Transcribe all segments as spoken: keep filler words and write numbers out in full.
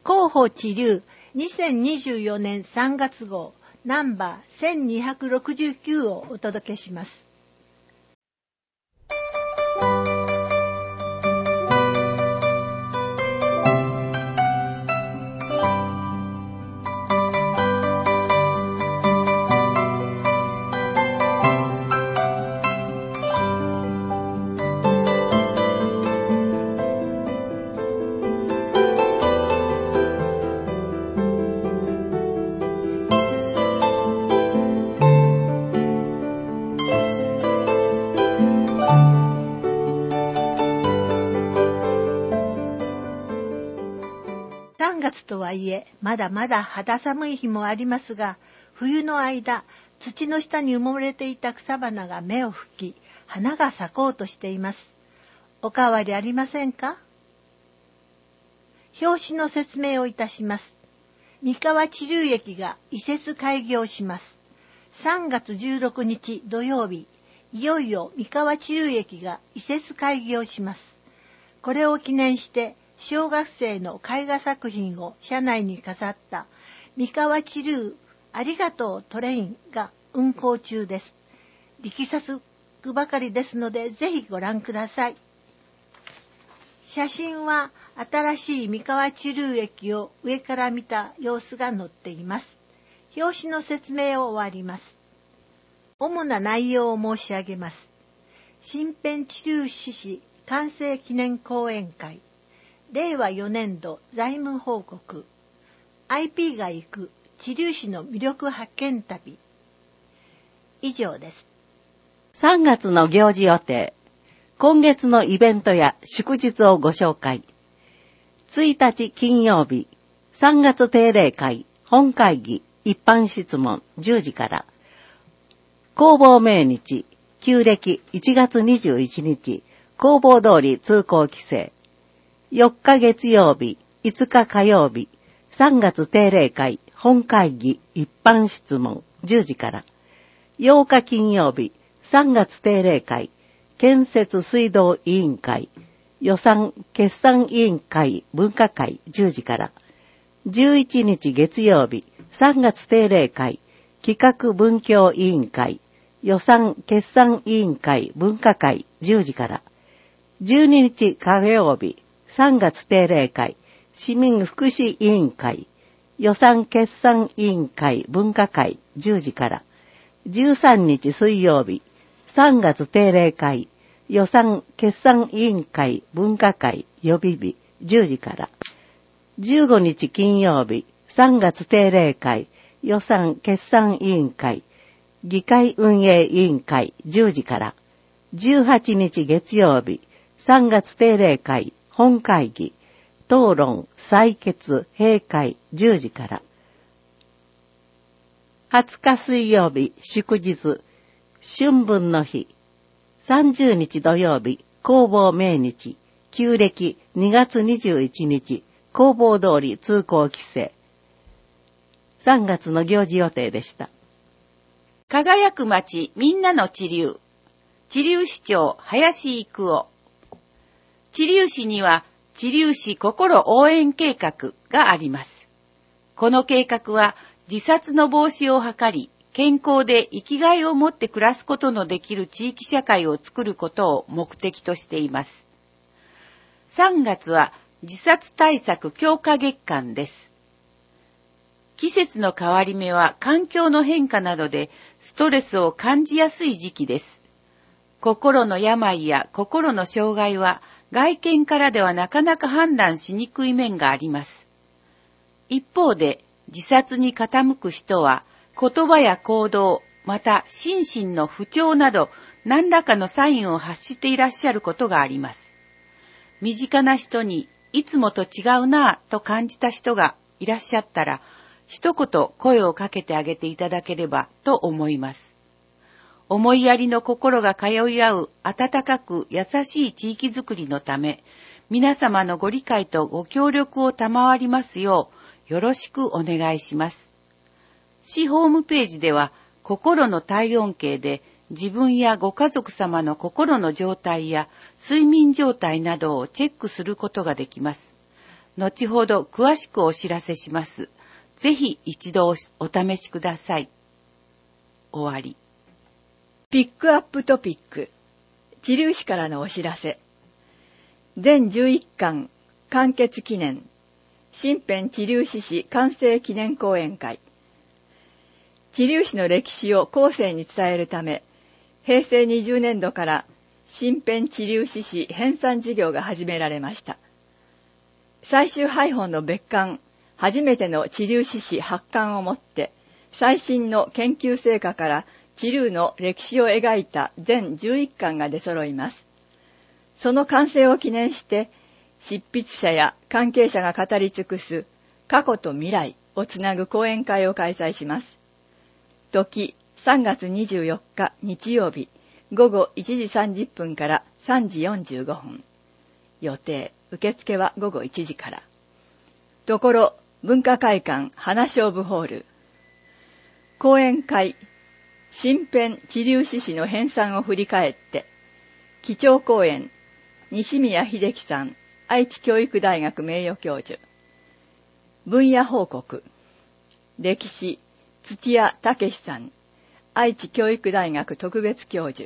広報知流にせんにじゅうよねんさんがつ号ナンバーせんにひゃくろくじゅうきゅうをお届けします。さんがつとはいえ、まだまだ肌寒い日もありますが、冬の間、土の下に埋もれていた草花が芽を吹き、花が咲こうとしています。おかわりありませんか？表紙の説明をいたします。三河知流駅が移設開業します。さんがつじゅうろくにち土曜日、いよいよ三河知流駅が移設開業します。これを記念して、小学生の絵画作品を車内に飾った三河知流ありがとうトレインが運行中です。力作ばかりですのでぜひご覧ください。写真は新しい三河知流駅を上から見た様子が載っています。表紙の説明を終わります。主な内容を申し上げます。新編知流志士完成記念講演会、れいわよねんど財務報告、アイピー が行く知流市の魅力発見旅。以上です。 さんがつの行事予定。今月のイベントや祝日をご紹介。ついたち金曜日、さんがつ定例会、本会議、一般質問じゅうじから。弘法命日、旧暦いちがつにじゅういちにち、弘法通り通行規制。よっか月曜日、いつか火曜日、さんがつ定例会、本会議、一般質問、じゅうじから。ようか金曜日、さんがつ定例会、建設水道委員会、予算決算委員会分科会、じゅうじから。じゅういちにち月曜日、さんがつ定例会、企画文教委員会、予算決算委員会分科会、じゅうじから。じゅうににち火曜日、さんがつ定例会、市民福祉委員会、予算決算委員会分科会じゅうじから。じゅうさんにち水曜日、さんがつ定例会、予算決算委員会分科会予備日じゅうじから。じゅうごにち金曜日、さんがつ定例会、予算決算委員会、議会運営委員会じゅうじから。じゅうはちにち月曜日、さんがつ定例会、本会議、討論、採決、閉会、じゅうじから。はつか水曜日、祝日、春分の日。さんじゅうにち土曜日、弘法命日、旧暦にがつにじゅういちにち、弘法通り通行規制。さんがつの行事予定でした。 輝く町みんなの知流。知流市長林育夫。知流市には知流市心応援計画があります。この計画は自殺の防止を図り、健康で生きがいを持って暮らすことのできる地域社会を作ることを目的としています。さんがつは自殺対策強化月間です。季節の変わり目は環境の変化などでストレスを感じやすい時期です。心の病や心の障害は外見からではなかなか判断しにくい面があります。一方で自殺に傾く人は言葉や行動、また心身の不調など何らかのサインを発していらっしゃることがあります。身近な人にいつもと違うなぁと感じた人がいらっしゃったら、一言声をかけてあげていただければと思います。思いやりの心が通い合う温かく優しい地域づくりのため、皆様のご理解とご協力を賜りますようよろしくお願いします。市ホームページでは心の体温計で自分やご家族様の心の状態や睡眠状態などをチェックすることができます。 後ほど詳しくお知らせします。ぜひ一度お試しください。終わり。 ピックアップトピック。知立市からのお知らせ。全じゅういっかん完結記念新編知立市市完成記念講演会。知立市の歴史を後世に伝えるため、へいせいにじゅうねんどから新編知立市市編纂事業が始められました。最終配本の別巻、初めての知立市市発刊をもって、最新の研究成果から知立の歴史を描いた全じゅういっかんが出揃います。その完成を記念して、執筆者や関係者が語り尽くす過去と未来をつなぐ講演会を開催します。時、さんがつにじゅうよっか日曜日、ごごいちじさんじゅっぷんからさんじよんじゅうごふん。予定、受付はごごいちじから。ところ、文化会館花勝負ホール。講演会、新編知立市市の編纂を振り返って、基調講演、西宮秀樹さん、愛知教育大学名誉教授。分野報告、歴史、土屋武さん、愛知教育大学特別教授。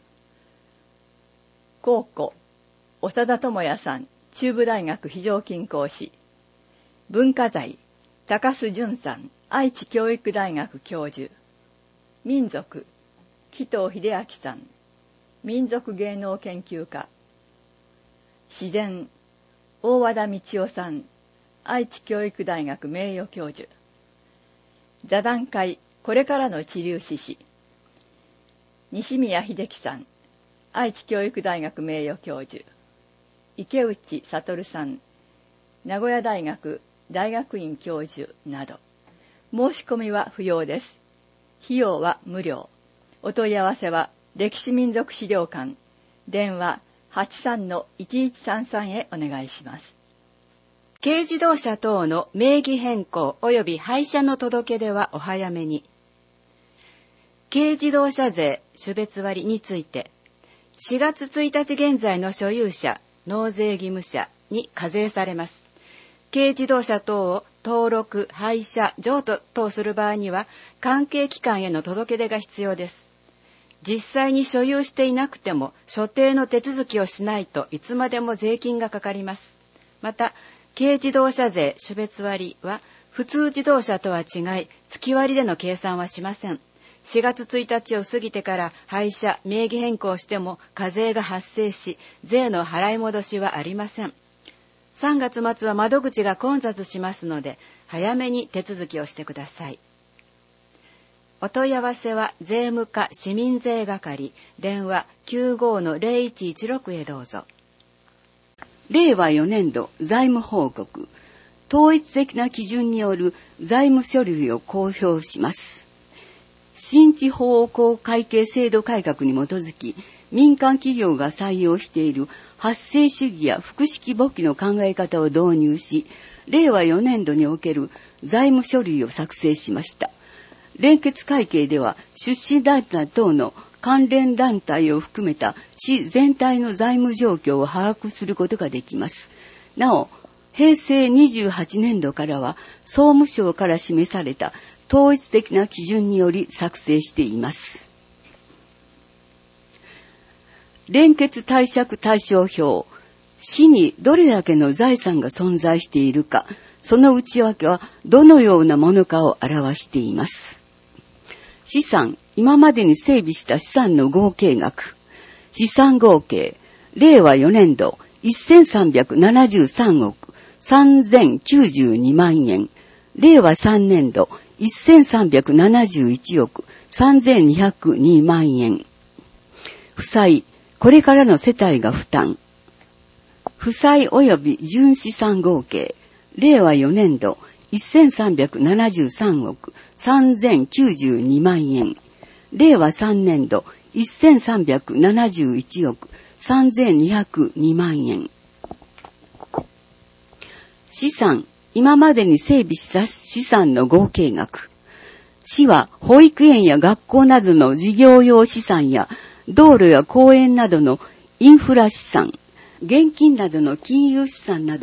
考古、長田智也さん、中部大学非常勤講師。文化財、高須淳さん、愛知教育大学教授。民族、紀藤秀明さん、民族芸能研究家。自然、大和田道夫さん、愛知教育大学名誉教授。座談会、これからの知立市市。西宮秀樹さん、愛知教育大学名誉教授。池内悟さん、名古屋大学大学院教授など。申し込みは不要です。費用は無料。お問い合わせは歴史民族資料館、電話 はちさんのいちいちさんさん へお願いします。 軽自動車等の名義変更及び廃車の届け出はお早めに。軽自動車税種別割について、しがつついたち現在の所有者、納税義務者に課税されます。軽自動車等を登録、廃車、譲渡等する場合には、関係機関への届け出が必要です。実際に所有していなくても、所定の手続きをしないといつまでも税金がかかります。また、軽自動車税種別割は普通自動車とは違い、月割での計算はしません。しがつついたちを過ぎてから廃車、名義変更しても課税が発生し、税の払い戻しはありません。さんがつ末は窓口が混雑しますので、早めに手続きをしてください。お問い合わせは税務課市民税係、電話 きゅうごのゼロいちいちろく へどうぞ。 れいわよねんど財務報告、統一的な基準による財務書類を公表します。新地方公会計制度改革に基づき、民間企業が採用している発生主義や複式簿記の考え方を導入し、れいわよねんどにおける財務書類を作成しました。連結会計では出資団体等の関連団体を含めた市全体の財務状況を把握することができます。なお、へいせいにじゅうはちねんどからは総務省から示された統一的な基準により作成しています。連結貸借対照表。市にどれだけの財産が存在しているか、その内訳はどのようなものかを表しています。資産、今までに整備した資産の合計額。資産合計、れいわよねんどせんさんびゃくななじゅうさんおくさんぜんきゅうじゅうにまんえん。れいわさんねんどせんさんびゃくななじゅういちおくさんぜんにひゃくにまんえん。負債、これからの世帯が負担。負債及び純資産合計、れいわよねんどせんさんびゃくななじゅうさんおくさんぜんきゅうじゅうにまんえん。れいわさんねんどせんさんびゃくななじゅういちおくさんぜんにひゃくにまんえん。資産、今までに整備した資産の合計額。市は保育園や学校などの事業用資産や道路や公園などのインフラ資産、現金などの金融資産など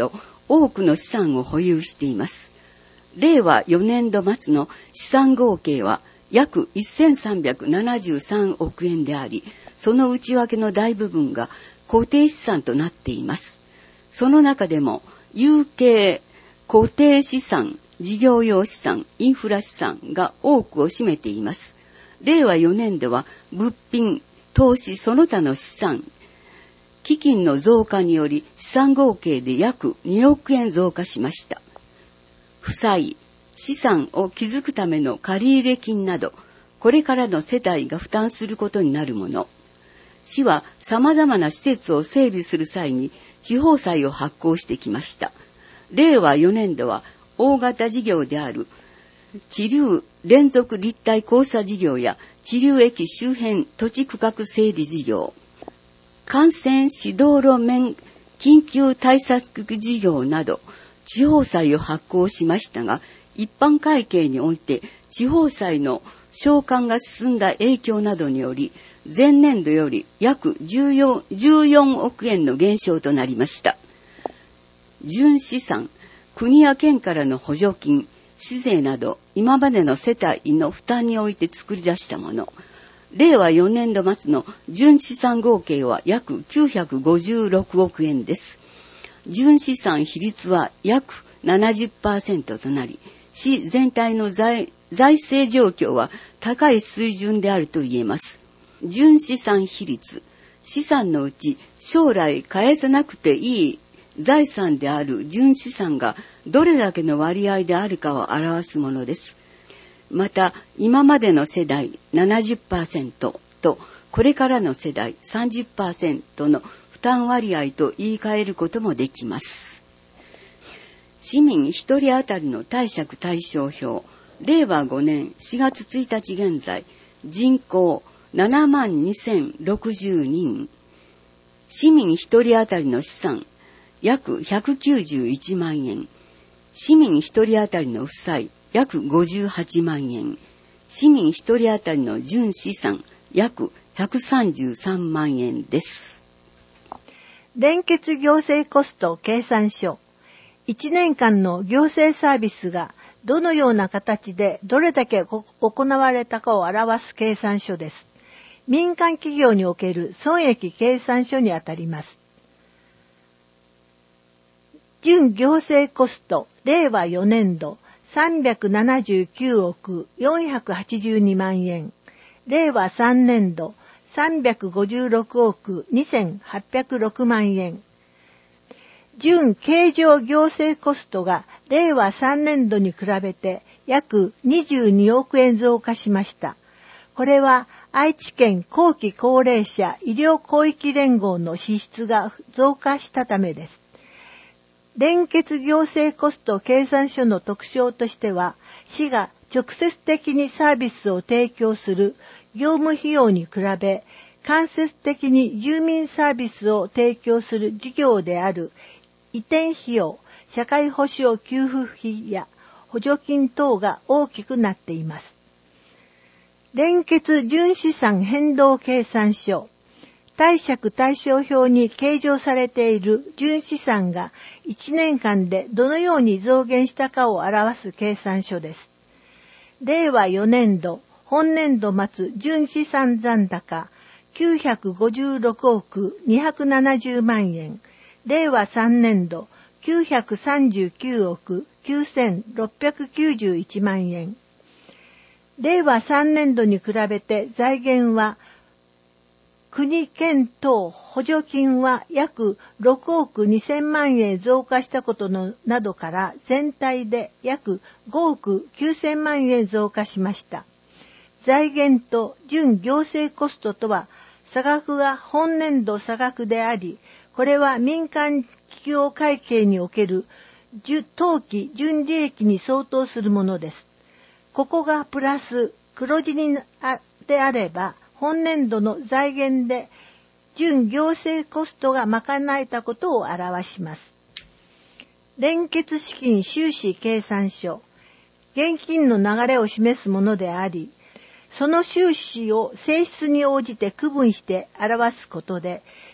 多くの資産を保有しています。れいわよねんど末の資産合計は約せんさんびゃくななじゅうさんおくえんであり、その内訳の大部分が固定資産となっています。その中でも有形固定資産、事業用資産、インフラ資産が多くを占めています。れいわよねんでは物品、投資その他の資産、基金の増加により資産合計で約におくえん増加しました。負債、資産を築くための借入金など、これからの世代が負担することになるもの。市は様々な施設を整備する際に地方債を発行してきました。れいわよねんどは大型事業である地流連続立体交差事業や地流駅周辺土地区画整理事業、幹線指導路面緊急対策事業など地方債を発行しましたが、一般会計において地方債の償還が進んだ影響などにより、前年度より約じゅうよんおくえんの減少となりました。純資産、国や県からの補助金、市税など今までの世帯の負担において作り出したもの。れいわよねんど末の純資産合計は約きゅうひゃくごじゅうろくおくえんです。純資産比率は約 ななじゅっパーセント となり、市全体の 財, 財政状況は高い水準であると言えます。純資産比率、資産のうち将来返さなくていい財産である純資産がどれだけの割合であるかを表すものです。また、今までの世代 ななじゅっパーセント とこれからの世代 さんじゅっパーセント の負担割合と言い換えることもできます。市民ひとり当たりの貸借対照表、れいわごねんしがつついたち現在、人口ななまんにせんろくじゅうにん、市民ひとり当たりの資産約ひゃくきゅうじゅういちまんえん、市民ひとり当たりの負債約ごじゅうはちまんえん、市民ひとり当たりの純資産約ひゃくさんじゅうさんまんえんです。 連結行政コスト計算書。いちねんかんの行政サービスがどのような形でどれだけ行われたかを表す計算書です。民間企業における損益計算書にあたります。準行政コストれいわよねんどさんびゃくななじゅうきゅうおくよんひゃくはちじゅうにまんえん、れいわさんねんどさんびゃくごじゅうろくおくにせんはっぴゃくろくまんえん。準経常行政コストがれいわさんねんどに比べて約にじゅうにおくえん増加しました。これは愛知県後期高齢者医療広域連合の支出が増加したためです。連結行政コスト計算書の特徴としては、市が直接的にサービスを提供する業務費用に比べ、間接的に住民サービスを提供する事業である移転費用、社会保障給付費や補助金等が大きくなっています。連結純資産変動計算書。貸借対照表に計上されている純資産がいちねんかんでどのように増減したかを表す計算書です。れいわよねんど本年度末純資産残高きゅうひゃくごじゅうろくおくにひゃくななじゅうまんえん、れいわさんねんどきゅうひゃくさんじゅうきゅうおくきゅうせんろっぴゃくきゅうじゅういちまんえん。れいわさんねんどに比べて財源は国県等補助金は約ろくおくにせんまんえん増加したことのなどから全体で約ごおくきゅうせんまんえん増加しました。財源と準行政コストとは差額が本年度差額であり、これは民間企業会計における当期純利益に相当するものです。ここがプラス黒字にであれば、本年度の財源で準行政コストが賄えたことを表します。連結資金収支計算書。現金の流れを示すものであり、その収支を性質に応じて区分して表すことで、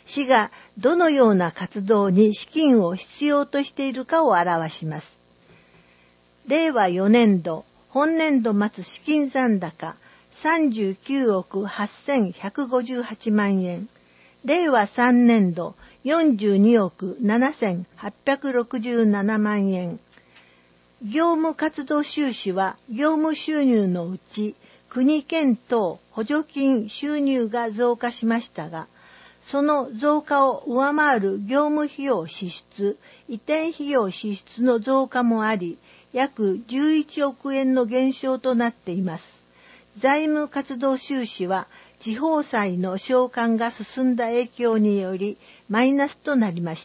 市がどのような活動に資金を必要としているかを表します。れいわよねんど、本年度末資金残高さんじゅうきゅうおくはっせんひゃくごじゅうはちまんえん、れいわさんねんどよんじゅうにおくななせんはっぴゃくろくじゅうななまんえん。業務活動収支は業務収入のうち国県等補助金収入が増加しましたが、その増加を上回る業務費用支出、移転費用支出の増加もあり、約じゅういちおくえんの減少となっています。財務活動収支は地方債の償還が進んだ影響によりマイナスとなりました。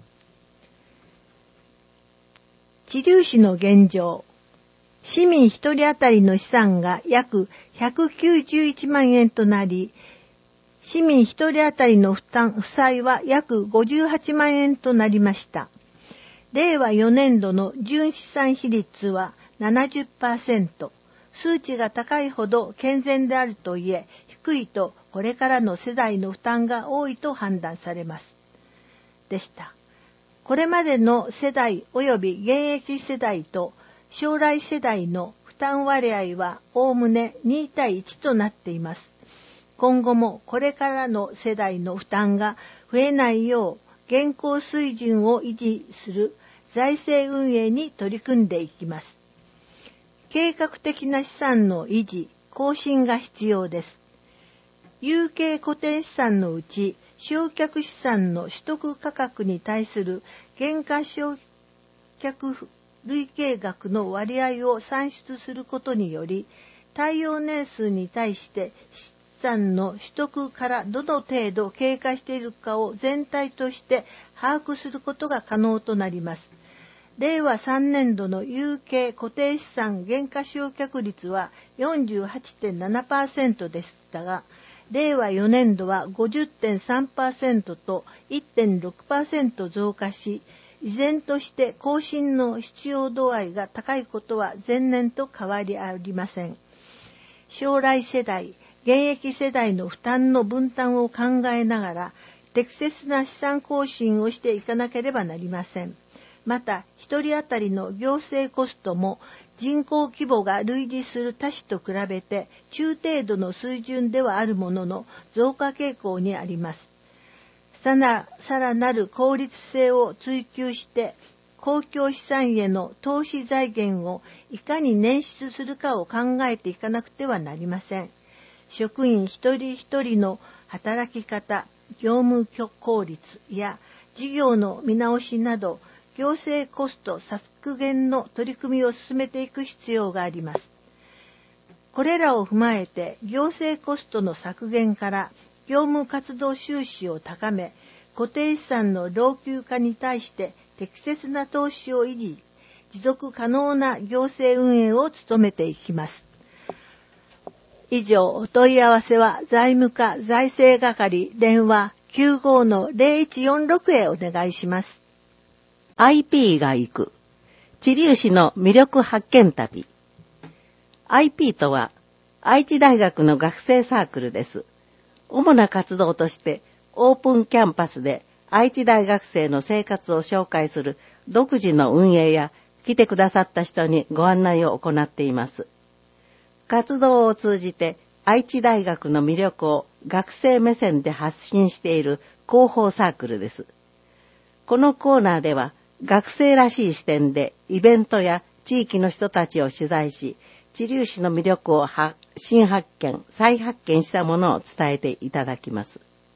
知立市の現状。市民一人当たりの資産が約ひゃくきゅうじゅういちまんえんとなり、市民一人当たりの負担、負債は約ごじゅうはちまんえんとなりました。れいわよねんどの純資産比率は ななじゅっパーセント。数値が高いほど健全であるといえ、低いとこれからの世代の負担が多いと判断されます。でした。これまでの世代及び現役世代と将来世代の負担割合はおおむねにたいいちとなっています。今後もこれからの世代の負担が増えないよう現行水準を維持する財政運営に取り組んでいきます。計画的な資産の維持、更新が必要です。有形固定資産のうち、償却資産の取得価格に対する減価償却累計額の割合を算出することにより、耐用年数に対して資産の取得からどの程度経過しているかを全体として把握することが可能となります。れいわさんねんどの有形固定資産減価償却率は よんじゅうはちてんななパーセント でしたが、れいわよねんどは ごじゅってんさんパーセント と いってんろくパーセント 増加し、依然として更新の必要度合いが高いことは前年と変わりありません。将来世代、現役世代の負担の分担を考えながら、適切な資産更新をしていかなければなりません。また、一人当たりの行政コストも人口規模が類似する他市と比べて中程度の水準ではあるものの増加傾向にあります。さら、さらなる効率性を追求して公共資産への投資財源をいかに捻出するかを考えていかなくてはなりません。職員一人一人の働き方、業務効率や事業の見直しなど行政コスト削減の取り組みを進めていく必要があります。これらを踏まえて行政コストの削減から業務活動収支を高め、固定資産の老朽化に対して適切な投資を維持、持続可能な行政運営を努めていきます。以上、お問い合わせは財務課財政係電話 きゅうごのゼロいちよんろく へお願いします。 アイピー が行く知立市の魅力発見旅。 アイピー とは愛知大学の学生サークルです。主な活動としてオープンキャンパスで愛知大学生の生活を紹介する独自の運営や来てくださった人にご案内を行っています。活動を通じて愛知大学の魅力を学生目線で発信している広報サークルです。このコーナーでは学生らしい視点でイベントや地域の人たちを取材し、知立市の魅力を新発見、再発見したものを伝えていただきます。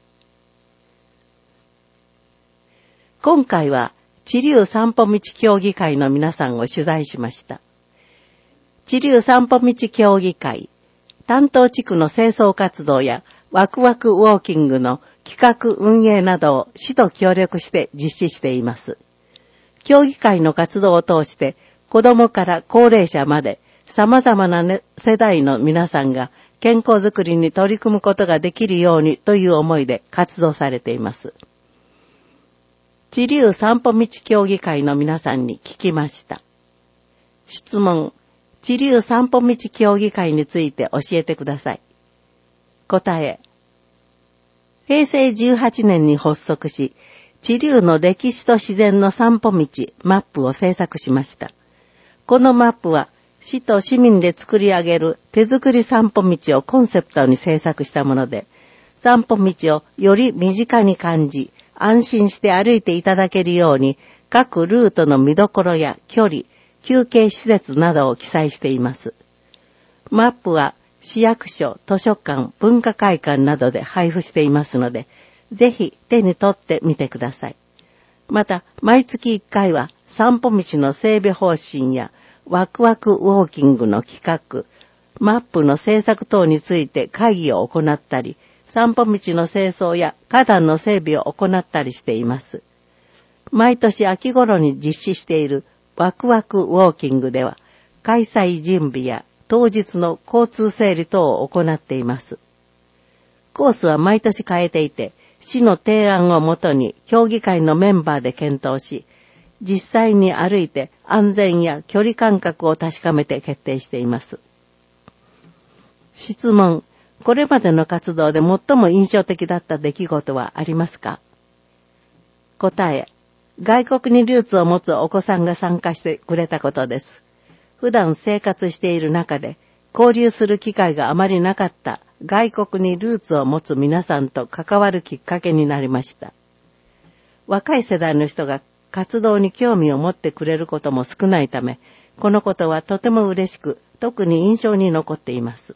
今回は知立散歩道協議会の皆さんを取材しました。知立散歩道協議会、担当地区の清掃活動やワクワクウォーキングの企画運営などを市と協力して実施しています。協議会の活動を通して子どもから高齢者まで様々な、ね、世代の皆さんが健康づくりに取り組むことができるようにという思いで活動されています。知立散歩道協議会の皆さんに聞きました。質問、知立散歩道協議会について教えてください。答え、 へいせいじゅうはちねんに発足し、知立の歴史と自然の散歩道マップを制作しました。このマップは市と市民で作り上げる手作り散歩道をコンセプトに制作したもので、散歩道をより身近に感じ、安心して歩いていただけるように、各ルートの見どころや距離、休憩施設などを記載しています。マップは市役所、図書館、文化会館などで配布していますので、ぜひ手に取ってみてください。また、毎月いっかいは散歩道の整備方針やワクワクウォーキングの企画、マップの制作等について会議を行ったり、散歩道の清掃や花壇の整備を行ったりしています。毎年秋頃に実施しているワクワクウォーキングでは、開催準備や当日の交通整理等を行っています。コースは毎年変えていて、市の提案をもとに協議会のメンバーで検討し、実際に歩いて安全や距離感覚を確かめて決定しています。質問。これまでの活動で最も印象的だった出来事はありますか？答え。外国にルーツを持つお子さんが参加してくれたことです。普段生活している中で交流する機会があまりなかった外国にルーツを持つ皆さんと関わるきっかけになりました。若い世代の人が活動に興味を持ってくれることも少ないため、このことはとても嬉しく、特に印象に残っています。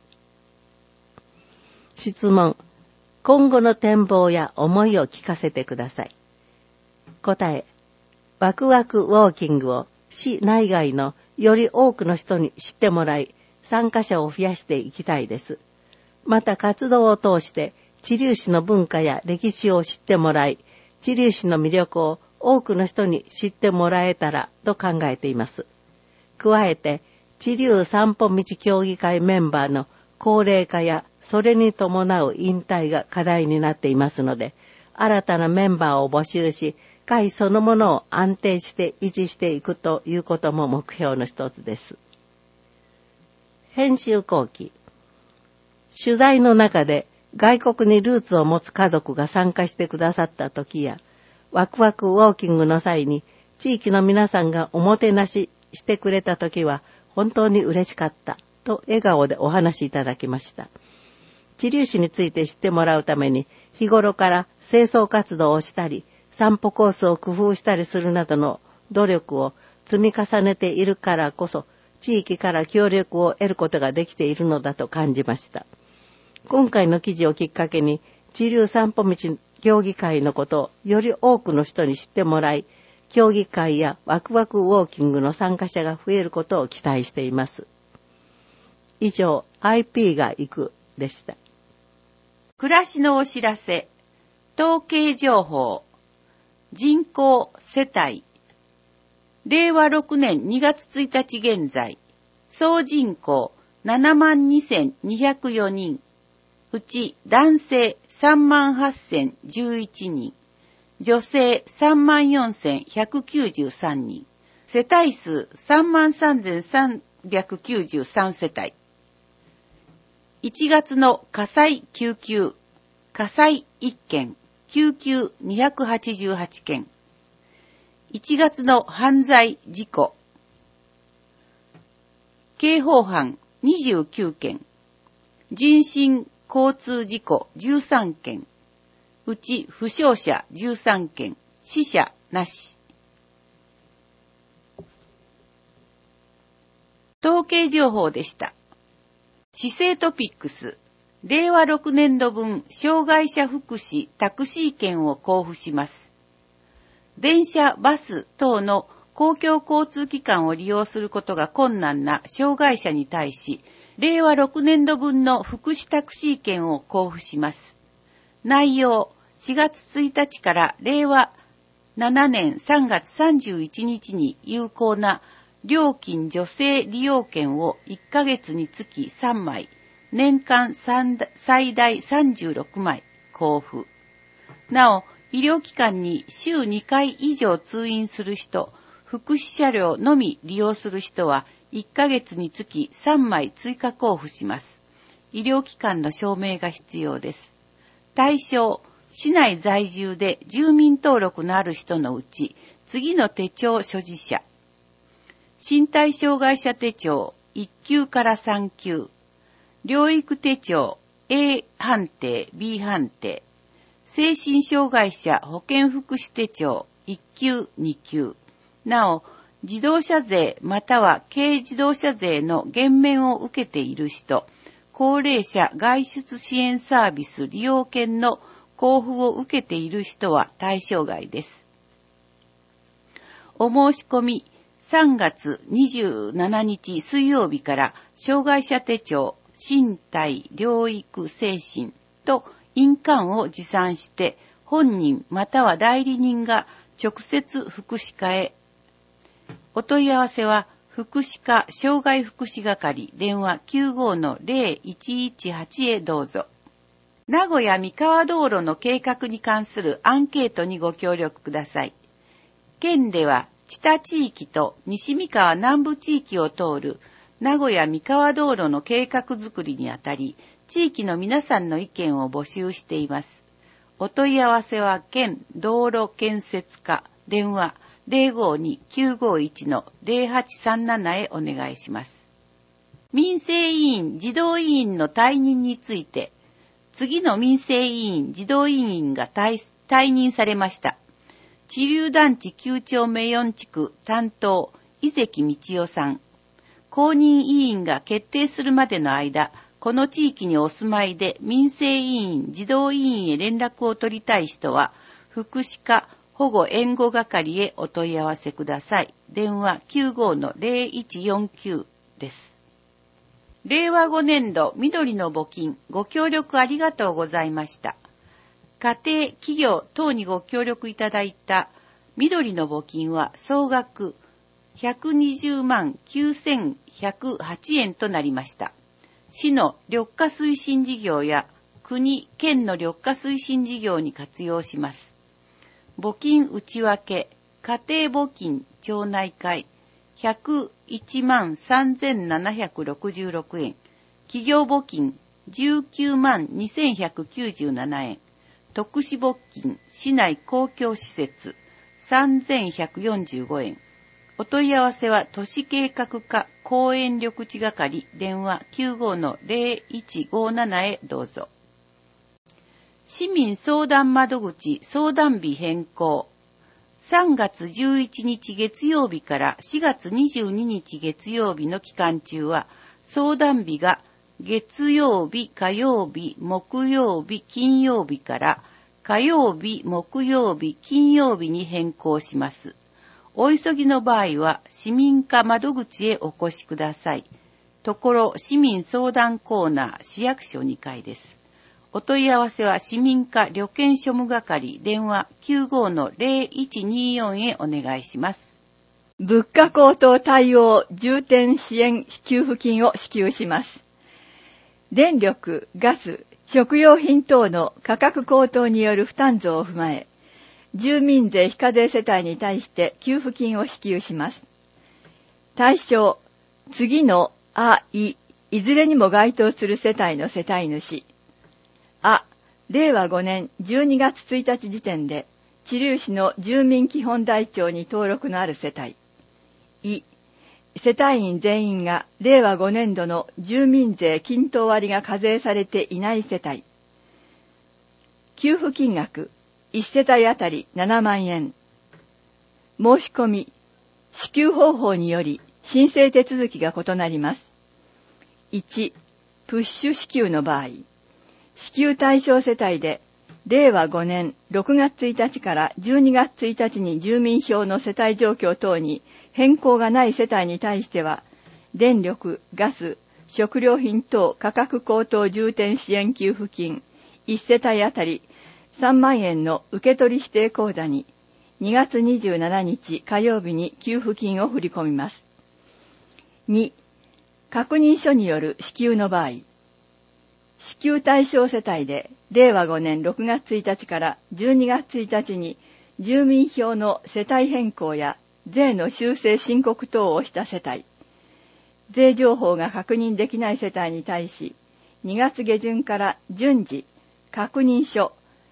質問。今後の展望や思いを聞かせてください。答え。ワクワクウォーキングを市内外のより多くの人に知ってもらい、参加者を増やしていきたいです。また活動を通して知立市の文化や歴史を知ってもらい、知立市の魅力を多くの人に知ってもらえたらと考えています。加えて、知立散歩道協議会メンバーの高齢化やそれに伴う引退が課題になっていますので、新たなメンバーを募集し、会そのものを安定して維持していくということも目標の一つです。編集後期。取材の中で外国にルーツを持つ家族が参加してくださった時や、ワクワクウォーキングの際に地域の皆さんがおもてなししてくれた時は本当に嬉しかったと笑顔でお話しいただきました。知立市について知ってもらうために日頃から清掃活動をしたり、散歩コースを工夫したりするなどの努力を積み重ねているからこそ、地域から協力を得ることができているのだと感じました。今回の記事をきっかけに、知立散歩道協議会のことをより多くの人に知ってもらい、協議会やワクワクウォーキングの参加者が増えることを期待しています。以上、アイピー が行くでした。 暮らしのお知らせ、統計情報、人口世帯、れいわろくねんにがつついたち現在、総人口ななまんにせんにひゃくよにん、うち男性さんまんはっせんじゅういちにん、女性さんまんよんせんひゃくきゅうじゅうさんにん、世帯数さんまんさんぜんさんびゃくきゅうじゅうさん世帯。いちがつの火災救急、火災いっけん、救急にひゃくはちじゅうはちけん。いちがつの犯罪事故、刑法犯にじゅうきゅうけん、人身交通事故じゅうさんけん、うち負傷者じゅうさんけん、死者なし。統計情報でした。市政トピックス、れいわろくねんどぶん障害者福祉タクシー券を交付します。電車、バス等の公共交通機関を利用することが困難な障害者に対し、れいわろくねんどぶんの福祉タクシー券を交付します。内容、しがつついたちかられいわななねんさんがつさんじゅういちにちに有効な料金助成利用券をいっかげつにつきさんまい、年間最大さんじゅうろくまい交付。なお、医療機関に週にかい以上通院する人、福祉車両のみ利用する人はいっかげつにつきさんまい追加交付します。医療機関の証明が必要です。対象、 市内在住で住民登録のある人のうち、次の手帳所持者。身体障害者手帳いっ級からさん級。療育手帳 A 判定、B 判定。精神障害者保健福祉手帳いっ級、に級。なお、自動車税または軽自動車税の減免を受けている人、高齢者外出支援サービス利用券の交付を受けている人は対象外です。お申し込み、さんがつにじゅうしちにち水曜日から障害者手帳、身体、療育、精神と印鑑を持参して本人または代理人が直接福祉課へ。お問い合わせは福祉課障害福祉係電話 きゅうごのゼロいちいちはち へどうぞ。名古屋三河道路の計画に関するアンケートにご協力ください。県では知多地域と西三河南部地域を通る名古屋三河道路の計画づくりにあたり、地域の皆さんの意見を募集しています。お問い合わせは県道路建設課電話 ゼロごに きゅうごいち の ゼロはちさんなな へお願いします。民生委員児童委員の退任について、次の民生委員児童委員が 退, 退任されました。知立団地きゅう丁目よん地区担当井関道夫さん。公認委員が決定するまでの間、この地域にお住まいで民生委員児童委員へ連絡を取りたい人は、福祉課保護援護係へお問い合わせください。電話 きゅうごのゼロいちよんきゅう です。れいわごねんど緑の募金ご協力ありがとうございました。家庭、企業等にご協力いただいた緑の募金は総額ひゃくにじゅうまんきゅうせんひゃくはちえんとなりました。市の緑化推進事業や国、県の緑化推進事業に活用します。募金内訳、家庭募金町内会ひゃくいちまんさんぜんななひゃくろくじゅうろくえん、企業募金じゅうきゅうまんにせんひゃくきゅうじゅうななえん、特殊募金市内公共施設さんぜんひゃくよんじゅうごえん。お問い合わせは都市計画課公園緑地係電話 きゅうごのゼロいちごなな へどうぞ。市民相談窓口相談日変更。さんがつじゅういちにち月曜日からしがつにじゅうににち月曜日の期間中は、相談日が月曜日、火曜日、木曜日、金曜日から火曜日、木曜日、金曜日に変更します。お急ぎの場合は市民課窓口へお越しください。ところ市民相談コーナー市役所にかいです。お問い合わせは市民課旅券庶務係電話 きゅうごのゼロいちによん へお願いします。 物価高騰対応重点支援給付金を支給します。電力、ガス、食料品等の価格高騰による負担増を踏まえ、住民税非課税世帯に対して給付金を支給します。対象、次のあ、い、いずれにも該当する世帯の世帯主。あ、れいわごねんじゅうにがつついたち時点で、知立市の住民基本台帳に登録のある世帯。い、世帯員全員がれいわごねんどの住民税均等割が課税されていない世帯。給付金額、いち世帯あたりななまんえん。申し込み、支給方法により申請手続きが異なります。いち、プッシュ支給の場合、支給対象世帯で、れいわごねんろくがつついたちからじゅうにがつついたちに住民票の世帯状況等に変更がない世帯に対しては、電力、ガス、食料品等価格高騰重点支援給付金いち世帯あたりさんまんえんの受取指定口座ににがつにじゅうしちにち火曜日に給付金を振り込みます。に、確認書による支給の場合、支給対象世帯でれいわごねんろくがつついたちからじゅうにがつついたちに住民票の世帯変更や税の修正申告等をした世帯、税情報が確認できない世帯に対し、にがつげじゅんから順次確認書、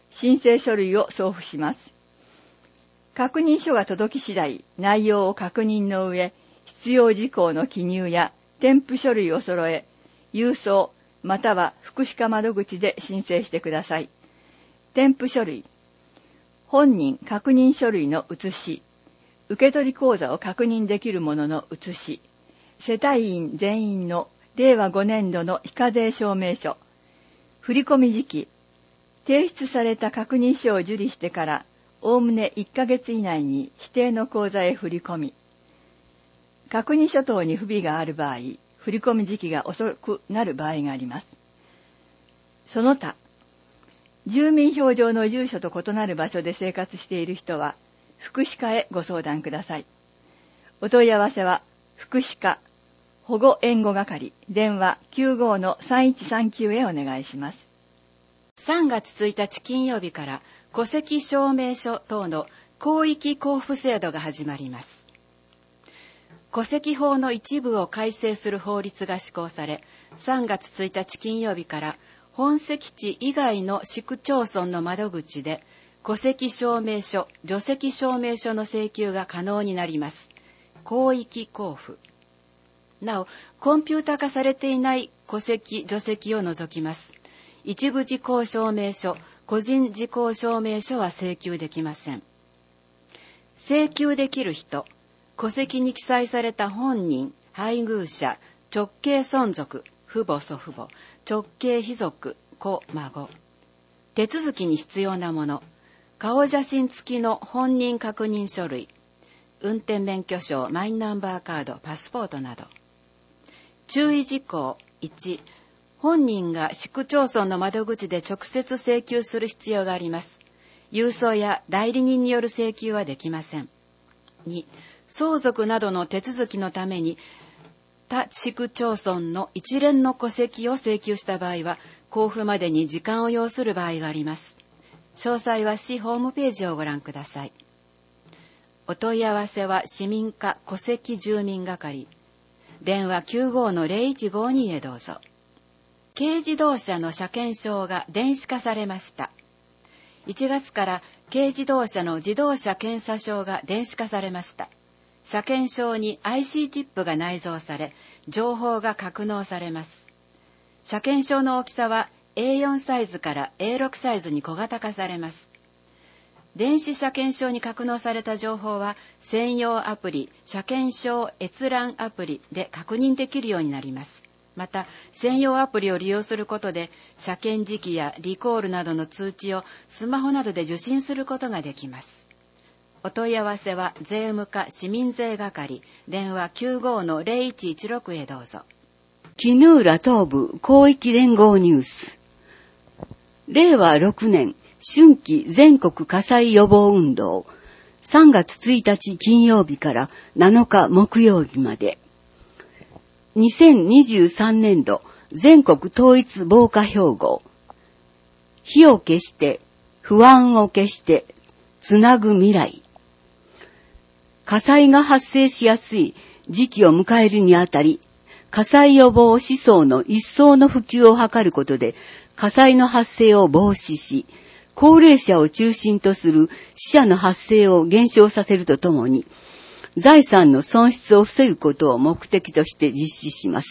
申請書類を送付します。確認書が届き次第、内容を確認の上、必要事項の記入や添付書類を揃え、郵送または福祉課窓口で申請してください。添付書類、本人確認書類の写し、受取口座を確認できるものの写し、世帯員全員のれいわごねんどの非課税証明書、振込時期、提出された確認書を受理してからおおむねいっかげつ以内に指定の口座へ振り込み、確認書等に不備がある場合、振込時期が遅くなる場合があります。その他、住民票上の住所と異なる場所で生活している人は、福祉課へご相談ください。お問い合わせは、福祉課保護援護係、電話 きゅうご のさんいちさんきゅう へお願いします。 さんがつついたち金曜日から戸籍証明書等の広域交付制度が始まります。戸籍法の一部を改正する法律が施行され、さんがつついたち金曜日から本籍地以外の市区町村の窓口で戸籍証明書、除籍証明書の請求が可能になります。広域交付。なお、コンピュータ化されていない戸籍、除籍を除きます。一部時効証明書、個人時効証明書は請求できません。請求できる人、戸籍に記載された本人、配偶者、直系孫族、父母祖父母、直系卑族、子孫。手続きに必要なもの、顔写真付きの本人確認書類、運転免許証、マイナンバーカード、パスポートなど。注意事項いち、本人が市区町村の窓口で直接請求する必要があります。郵送や代理人による請求はできません。に、相続などの手続きのために他市区町村の一連の戸籍を請求した場合は、交付までに時間を要する場合があります。詳細は市ホームページをご覧ください。お問い合わせは市民課戸籍住民係、電話 きゅうご のぜろいちごに へどうぞ。軽自動車の車検証が電子化されました。いちがつから軽自動車の自動車検査証が電子化されました。車検証に アイシー チップが内蔵され、情報が格納されます。車検証の大きさは エーよん サイズから エーろく サイズに小型化されます。電子車検証に格納された情報は専用アプリ、車検証閲覧アプリで確認できるようになります。また、専用アプリを利用することで、車検時期やリコールなどの通知をスマホなどで受信することができます。お問い合わせは税務課市民税係、電話 きゅうご のぜろいちいちろく へどうぞ。 絹浦東部広域連合ニュース。れいわろくねん春季全国火災予防運動、さんがつついたち金曜日からなのか木曜日まで。にせんにじゅうさんねんど全国統一防火標語。火を消して、不安を消して、つなぐ未来。火災が発生しやすい時期を迎えるにあたり、火災予防思想の一層の普及を図ることで、火災の発生を防止し、高齢者を中心とする死者の発生を減少させるとともに、財産の損失を防ぐことを目的として実施します。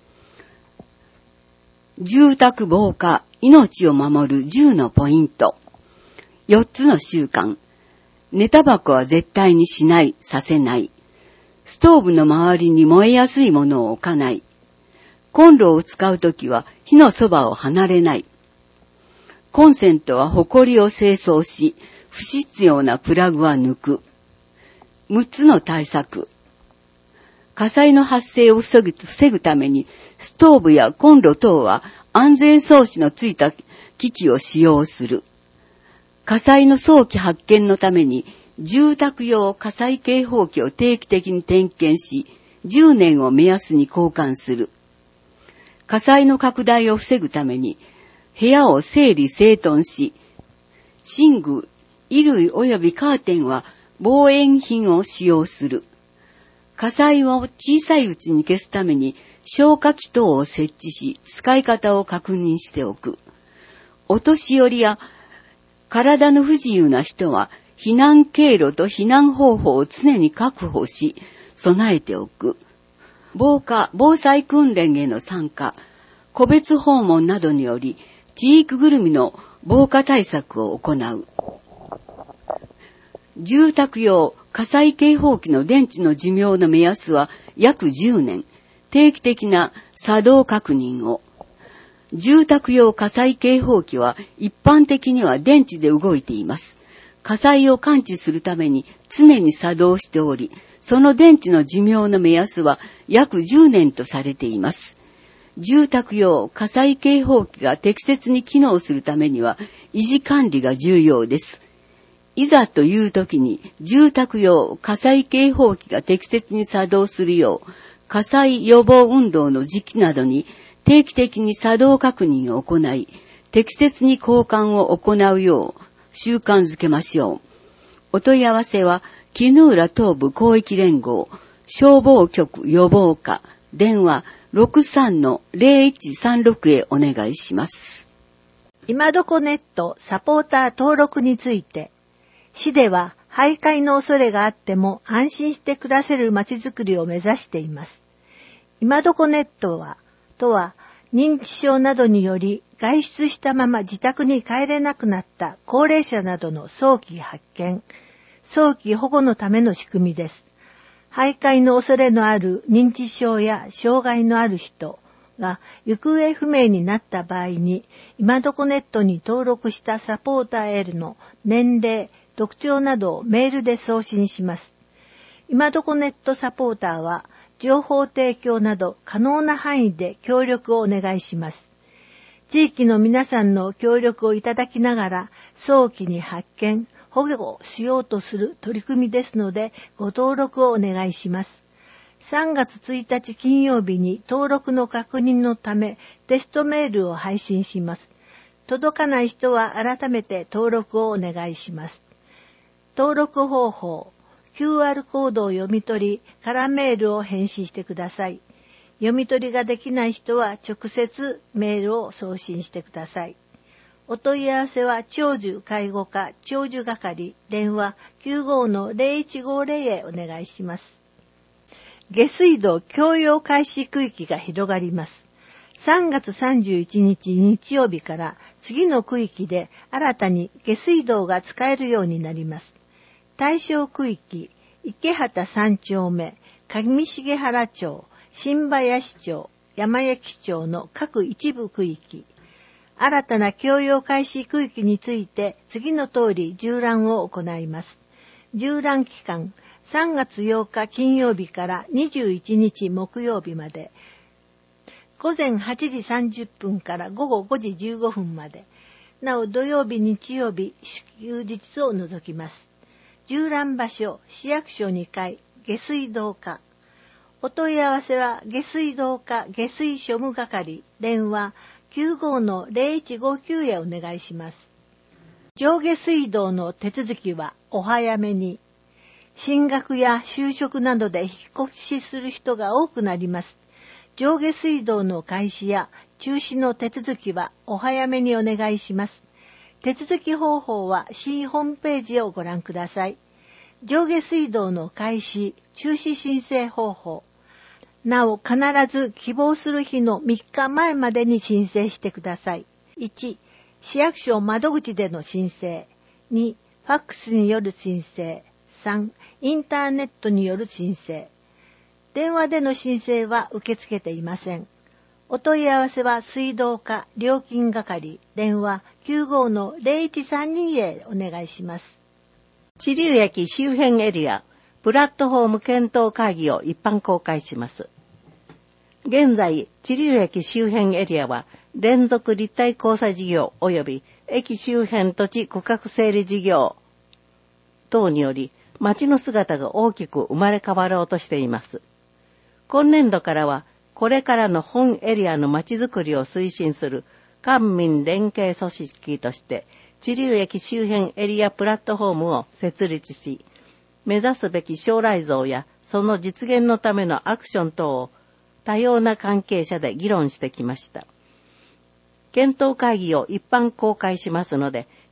住宅防火、命を守るじゅうのポイント。よっつの習慣。寝タバコは絶対にしない、させない。ストーブの周りに燃えやすいものを置かない。コンロを使うときは火のそばを離れない。コンセントはホコリを清掃し、不必要なプラグは抜く。むっつの対策。火災の発生を防ぐ、防ぐために、ストーブやコンロ等は安全装置のついた機器を使用する。火災の早期発見のために、住宅用火災警報器を定期的に点検し、じゅうねんを目安に交換する。火災の拡大を防ぐために、部屋を整理整頓し、寝具、衣類及びカーテンは防煙品を使用する。火災を小さいうちに消すために消火器等を設置し、使い方を確認しておく。お年寄りや体の不自由な人は避難経路と避難方法を常に確保し、備えておく。防火・防災訓練への参加、個別訪問などにより、地域ぐるみの防火対策を行う。住宅用火災警報器の電池の寿命の目安は約じゅうねん。定期的な作動確認を。住宅用火災警報器は一般的には電池で動いています。火災を感知するために常に作動しており、その電池の寿命の目安は約じゅうねんとされています。住宅用火災警報器が適切に機能するためには維持管理が重要です。いざという時に住宅用火災警報器が適切に作動するよう、火災予防運動の時期などに定期的に作動確認を行い、適切に交換を行うよう習慣づけましょう。お問い合わせは、絹浦東部広域連合消防局予防課電話 ろくさんのゼロいちさんろく へお願いします。 今どこネットサポーター登録について、市では徘徊の恐れがあっても安心して暮らせるまちづくりを目指しています。今どこネットは、とは認知症などにより外出したまま自宅に帰れなくなった高齢者などの早期発見、早期保護のための仕組みです。徘徊の恐れのある認知症や障害のある人が行方不明になった場合に、今どこネットに登録したサポーター L の年齢、特徴などをメールで送信します。今どこネットサポーターは、情報提供など可能な範囲で協力をお願いします。地域の皆さんの協力をいただきながら、早期に発見、保護をしようとする取り組みですので、ご登録をお願いします。さんがつついたち金曜日に登録の確認のため、テストメールを配信します。届かない人は改めて登録をお願いします。登録方法、キューアール コードを読み取り、カラーメールを返信してください。読み取りができない人は直接メールを送信してください。お問い合わせは長寿介護課長寿係電話 きゅうごのゼロいちごゼロ へお願いします。下水道共用開始区域が広がります。さんがつさんじゅういちにち日曜日から次の区域で新たに下水道が使えるようになります。対象区域、池畑三丁目、上重原町、新林町、山焼町の各一部区域。新たな共用開始区域について次の通り縦覧を行います。縦覧期間、さんがつようか金曜日からにじゅういちにち木曜日まで、ごぜんはちじさんじゅっぷんからごごごじじゅうごふんまで、なお土曜日、日曜日、休日を除きます。縦覧場所、市役所にかい、下水道課。お問い合わせは、下水道課下水庶務係、電話 きゅうごのゼロいちごきゅう へお願いします。上下水道の手続きはお早めに。進学や就職などで引っ越しする人が多くなります。上下水道の開始や中止の手続きはお早めにお願いします。手続き方法は市ホームページをご覧ください。上下水道の開始、中止申請方法。なお、必ず希望する日のみっかまえまでに申請してください。いち、市役所窓口での申請。に、ファックスによる申請。さん、インターネットによる申請。電話での申請は受け付けていません。お問い合わせは水道課料金係電話 きゅうごのゼロいちさんに へお願いします。 知立駅周辺エリアプラットフォーム検討会議を一般公開します。現在、知立駅周辺エリアは連続立体交差事業及び駅周辺土地区画整理事業等により街の姿が大きく生まれ変わろうとしています。今年度からはこれからの本エリアの街づくりを推進する官民連携組織として知立駅周辺エリアプラットフォームを設立し、目指すべき将来像やその実現のためのアクション等を多様な関係者で議論してきました。検討会議を一般公開しますので、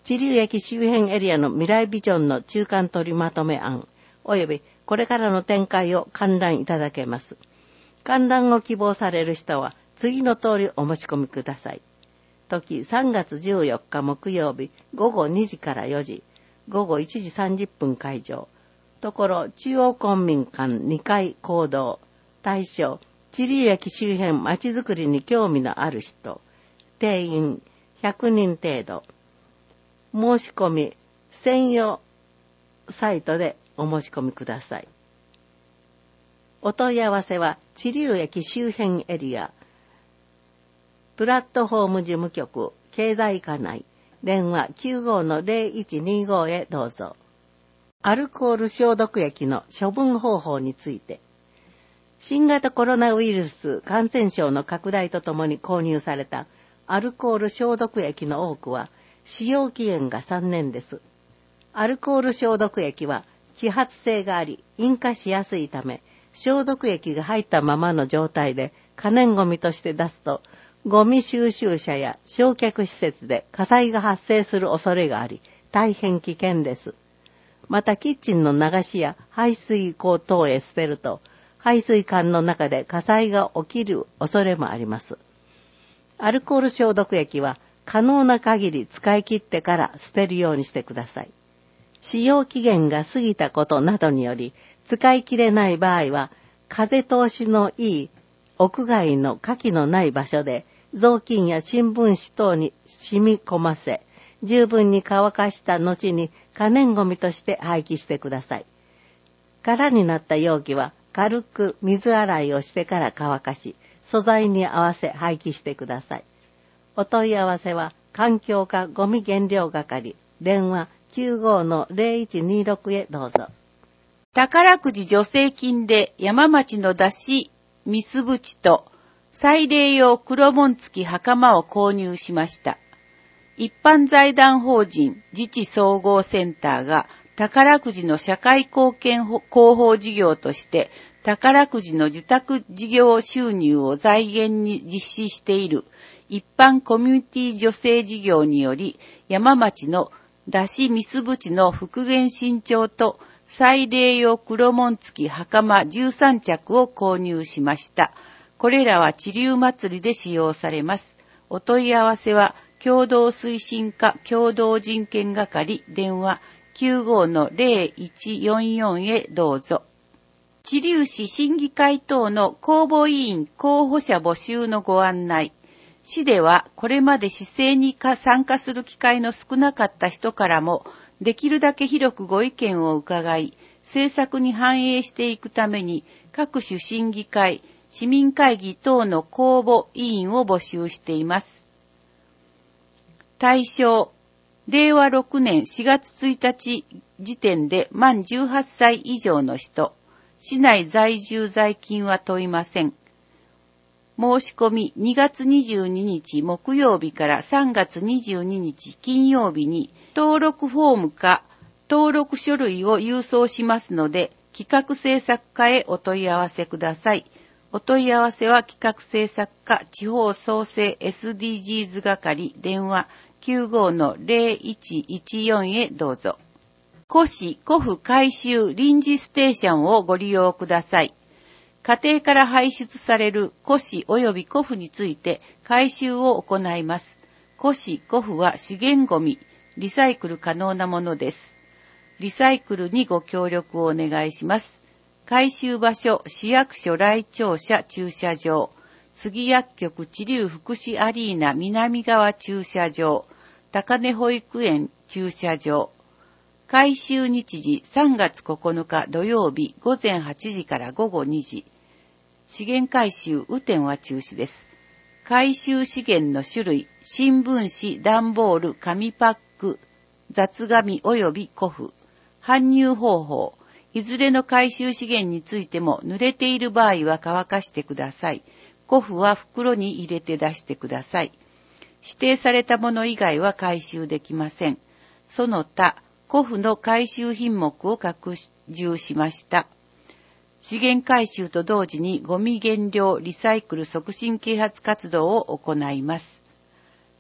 知立駅周辺エリアの未来ビジョンの中間取りまとめ案、及びこれからの展開を観覧いただけます。観覧を希望される人は次の通りお申し込みください。時さんがつじゅうよっか木曜日ごごにじからよじ、ごごいちじさんじゅっぷん開場。ところ中央公民館にかい講堂。対象、知立駅周辺まちづくりに興味のある人。定員ひゃくにん程度。申し込み専用サイトでお申し込みください。お問い合わせは知立駅周辺エリアプラットフォーム事務局経済課内電話 きゅうごのゼロいちにご へどうぞ。アルコール消毒液の処分方法について、新型コロナウイルス感染症の拡大とともに購入されたアルコール消毒液の多くは使用期限がさんねんです。アルコール消毒液は揮発性があり引火しやすいため、消毒液が入ったままの状態で可燃ゴミとして出すと、ゴミ収集車や焼却施設で火災が発生する恐れがあり、大変危険です。またキッチンの流しや排水口等へ捨てると、排水管の中で火災が起きる恐れもあります。アルコール消毒液は可能な限り使い切ってから捨てるようにしてください。使用期限が過ぎたことなどにより、使い切れない場合は、風通しのいい屋外の火気のない場所で、雑巾や新聞紙等に染み込ませ、十分に乾かした後に可燃ゴミとして廃棄してください。空になった容器は軽く水洗いをしてから乾かし、素材に合わせ廃棄してください。お問い合わせは環境課ゴミ減量係、電話 きゅうごのゼロいちにろく へどうぞ。 宝くじ助成金で山町のだしみすぶちと祭礼用黒紋付き袴を購入しました。一般財団法人自治総合センターが宝くじの社会貢献広報事業として宝くじの受託事業収入を財源に実施している一般コミュニティ助成事業により、山町のだしみすぶちの復元新調と祭礼用黒紋付き袴じゅうさんちゃくを購入しました。これらは知立祭りで使用されます。お問い合わせは共同推進課共同人権係、電話 きゅうごのゼロいちよんよん へどうぞ。知立市審議会等の公募委員候補者募集のご案内。市ではこれまで市政に参加する機会の少なかった人からもできるだけ広くご意見を伺い、政策に反映していくために各種審議会、市民会議等の公募委員を募集しています。対象、れいわろくねんしがつついたち時点で満じゅうはっさい以上の人、市内在住在勤は問いません。申し込みにがつにじゅうににち木曜日からさんがつにじゅうににち金曜日に登録フォームか登録書類を郵送しますので、企画制作課へお問い合わせください。お問い合わせは企画制作課地方創生 エスディージーズ 係、電話 きゅうごのゼロいちいちよん へどうぞ。古市古府回収臨時ステーションをご利用ください。家庭から排出される古紙及び古布について回収を行います。古紙、古布は資源ゴミ、リサイクル可能なものです。リサイクルにご協力をお願いします。回収場所、市役所来庁舎駐車場、杉薬局知立福祉アリーナ南側駐車場、高根保育園駐車場。回収日時さんがつここのか土曜日ごぜんはちじからごごにじ。資源回収雨天は中止です。回収資源の種類、新聞紙、段ボール、紙パック、雑紙及び古布。搬入方法、いずれの回収資源についても濡れている場合は乾かしてください。古布は袋に入れて出してください。指定されたもの以外は回収できません。その他、古布の回収品目を拡充しました。資源回収と同時にゴミ減量リサイクル促進啓発活動を行います。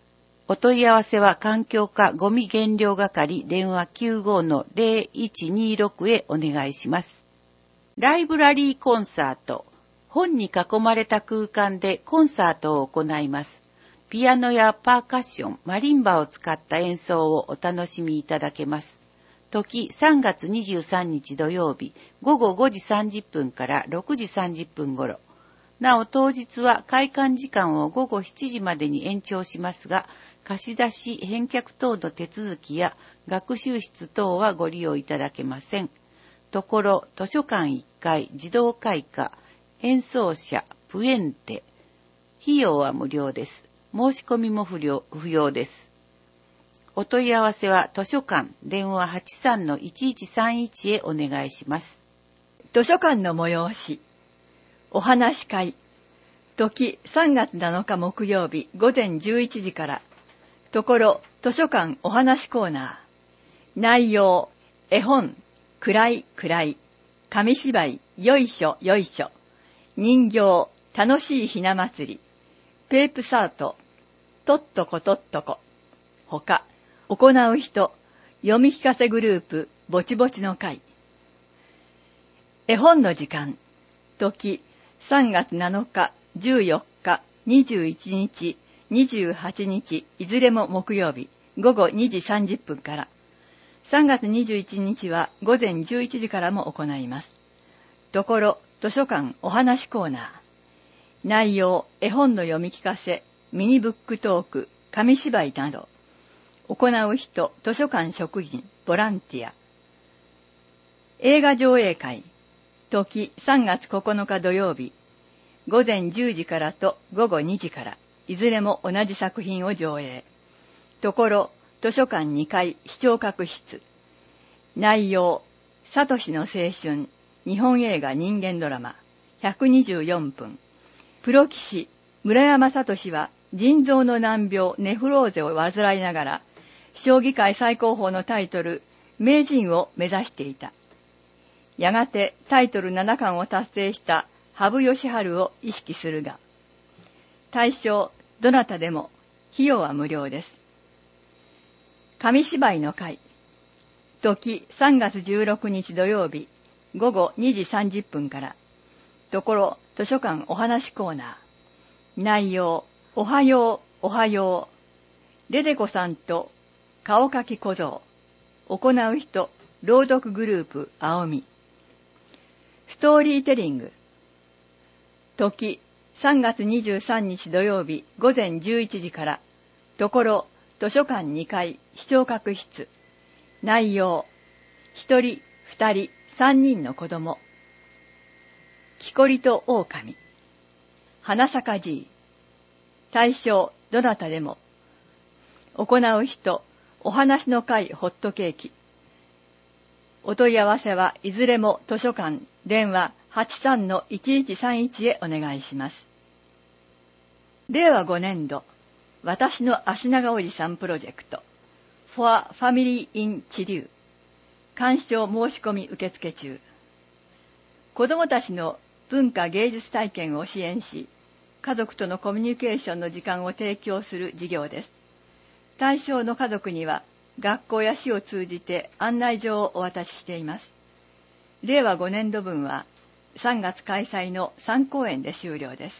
お問い合わせは環境課ゴミ減量係電話 きゅうご の ゼロいちにろく へお願いします。ライブラリーコンサート。本に囲まれた空間でコンサートを行います。ピアノやパーカッション、マリンバを使った演奏をお楽しみいただけます。時さんがつにじゅうさんにち土曜日、ごごごじさんじゅっぷんからろくじさんじゅっぷん頃。なお当日は開館時間をごごしちじまでに延長しますが、貸し出し、返却等の手続きや学習室等はご利用いただけません。ところ、図書館いっかい、児童会館、演奏者、プエンテ。費用は無料です。申し込みも不要、不要です。お問い合わせは図書館、電話 はちさんのいちいちさんいち へお願いします。 図書館の催し。お話し会。時さんがつなのか木曜日ごぜんじゅういちじから。ところ図書館お話コーナー。内容、絵本、くらいくらい。紙芝居、よいしょよいしょ。人形、楽しいひな祭り。ペープサート、とっとことっとこ。ほか、行う人、読み聞かせグループ、ぼちぼちの会。絵本の時間。時さんがつなのか、じゅうよっか、にじゅういちにち、にじゅうはちにち、いずれも木曜日、ごごにじさんじゅっぷんから。さんがつにじゅういちにちはごぜんじゅういちじからも行います。ところ、図書館お話コーナー。内容、絵本の読み聞かせ、ミニブックトーク、紙芝居など。行う人、図書館職員、ボランティア。映画上映会。時さんがつここのか土曜日。ごぜんじゅうじからとごごにじから。いずれも同じ作品を上映。ところ、図書館にかい視聴覚室。内容、サトシの青春、日本映画人間ドラマ、ひゃくにじゅうよんぷん。プロ棋士、村山聡は腎臓の難病ネフローゼを患いながら、将棋界最高峰のタイトル、名人を目指していた。やがてタイトルななかんを達成した羽生善治を意識するが、対象、どなたでも、費用は無料です。紙芝居の会。時さんがつじゅうろくにち土曜日、ごごにじさんじゅっぷんから。ところ、図書館お話コーナー。内容、おはよう、おはよう。デデコさんと顔かき小僧。行う人、朗読グループ、青み。ストーリーテリング。時、さんがつにじゅうさんにち土曜日ごぜんじゅういちじから。ところ、図書館にかい視聴覚室。内容、ひとり、ふたり、さんにんの子供。木こりと狼。花咲じい。対象、どなたでも。行う人、お話の会ホットケーキ。お問い合わせはいずれも図書館、電話 はちさんのいちいちさんいち へお願いします。れいわごねんど、私の足長おじさんプロジェクト、For Family in 治療。鑑賞申し込み受付中。子どもたちの文化芸術体験を支援し、家族とのコミュニケーションの時間を提供する事業です。対象の家族には、学校や市を通じて案内状をお渡ししています。れいわごねんどぶんはさんがつ開催のさんこうえんで終了です。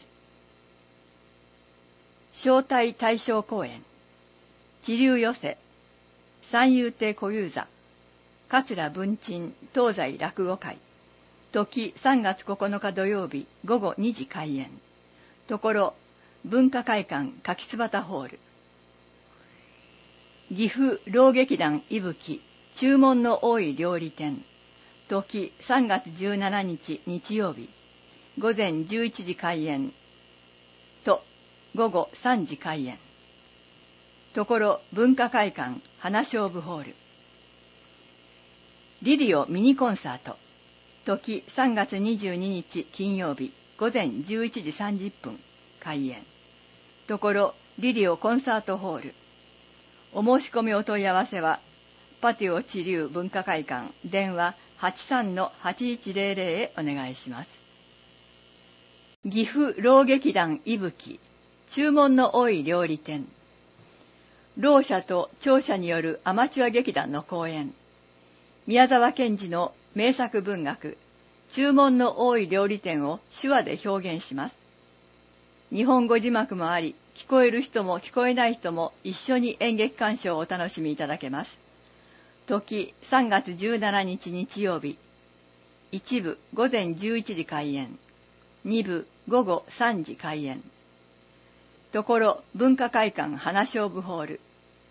招待対象公演。知立寄せ、三遊亭小遊三、桂文鎮東西落語会。時さんがつここのか土曜日ごごにじ開演。ところ、文化会館柿椿ホール。岐阜老劇団いぶき注文の多い料理店。時さんがつじゅうしちにち日曜日ごぜんじゅういちじ開演とごごさんじ開演。ところ文化会館花勝負ホール。リリオミニコンサート。時さんがつにじゅうににち金曜日ごぜんじゅういちじさんじゅっぷん開演。ところリリオコンサートホール。お申し込みお問い合わせは、パティオ知立文化会館電話 はちさんのはちいちゼロゼロ へお願いします。岐阜老劇団いぶき注文の多い料理店。 ろう者と聴者によるアマチュア劇団の公演。宮沢賢治の名作文学、注文の多い料理店を手話で表現します。日本語字幕もあり、聞こえる人も聞こえない人も一緒に演劇鑑賞をお楽しみいただけます。時さんがつじゅうしちにち日曜日。一部午前じゅういちじ開演。二部午後さんじ開演。ところ文化会館花勝負ホール。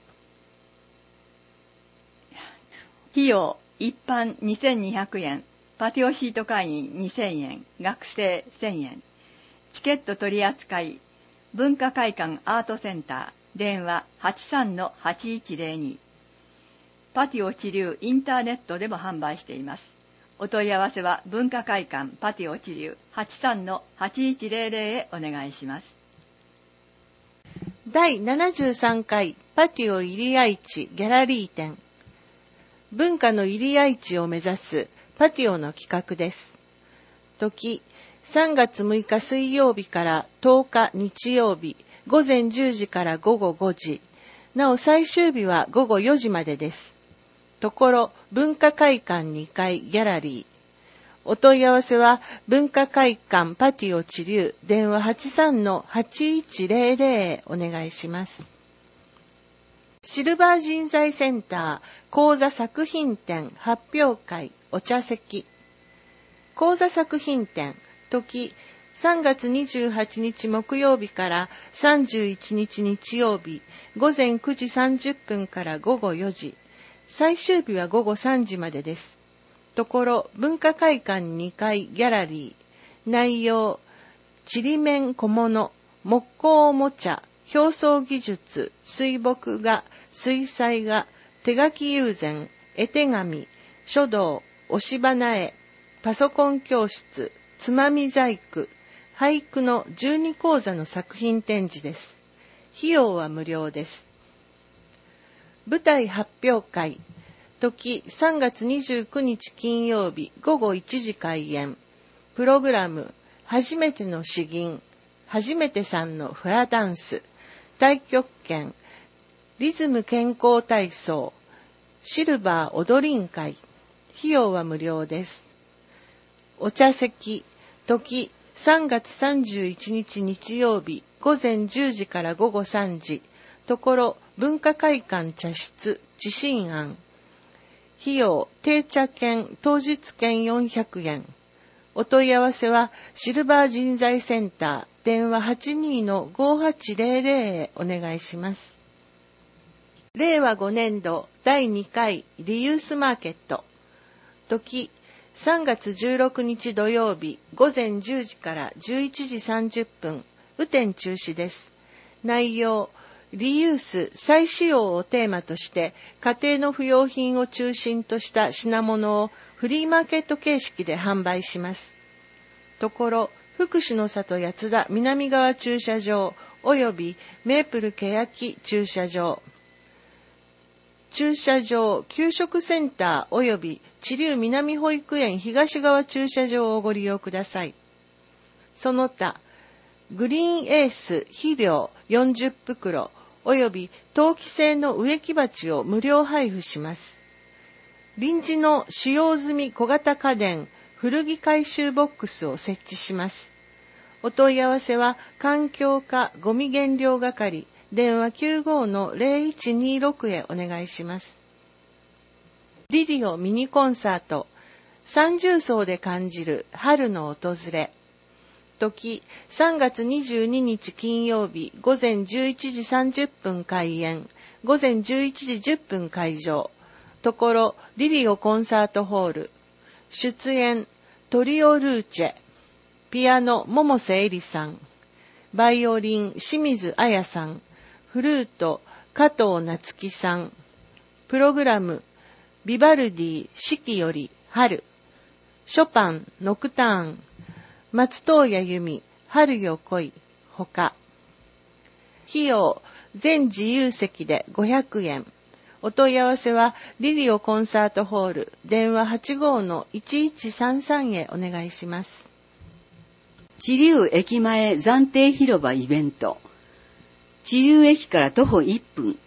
費用一般にせんにひゃくえん、パティオシート会員にせんえん、学生せんえん。チケット取扱い、文化会館アートセンター、電話 はちさんのはちいちゼロに。パティオチリューインターネットでも販売しています。お問い合わせは文化会館パティオチリュー はちさんのはちいちゼロゼロ へお願いします。 だいななじゅうさんかいパティオ入谷市ギャラリー展。文化の入谷市を目指すパティオの企画です。時さんがつむいか水曜日からとおか日曜日、午前じゅうじから午後ごじ。なお最終日は午後よじまでです。ところ文化会館にかいギャラリー。お問い合わせは文化会館パティオチリュー電話 はちさんのはちいちゼロゼロ へお願いします。シルバー人材センター講座作品展発表会お茶席。講座作品展時さんがつにじゅうはちにち木曜日からさんじゅういちにち日曜日、午前くじさんじゅっぷんから午後よじ。最終日は午後さんじまでです。ところ文化会館にかいギャラリー。内容ちりめん小物、木工おもちゃ、表層技術、水墨画、水彩画、手書き友禅、絵手紙、書道、押し花絵、パソコン教室、つまみ細工、俳句のじゅうにこうざの作品展示です。費用は無料です。舞台発表会時さんがつにじゅうくにち金曜日午後いちじ開演。プログラム初めての詩吟、初めてさんのフラダンス、太極拳、リズム健康体操、シルバー踊りん会。費用は無料です。お茶席時さんがつさんじゅういちにち日曜日午前じゅうじから午後さんじ。ところ文化会館茶室知心庵。費用定茶券当日券よんひゃくえん。お問い合わせはシルバー人材センター電話 はちにーのごはちゼロゼロ へお願いします。れいわごねんどだいにかいリユースマーケット時さんがつじゅうろくにち土曜日午前じゅうじからじゅういちじさんじゅっぷん。雨天中止です。内容リユース再使用をテーマとして家庭の不要品を中心とした品物をフリーマーケット形式で販売します。ところ福祉の里八田南側駐車場およびメープル欅駐車場、駐車場給食センターおよび知立南保育園東側駐車場をご利用ください。その他グリーンエース肥料よんじゅっぷくろおよび陶器製の植木鉢を無料配布します。臨時の使用済み小型家電古着回収ボックスを設置します。お問い合わせは環境課ゴミ減量係電話 きゅうごのゼロいちにろく へお願いします。リリオミニコンサート三重奏で感じる春の訪れ時さんがつにじゅうににち金曜日午前じゅういちじさんじゅっぷん開演、午前じゅういちじじゅっぷん会場。ところリリオコンサートホール。出演トリオルーチェ、ピアノ百瀬絵里さん、バイオリン清水彩さん、フルート加藤夏樹さん。プログラムビバルディ四季より春、ショパンノクターン、松任谷由実春よ来いほか。費用全自由席でごひゃくえん。お問い合わせはリリオコンサートホール電話 はちごのいちいちさんさん へお願いします。 知立駅前暫定広場イベント。知立駅から徒歩いっぷん、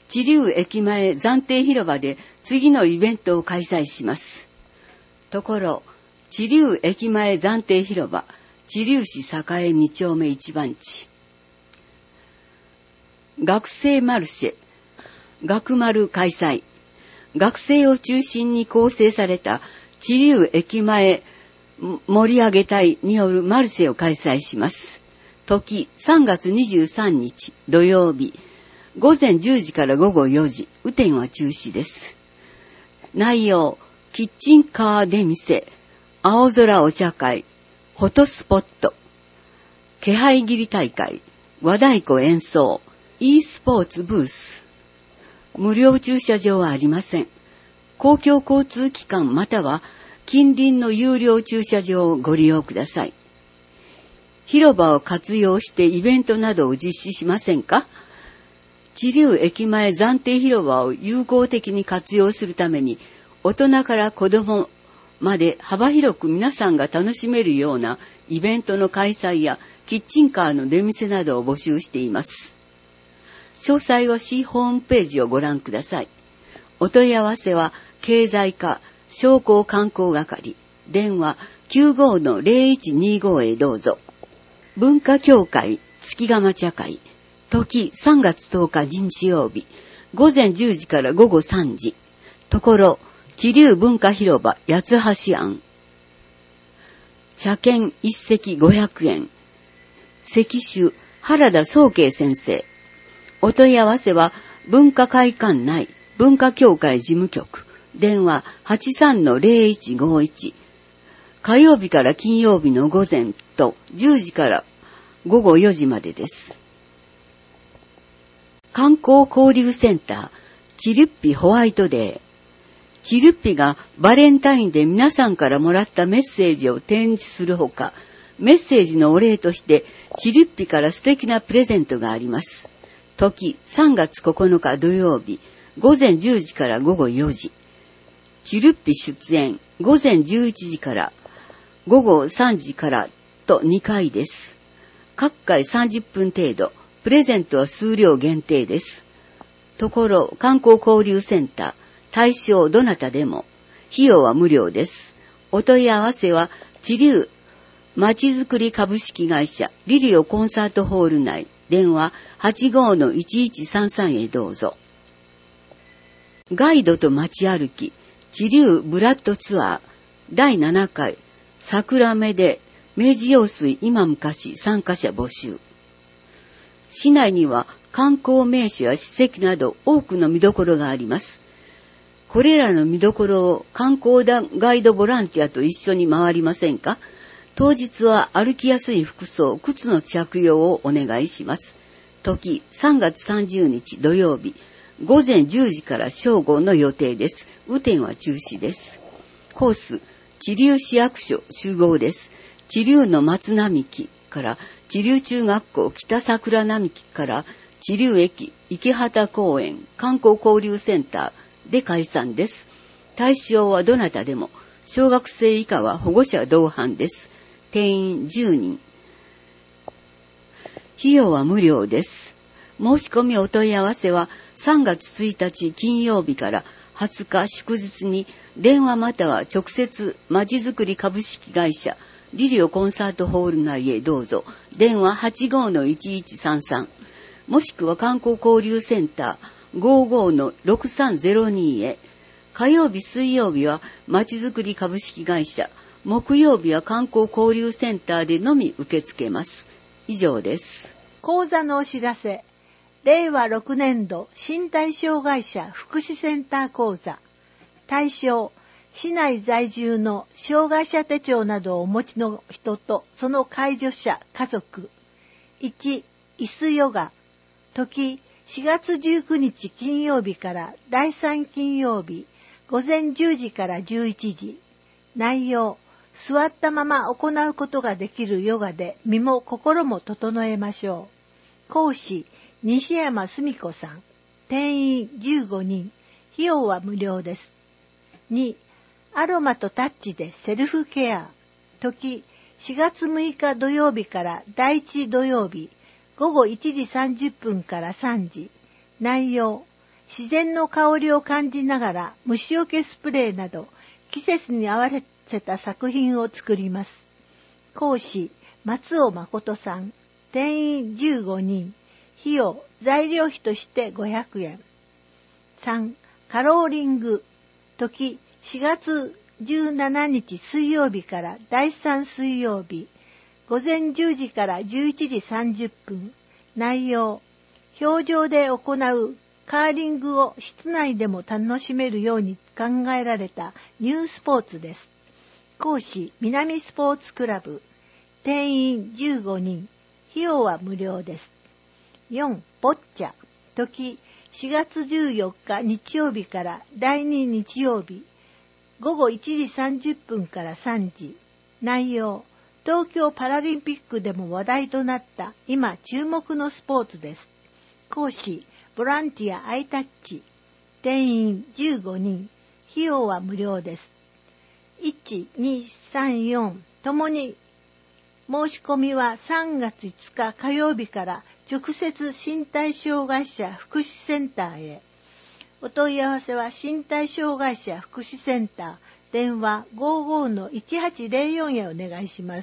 知立駅前暫定広場で次のイベントを開催します。ところ、知立駅前暫定広場、知立市栄に丁目いち番地。学生マルシェ、学丸開催。学生を中心に構成された知立駅前盛り上げ隊によるマルシェを開催します。時さんがつにじゅうさんにち土曜日、ごぜんじゅうじからごごよじ、雨天は中止です。内容、キッチンカー出店、青空お茶会、フォトスポット、気配切り大会、和太鼓演奏、e スポーツブース。無料駐車場はありません。公共交通機関または近隣の有料駐車場をご利用ください。広場を活用してイベントなどを実施しませんか？知立駅前暫定広場を有効的に活用するために、大人から子供まで幅広く皆さんが楽しめるようなイベントの開催やキッチンカーの出店などを募集しています。詳細は市ホームページをご覧ください。お問い合わせは経済課商工観光係、電話 きゅうご の ゼロいちにご へどうぞ。文化協会月釜茶会、時さんがつとおか日曜日、ごぜんじゅうじからごごさんじ。ところ、知立文化広場八つ橋庵。茶券一席ごひゃくえん。石手原田宗慶先生。お問い合わせは文化会館内文化協会事務局、電話 はちさんのゼロいちごいち。火曜日から金曜日の午前とじゅうじからごごよじまでです。観光交流センターチルッピホワイトデー。チルッピがバレンタインで皆さんからもらったメッセージを展示するほか、メッセージのお礼としてチルッピから素敵なプレゼントがあります。時さんがつここのか土曜日、ごぜんじゅうじからごごよじ。チルッピ出演ごぜんじゅういちじからごごさんじからとにかいです。各回さんじゅっぷん程度、プレゼントは数量限定です。ところ、観光交流センター、対象どなたでも、費用は無料です。お問い合わせは、知立まちづくり株式会社、リリオコンサートホール内、電話 はちごのいちいちさんさん へどうぞ。ガイドと街歩き、知立ブラッドツアー、だいななかい、桜目で明治用水今昔参加者募集。市内には観光名所や史跡など多くの見どころがあります。これらの見どころを観光ガイドボランティアと一緒に回りませんか？当日は歩きやすい服装、靴の着用をお願いします。時さんがつさんじゅうにち土曜日、ごぜんじゅうじから正午の予定です。雨天は中止です。コース、知立市役所集合です。知立の松並木から知立中学校北桜並木から知立駅池畑公園観光交流センターで解散です。対象はどなたでも、小学生以下は保護者同伴です。定員じゅうにん。費用は無料です。申し込みお問い合わせはさんがつついたち金曜日からはつか祝日に電話または直接まちづくり株式会社リリオコンサートホール内へどうぞ。電話 はちごのいちいちさんさん もしくは観光交流センター ごごのろくさんゼロに へ。火曜日水曜日はまちづくり株式会社、木曜日は観光交流センターでのみ受け付けます。以上です。 講座のお知らせ。れいわろくねんど身体障害者福祉センター講座。対象、市内在住の障害者手帳などをお持ちの人とその介助者家族。いち、椅子ヨガ。時しがつじゅうくにち金曜日からだいさん金曜日ごぜんじゅうじからじゅういちじ。内容、座ったまま行うことができるヨガで身も心も整えましょう。講師、西山澄子さん。定員じゅうごにん。費用は無料です。に、アロマとタッチでセルフケア。時しがつむいか土曜日からだいいち土曜日ごごいちじさんじゅっぷんからさんじ。内容、 自然の香りを感じながら虫除けスプレーなど季節に合わせた作品を作ります。講師、松尾誠さん。定員じゅうごにん。費用、材料費としてごひゃくえん。さん. カローリング。時、しがつじゅうしちにち水曜日からだいさん水曜日。午前じゅうじからじゅういちじさんじゅっぷん。内容、氷上で行うカーリングを室内でも楽しめるように考えられたニュースポーツです。講師、南スポーツクラブ。定員じゅうごにん。費用は無料です。よん. ボッチャ。時、しがつじゅうよっか日曜日からだいに日曜日。午後いちじさんじゅっぷんからさんじ。内容、東京パラリンピックでも話題となった今注目のスポーツです。講師、ボランティアアイタッチ。定員じゅうごにん。費用は無料です。いち、に、さん、よんともに申し込みはさんがついつか火曜日から直接身体障害者福祉センターへ。お問い合わせは身体障害者福祉センター電話 ごじゅうのいちはちゼロよん へお願いします。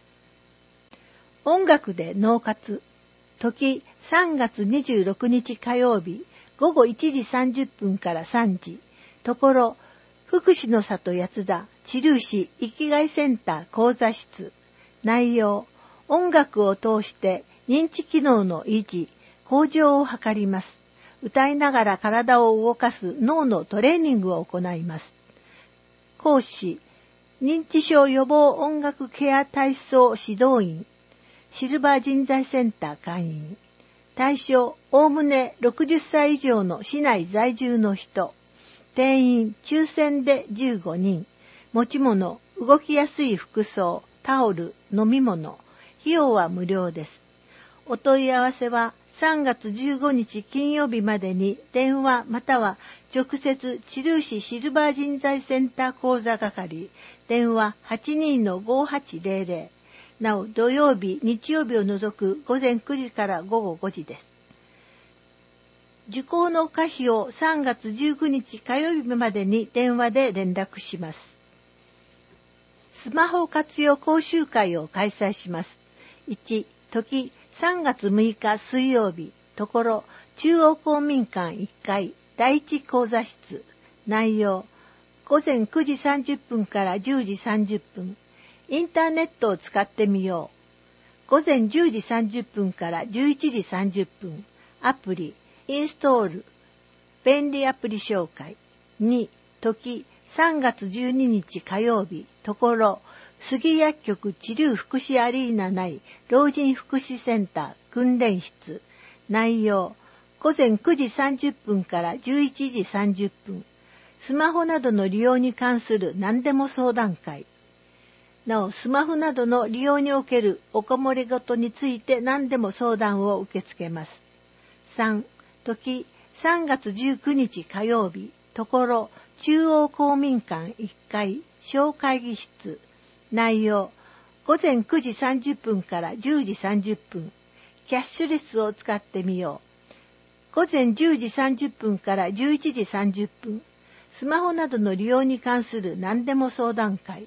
音楽で脳活。時さんがつにじゅうろくにち火曜日午後いちじさんじゅっぷんからさんじ。ところ福祉の里八田知立市生きがいセンター講座室。内容、音楽を通して認知機能の維持、向上を図ります。歌いながら体を動かす脳のトレーニングを行います。講師、認知症予防音楽ケア体操指導員、シルバー人材センター会員。対象、おおむねろくじゅっさい以上の市内在住の人。定員、抽選でじゅうごにん。持ち物、動きやすい服装、タオル、飲み物。費用は無料です。お問い合わせはさんがつじゅうごにち金曜日までに電話または直接知立市シルバー人材センター講座係電話 はちにのごはちゼロゼロ。なお土曜日、日曜日を除く午前くじから午後ごじです。受講の可否をさんがつじゅうくにち火曜日までに電話で連絡します。スマホ活用講習会を開催します。いち、時さんがつむいか水曜日、ところ中央公民館いっかいだいいち講座室。内容、午前くじさんじゅっぷんからじゅうじさんじゅっぷん。インターネットを使ってみよう。午前じゅうじさんじゅっぷんからじゅういちじさんじゅっぷん。アプリ、インストール。便利アプリ紹介。に、時さんがつじゅうににち火曜日、ところ杉薬局治療福祉アリーナ内老人福祉センター訓練室。内容、午前くじさんじゅっぷんからじゅういちじさんじゅっぷん。スマホなどの利用に関する何でも相談会。なお、スマホなどの利用におけるおこもりごとについて何でも相談を受け付けます。さん、時さんがつじゅうくにち火曜日、ところ中央公民館いっかい小会議室。内容、午前くじさんじゅっぷんからじゅうじさんじゅっぷん。キャッシュレスを使ってみよう。午前じゅうじさんじゅっぷんからじゅういちじさんじゅっぷん。スマホなどの利用に関する何でも相談会。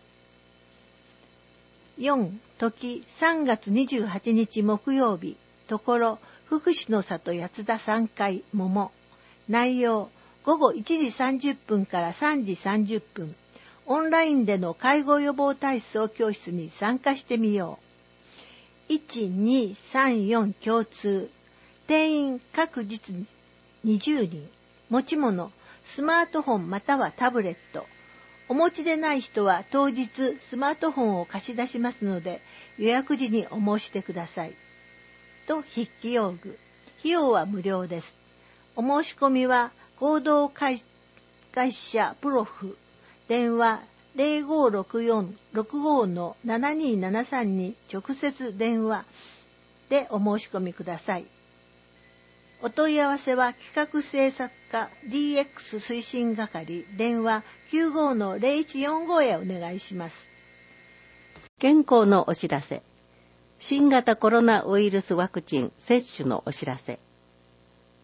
よん、時さんがつにじゅうはちにち木曜日、ところ福祉の里八田さんかい桃。内容、午後いちじさんじゅっぷんからさんじさんじゅっぷん。オンラインでの介護予防体操教室に参加してみよう。いち、に、さん、よん共通。定員各日にじゅうにん。持ち物、スマートフォンまたはタブレット。お持ちでない人は当日スマートフォンを貸し出しますので予約時にお申し出ください。と筆記用具。費用は無料です。お申し込みは合同会社プロフ。電話 ゼロごろくよん ろくごのななにななさん に直接電話でお申し込みください。お問い合わせは企画制作課 ディーエックス 推進係電話 きゅうごのゼロいちよんご へお願いします。 健康のお知らせ。新型コロナウイルスワクチン接種のお知らせ。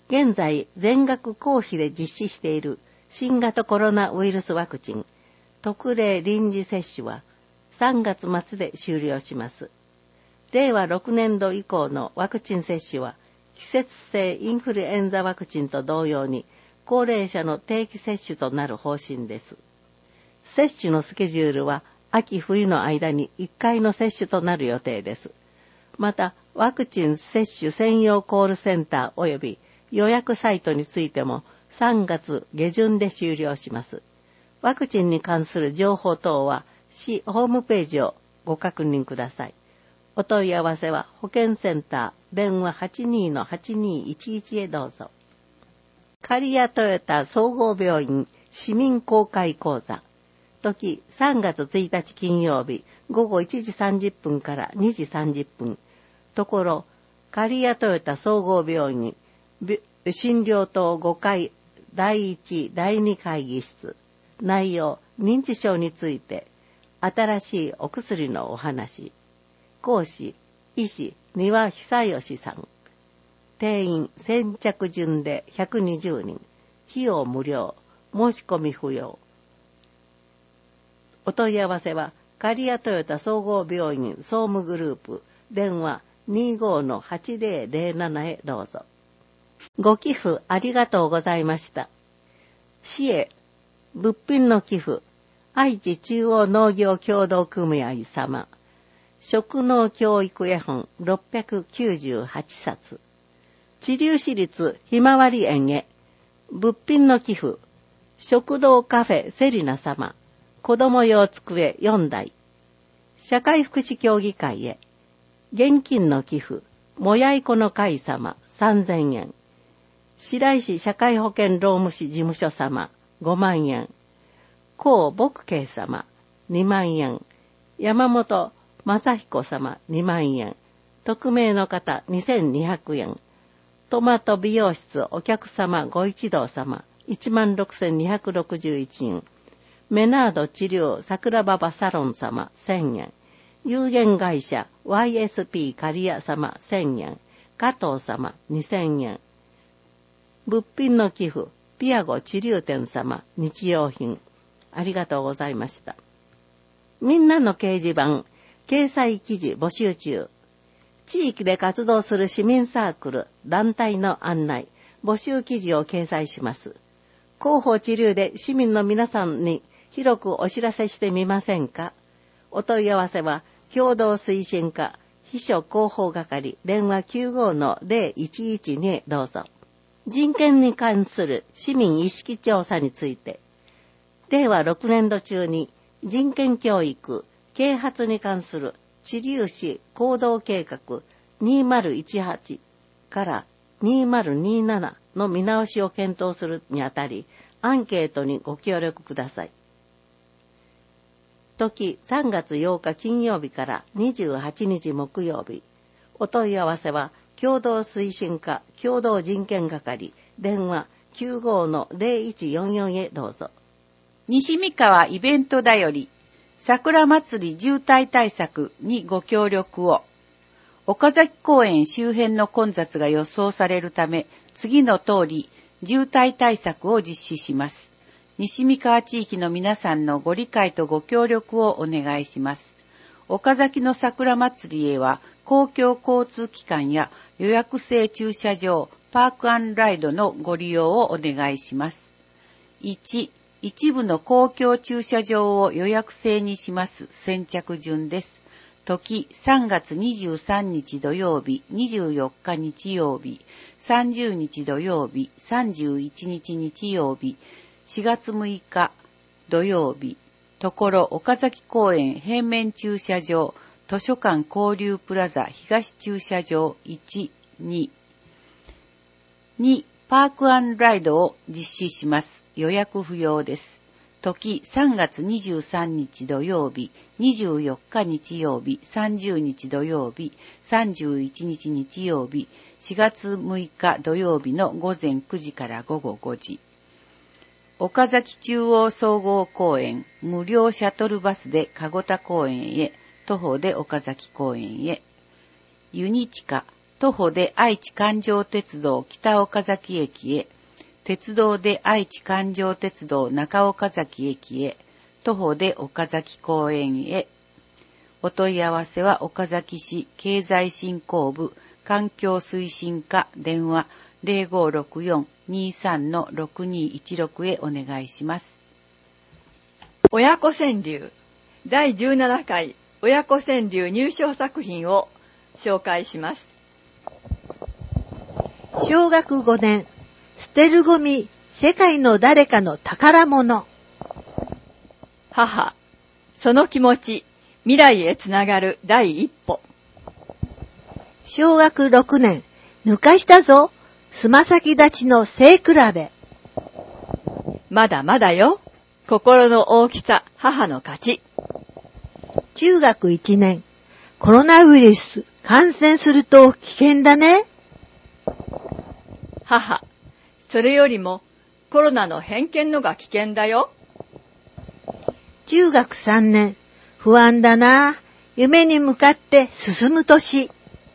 現在全額公費で実施している新型コロナウイルスワクチン特例臨時接種はさんがつ末で終了します。れいわろくねんど以降のワクチン接種は季節性インフルエンザワクチンと同様に高齢者の定期接種となる方針です。接種のスケジュールは秋冬の間にいっかいの接種となる予定です。また、ワクチン接種専用コールセンター及び予約サイトについてもさんがつげじゅんで終了します。ワクチンに関する情報等は市ホームページをご確認ください。お問い合わせは保健センター電話 はちにーのはちにーいちいち へどうぞ。刈谷トヨタ総合病院市民公開講座。時さんがつついたち金曜日ごごいちじさんじゅっぷんからにじさんじゅっぷん。ところ、刈谷トヨタ総合病院診療棟ごかいだいいちだいに会議室。内容、認知症について、新しいお薬のお話。講師、医師、丹羽久義さん。定員先着順でひゃくにじゅうにん。費用無料。申し込み不要。お問い合わせは、刈谷トヨタ総合病院総務グループ、電話 にじゅうごのはちぜろぜろなな へどうぞ。ご寄付ありがとうございました。市へ、物品の寄付、愛知中央農業協同組合様。食農教育絵本ろっぴゃくきゅうじゅうはちさつ。知立市立ひまわり園へ、物品の寄付、食堂カフェセリナ様。子供用机よんだい。社会福祉協議会へ、現金の寄付、もやいこの会様さんぜんえん。白石社会保険労務士事務所様ごまんえん。高牧慶様にまんえん。山本正彦様にまんえん。匿名の方にせんにひゃくえん。トマト美容室お客様ご一同様いちまんろくせんにひゃくろくじゅういちえん。メナード治療桜馬場サロン様せんえん。有限会社 ワイエスピー 刈谷様せんえん。加藤様にせんえん。物品の寄付、ピアゴ治療店様日用品。ありがとうございました。みんなの掲示板、掲載記事募集中。地域で活動する市民サークル、団体の案内、募集記事を掲載します。広報治療で市民の皆さんに広くお知らせしてみませんか。お問い合わせは、共同推進課、秘書広報係、電話 きゅうごのぜろいちいちに へどうぞ。人権に関する市民意識調査について、れいわろくねんど中に人権教育、啓発に関する知立市行動計画にせんじゅうはちからにせんにじゅうななの見直しを検討するにあたり、アンケートにご協力ください。時さんがつようか金曜日からにじゅうはちにち木曜日。お問い合わせは共同推進課共同人権係電話 きゅうごのぜろいちよんよん へどうぞ。 西三川イベントだより桜祭り渋滞対策にご協力を。岡崎公園周辺の混雑が予想されるため、次の通り渋滞対策を実施します。西三川地域の皆さんのご理解とご協力をお願いします。岡崎の桜祭りへは公共交通機関や予約制駐車場、パーク&ライドのご利用をお願いします。いち、一部の公共駐車場を予約制にします先着順です。時さんがつにじゅうさんにち土曜日、にじゅうよっか日曜日、さんじゅうにち土曜日、さんじゅういちにち日曜日、しがつむいか土曜日、ところ岡崎公園平面駐車場、図書館交流プラザ東駐車場いち、に、に、パーク&ライドを実施します。予約不要です。時さんがつにじゅうさんにち土曜日、にじゅうよっか日曜日、さんじゅうにち土曜日、さんじゅういちにち日曜日、しがつむいか土曜日のごぜんくじからごごごじ。岡崎中央総合公園、無料シャトルバスで籠田公園へ、徒歩で岡崎公園へ。ユニチカ、 徒歩で愛知環状鉄道北岡崎駅へ、鉄道で愛知環状鉄道中岡崎駅へ、徒歩で岡崎公園へ。お問い合わせは岡崎市経済振興部環境推進課電話 ゼロごろくよん にさん ろくにいちろく へお願いします。 親子川柳だいじゅうななかい親子川柳入賞作品を紹介します。 小学ごねん、捨てるゴミ、世界の誰かの宝物。 母、その気持ち、未来へつながる第一歩。 小学ろくねん、抜かしたぞ、つま先立ちの背比べ。 まだまだよ、心の大きさ、母の勝ち。 中学いちねん、コロナウイルス感染すると危険だね。 母、それよりもコロナの偏見のが危険だよ。 中学さんねん、不安だな、夢に向かって進む年。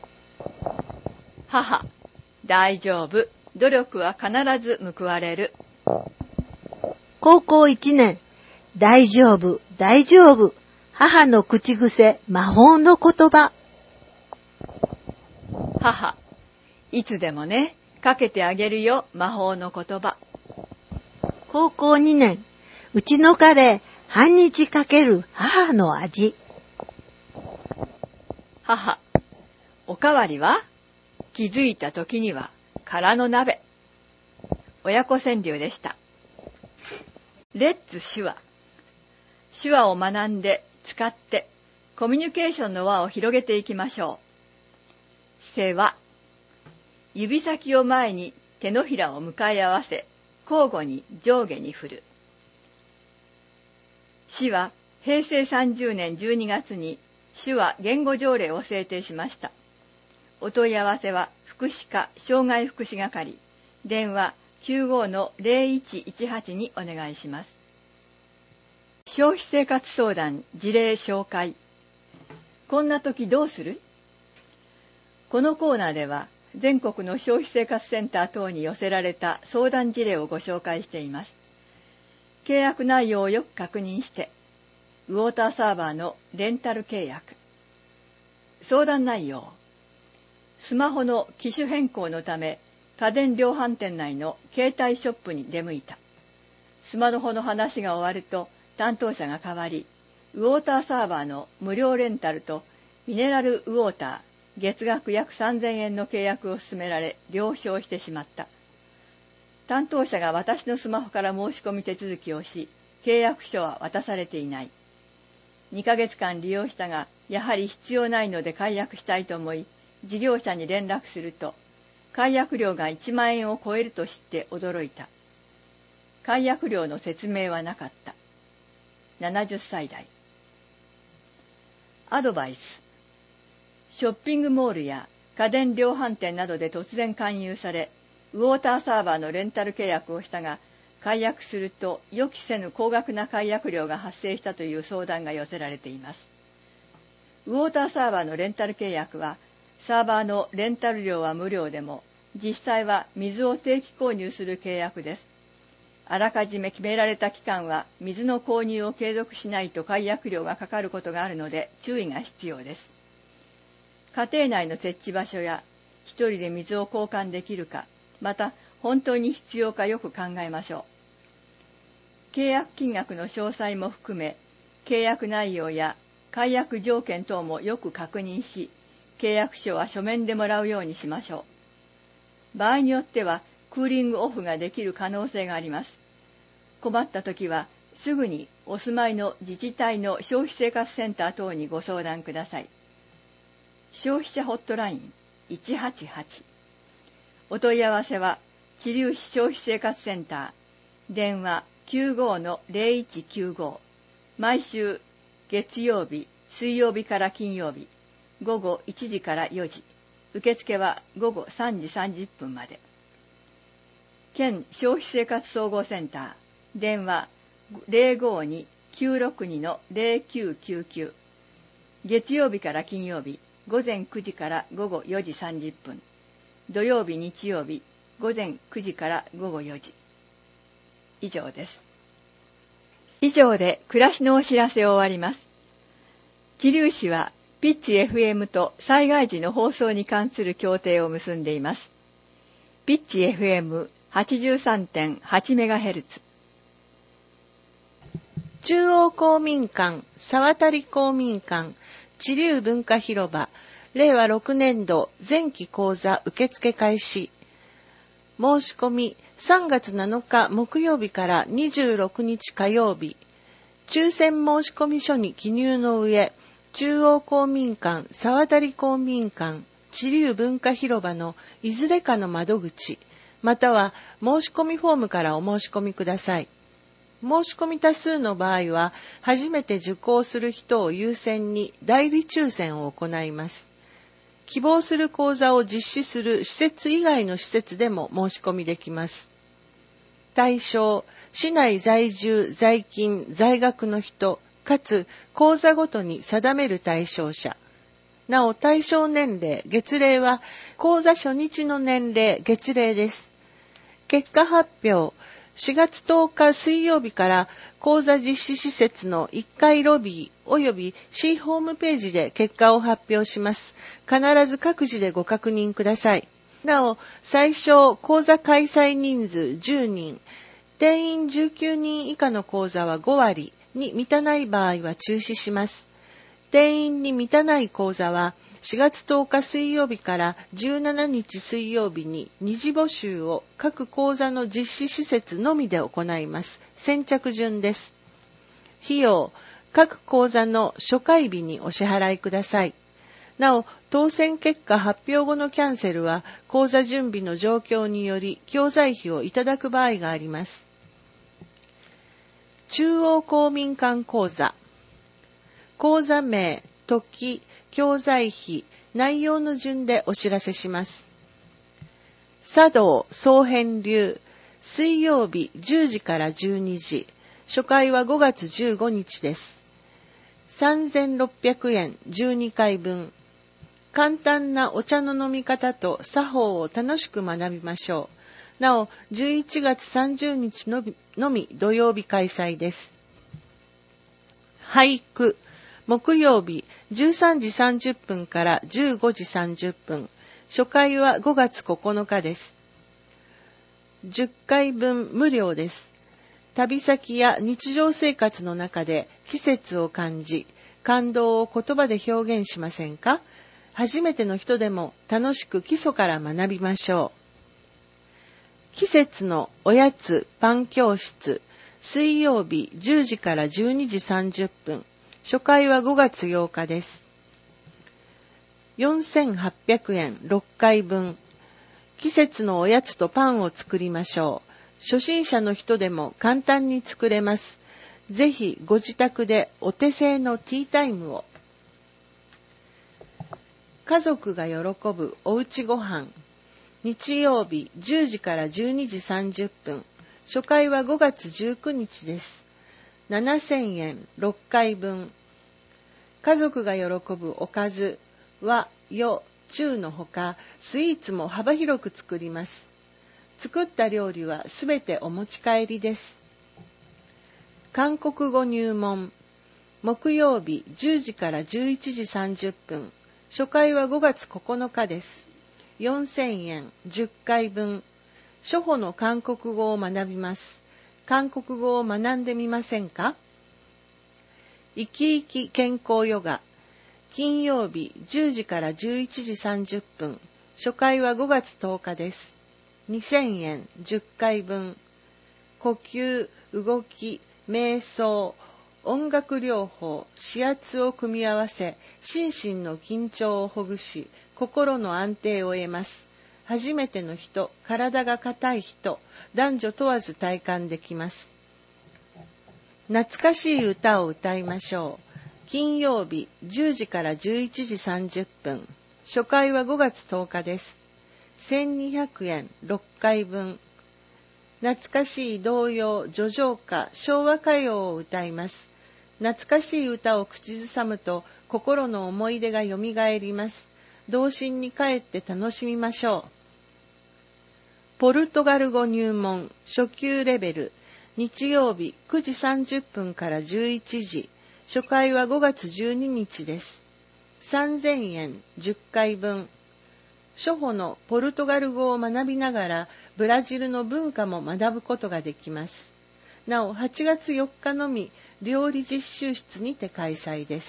母、大丈夫、努力は必ず報われる。 高校いちねん、大丈夫、大丈夫、母の口癖、魔法の言葉。 母、いつでもね、かけてあげるよ、魔法の言葉。 高校にねん、うちのカレー、半日かける母の味。 母、おかわりは気づいた時には空の鍋。親子川柳でした。レッツ手話。手話を学んで使ってコミュニケーションの輪を広げていきましょう。せは、指先を前に手のひらを向かい合わせ、交互に上下に振る。市はへいせいさんじゅうねんじゅうにがつに手話言語条例を制定しました。お問い合わせは福祉課障害福祉係、電話 きゅうご の ゼロいちいちはち にお願いします。消費生活相談事例紹介。こんな時どうする？このコーナーでは全国の消費生活センター等に寄せられた相談事例をご紹介しています。契約内容をよく確認して、ウォーターサーバーのレンタル契約。相談内容。スマホの機種変更のため、家電量販店内の携帯ショップに出向いた。スマホの話が終わると担当者が代わり、ウォーターサーバーの無料レンタルとミネラルウォーター、月額約さんぜんえんの契約を勧められ、了承してしまった。担当者が私のスマホから申し込み手続きをし、契約書は渡されていない。にかげつかん利用したが、やはり必要ないので解約したいと思い、事業者に連絡すると、解約料がいちまんえんを超えると知って驚いた。解約料の説明はなかった。ななじゅっさい代。アドバイス。ショッピングモールや家電量販店などで突然勧誘され、ウォーターサーバーのレンタル契約をしたが、解約すると予期せぬ高額な解約料が発生したという相談が寄せられています。ウォーターサーバーのレンタル契約は、サーバーのレンタル料は無料でも、実際は水を定期購入する契約です。あらかじめ決められた期間は水の購入を継続しないと解約料がかかることがあるので注意が必要です。家庭内の設置場所や一人で水を交換できるか、また本当に必要かよく考えましょう。契約金額の詳細も含め、契約内容や解約条件等もよく確認し、契約書は書面でもらうようにしましょう。場合によってはクーリングオフができる可能性があります。困った時はすぐにお住まいの自治体の消費生活センター等にご相談ください。消費者ホットラインいちはちはち。お問い合わせは知立市消費生活センター、電話 きゅうご の ゼロいちきゅうご。毎週月曜日、水曜日から金曜日、ごごいちじからよじ。受付はごごさんじさんじゅっぷんまで。県消費生活総合センター、電話 ゼロごに きゅうろくに の ゼロきゅうきゅうきゅう。月曜日から金曜日、 午前くじから午後よじさんじゅっぷん、土曜日日曜日午前くじから午後よじ。以上です。以上で暮らしのお知らせを終わります。知立市はピッチ エフエム と災害時の放送に関する協定を結んでいます。ピッチ エフエムはちじゅうさんてんはちメガヘルツ。 中央公民館、沢渡公民館、知立文化広場、れいわろくねんど前期講座受付開始。申し込みさんがつなのか木曜日からにじゅうろくにち火曜日。抽選申し込み書に記入の上、中央公民館、沢渡公民館、知立文化広場のいずれかの窓口、または申し込みフォームからお申し込みください。申し込み多数の場合は、初めて受講する人を優先に代理抽選を行います。希望する講座を実施する施設以外の施設でも申し込みできます。対象、市内在住、在勤、在学の人、かつ講座ごとに定める対象者。なお対象年齢、月齢は講座初日の年齢、月齢です。結果発表、しがつとおか水曜日から講座実施施設のいっかいロビーおよび市ホームページで結果を発表します。必ず各自でご確認ください。なお、最小講座開催人数じゅうにん、定員じゅうきゅうにん以下の講座はごわりに満たない場合は中止します。定員に満たない講座はしがつとおか水曜日からじゅうしちにち水曜日に二次募集を各講座の実施施設のみで行います。先着順です。費用、各講座の初回日にお支払いください。なお、当選結果発表後のキャンセルは講座準備の状況により教材費をいただく場合があります。中央公民館講座。講座名、時、教材費、内容の順でお知らせします。茶道総編流、水曜日じゅうじからじゅうにじ、初回はごがつじゅうごにちです。さんぜんろっぴゃくえんじゅうにかいぶん。簡単なお茶の飲み方と作法を楽しく学びましょう。なお、じゅういちがつさんじゅうにちのみ、のみ土曜日開催です。俳句、木曜日じゅうさんじさんじゅっぷんからじゅうごじさんじゅっぷん。初回はごがつここのかです。じゅっかいぶん無料です。旅先や日常生活の中で季節を感じ、感動を言葉で表現しませんか？初めての人でも楽しく基礎から学びましょう。季節のおやつパン教室、水曜日じゅうじからじゅうにじさんじゅっぷん。初回はごがつようかです。よんせんはっぴゃくえんろっかいぶん。季節のおやつとパンを作りましょう。初心者の人でも簡単に作れます。ぜひご自宅でお手製のティータイムを。家族が喜ぶおうちごはん。日曜日じゅうじからじゅうにじさんじゅっぷん。初回はごがつじゅうくにちです。ななせんえんろっかいぶん。家族が喜ぶおかず、和、洋、中のほか、スイーツも幅広く作ります。作った料理はすべてお持ち帰りです。韓国語入門。木曜日じゅうじからじゅういちじさんじゅっぷん。初回はごがつここのかです。よんせんえんじゅっかいぶん。初歩の韓国語を学びます。韓国語を学んでみませんか？生き生き健康ヨガ。金曜日じゅうじからじゅういちじさんじゅっぷん。初回はごがつとおかです。にせんえんじゅっかいぶん。呼吸、動き、瞑想、音楽療法、指圧を組み合わせ、心身の緊張をほぐし、心の安定を得ます。初めての人、体が硬い人、男女問わず体感できます。懐かしい歌を歌いましょう。金曜日じゅうじからじゅういちじさんじゅっぷん。初回はごがつとおかです。せんにひゃくえんろっかいぶん。懐かしい童謡、叙情歌、昭和歌謡を歌います。懐かしい歌を口ずさむと心の思い出がよみがえります。童心に帰って楽しみましょう。ポルトガル語入門初級レベル、日曜日くじさんじゅっぷんからじゅういちじ、初回はごがつじゅうににちです。さんぜんえんじゅっかいぶん。初歩のポルトガル語を学びながらブラジルの文化も学ぶことができます。なおはちがつよっかのみ料理実習室にて開催です。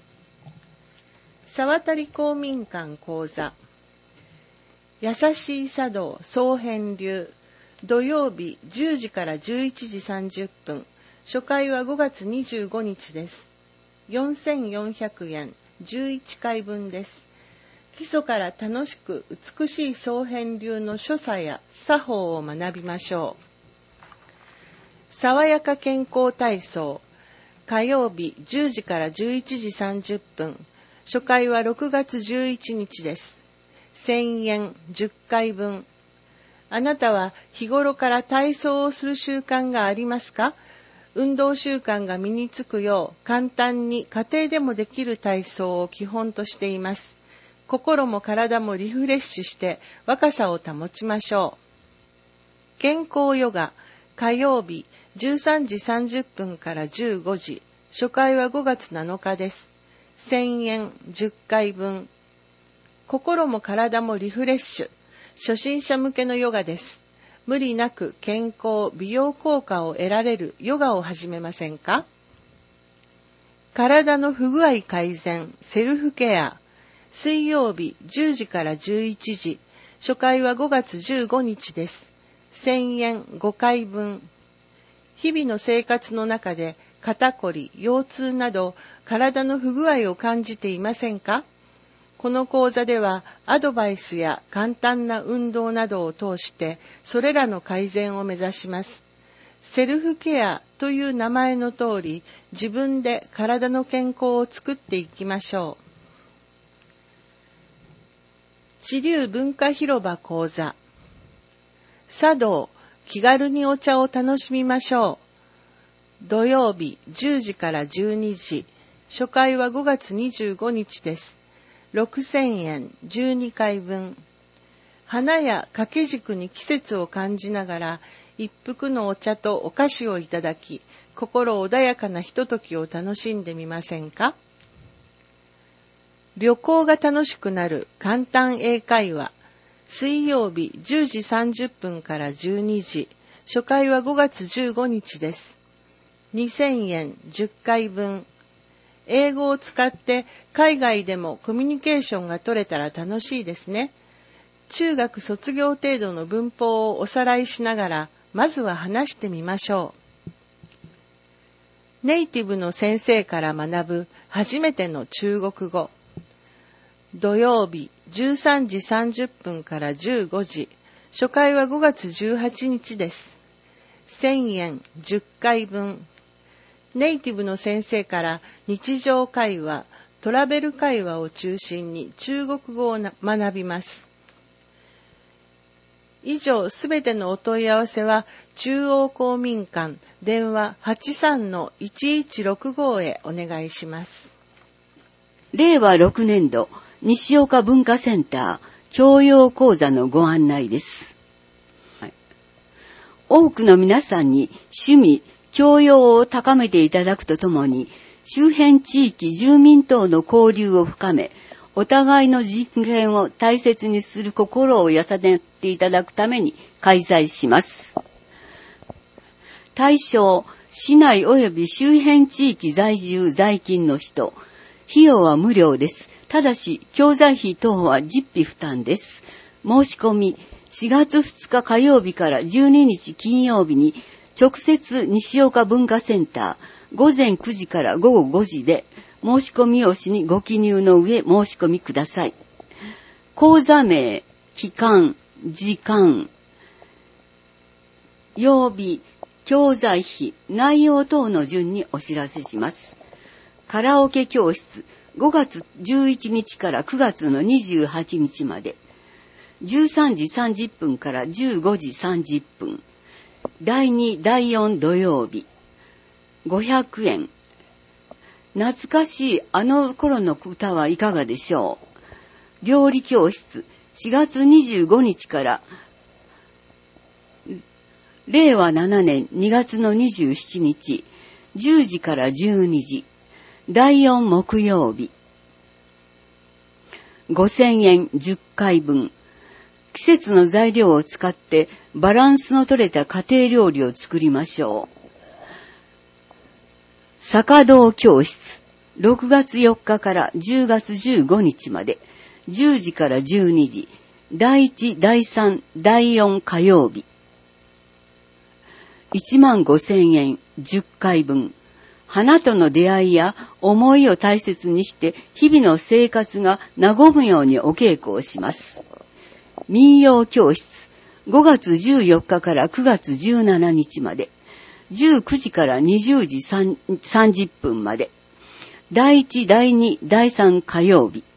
沢渡公民館講座、優しい茶道総編流、土曜日じゅうじからじゅういちじさんじゅっぷん、初回はごがつにじゅうごにちです。よんせんよんひゃくえん、じゅういっかいぶんです。基礎から楽しく美しい総編流の所作や作法を学びましょう。爽やか健康体操、火曜日じゅうじからじゅういちじさんじゅっぷん、初回はろくがつじゅういちにちです。せんえんじゅっかいぶん。あなたは日頃から体操をする習慣がありますか？運動習慣が身につくよう簡単に家庭でもできる体操を基本としています。心も体もリフレッシュして若さを保ちましょう。健康ヨガ、火曜日じゅうさんじさんじゅっぷんからじゅうごじ、初回はごがつなのかです。せんえんじゅっかいぶん。心も体もリフレッシュ、初心者向けのヨガです。無理なく健康、美容効果を得られるヨガを始めませんか？体の不具合改善、セルフケア、水曜日じゅうじからじゅういちじ、初回はごがつじゅうごにちです。せんえんごかいぶん。日々の生活の中で肩こり、腰痛など体の不具合を感じていませんか？この講座ではアドバイスや簡単な運動などを通してそれらの改善を目指します。セルフケアという名前の通り、自分で体の健康を作っていきましょう。知立文化広場講座、茶道、気軽にお茶を楽しみましょう。土曜日じゅうじからじゅうにじ、初回はごがつにじゅうごにちです。ろくせんえんじゅうにかいぶん。花や掛け軸に季節を感じながら一服のお茶とお菓子をいただき、心穏やかなひとときを楽しんでみませんか？旅行が楽しくなる簡単英会話、水曜日じゅうじさんじゅっぷんからじゅうにじ、初回はごがつじゅうごにちです。にせんえんじゅっかいぶん。英語を使って海外でもコミュニケーションが取れたら楽しいですね。中学卒業程度の文法をおさらいしながら、まずは話してみましょう。ネイティブの先生から学ぶ初めての中国語。土曜日じゅうさんじさんじゅっぷんからじゅうごじ、初回はごがつじゅうはちにちです。せんえんじゅっかいぶん。ネイティブの先生から日常会話、トラベル会話を中心に中国語を学びます。以上すべてのお問い合わせは中央公民館電話 はちさんのいちいちろくご へお願いします。 れいわろくねんど西岡文化センター教養講座のご案内です。はい、多くの皆さんに趣味、教養を高めていただくとともに、周辺地域住民等の交流を深め、お互いの人権を大切にする心を養っていただくために開催します。対象、市内及び周辺地域在住在勤の人、費用は無料です。ただし、教材費等は実費負担です。申し込み、しがつふつか火曜日からじゅうににち金曜日に、直接西岡文化センター、ごぜんくじからごごごじで、申し込み用紙にご記入の上申し込みください。講座名、期間、時間、曜日、教材費、内容等の順にお知らせします。カラオケ教室、ごがつじゅういちにちからくがつのにじゅうはちにちまで、じゅうさんじさんじゅっぷんからじゅうごじさんじゅっぷん、だいに、だいよん土曜日、ごひゃくえん。 懐かしいあの頃の歌はいかがでしょう。料理教室しがつにじゅうごにちかられいわななねんにがつのにじゅうしちにちじゅうじからじゅうにじ、だいよん木曜日。ごせんえんじゅっかいぶん。季節の材料を使ってバランスの取れた家庭料理を作りましょう。酒道教室ろくがつよっかからじゅうがつじゅうごにちまでじゅうじからじゅうにじ、だいいち、だいさん、だいよん火曜日。いちまんごせんえんじゅっかいぶん。花との出会いや思いを大切にして日々の生活が和むようにお稽古をします。民謡教室ごがつじゅうよっかからくがつじゅうしちにちまでじゅうくじからにじゅうじさんじゅっぷんまでだいいち、だいに、だいさん火曜日。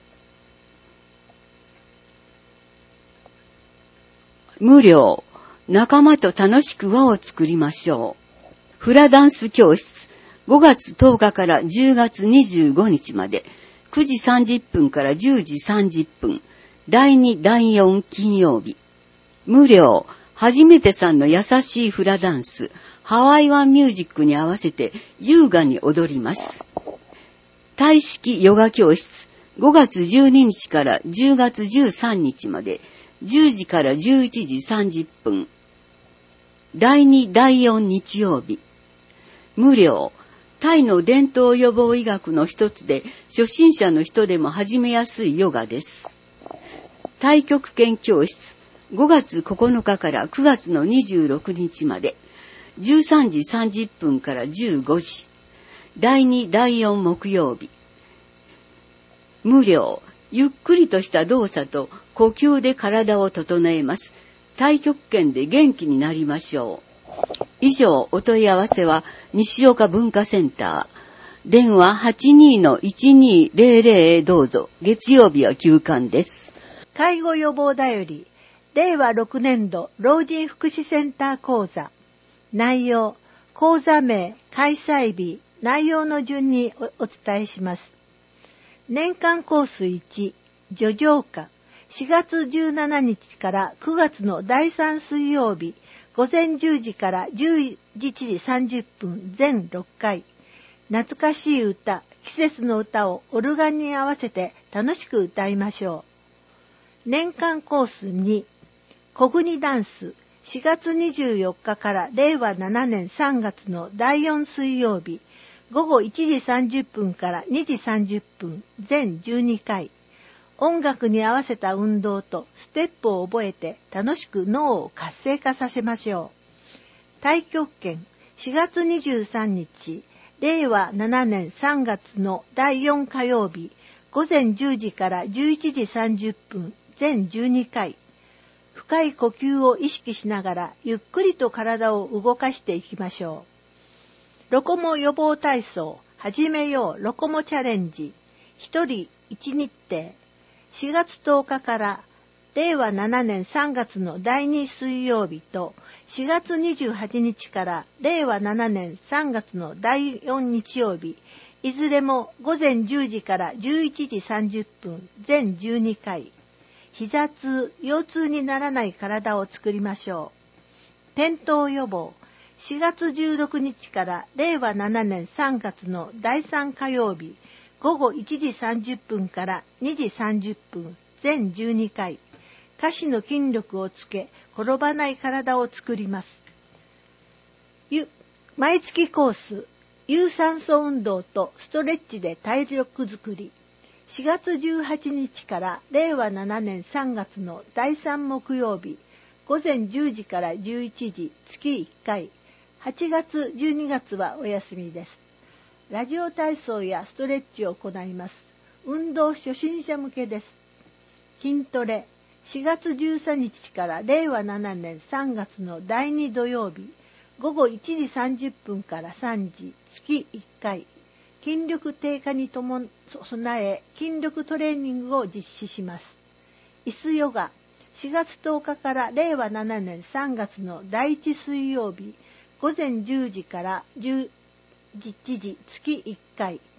無料仲間と楽しく輪を作りましょう。フラダンス教室ごがつとおかからじゅうがつにじゅうごにちまでくじさんじゅっぷんからじゅうじさんじゅっぷん、だいに、だいよん金曜日。無料はじめてさんの優しいフラダンスハワイワンミュージックに合わせて優雅に踊ります。タイ式ヨガ教室ごがつじゅうににちからじゅうがつじゅうさんにちまでじゅうじからじゅういちじさんじゅっぷん、だいに、だいよん日曜日。無料タイの伝統予防医学の一つで初心者の人でも始めやすいヨガです。太極拳教室ごがつここのかからくがつのにじゅうろくにちまでじゅうさんじさんじゅっぷんからじゅうごじ、だいに、だいよん木曜日。無料ゆっくりとした動作と呼吸で体を整えます。太極拳で元気になりましょう。以上、お問い合わせは西岡文化センター。電話 はちにーいちにーぜろぜろ へどうぞ。月曜日は休館です。 介護予防だよりれいわろくねんど老人福祉センター講座。内容、講座名、開催日、内容の順に お, お伝えします。年間コースいち、叙情歌。しがつじゅうしちにちからくがつのだいさん水曜日、ごぜんじゅうじからじゅういちじさんじゅっぷん全ろっかい。懐かしい歌、季節の歌をオルガンに合わせて楽しく歌いましょう。年間コースに、小国ダンス。しがつにじゅうよっかかられいわななねんさんがつのだいよん水曜日、ごごいちじさんじゅっぷんからにじさんじゅっぷん全じゅうにかい。音楽に合わせた運動とステップを覚えて楽しく脳を活性化させましょう。太極拳しがつにじゅうさんにち、れいわななねんさんがつのだいよん火曜日、ごぜんじゅうじからじゅういちじさんじゅっぷん全じゅうにかい。深い呼吸を意識しながらゆっくりと体を動かしていきましょう。ロコモ予防体操始めようロコモチャレンジ。一人一日程。しがつとおかかられいわななねんさんがつのだいに水曜日としがつにじゅうはちにちかられいわななねんさんがつのだいよん日曜日、いずれもごぜんじゅうじからじゅういちじさんじゅっぷん全じゅうにかい。膝痛、腰痛にならない体を作りましょう。転倒予防。しがつじゅうろくにちかられいわななねんさんがつのだいさん火曜日、ごごいちじさんじゅっぷんからにじさんじゅっぷん全じゅうにかい。下肢の筋力をつけ、転ばない体を作ります。毎月コース、有酸素運動とストレッチで体力づくり。しがつじゅうはちにちかられいわななねんさんがつのだいさん木曜日、ごぜんじゅうじからじゅういちじ、月いっかい。はちがつ、じゅうにがつはお休みです。ラジオ体操やストレッチを行います。運動初心者向けです。筋トレ。しがつじゅうさんにちかられいわななねんさんがつのだいに土曜日、ごごいちじさんじゅっぷんからさんじ、月いっかい。筋力低下に伴備え筋力トレーニングを実施します。椅子ヨガ。しがつとおかかられいわななねんさんがつのだいいち水曜日、ごぜんじゅうじからじゅういちじ、月いっかい。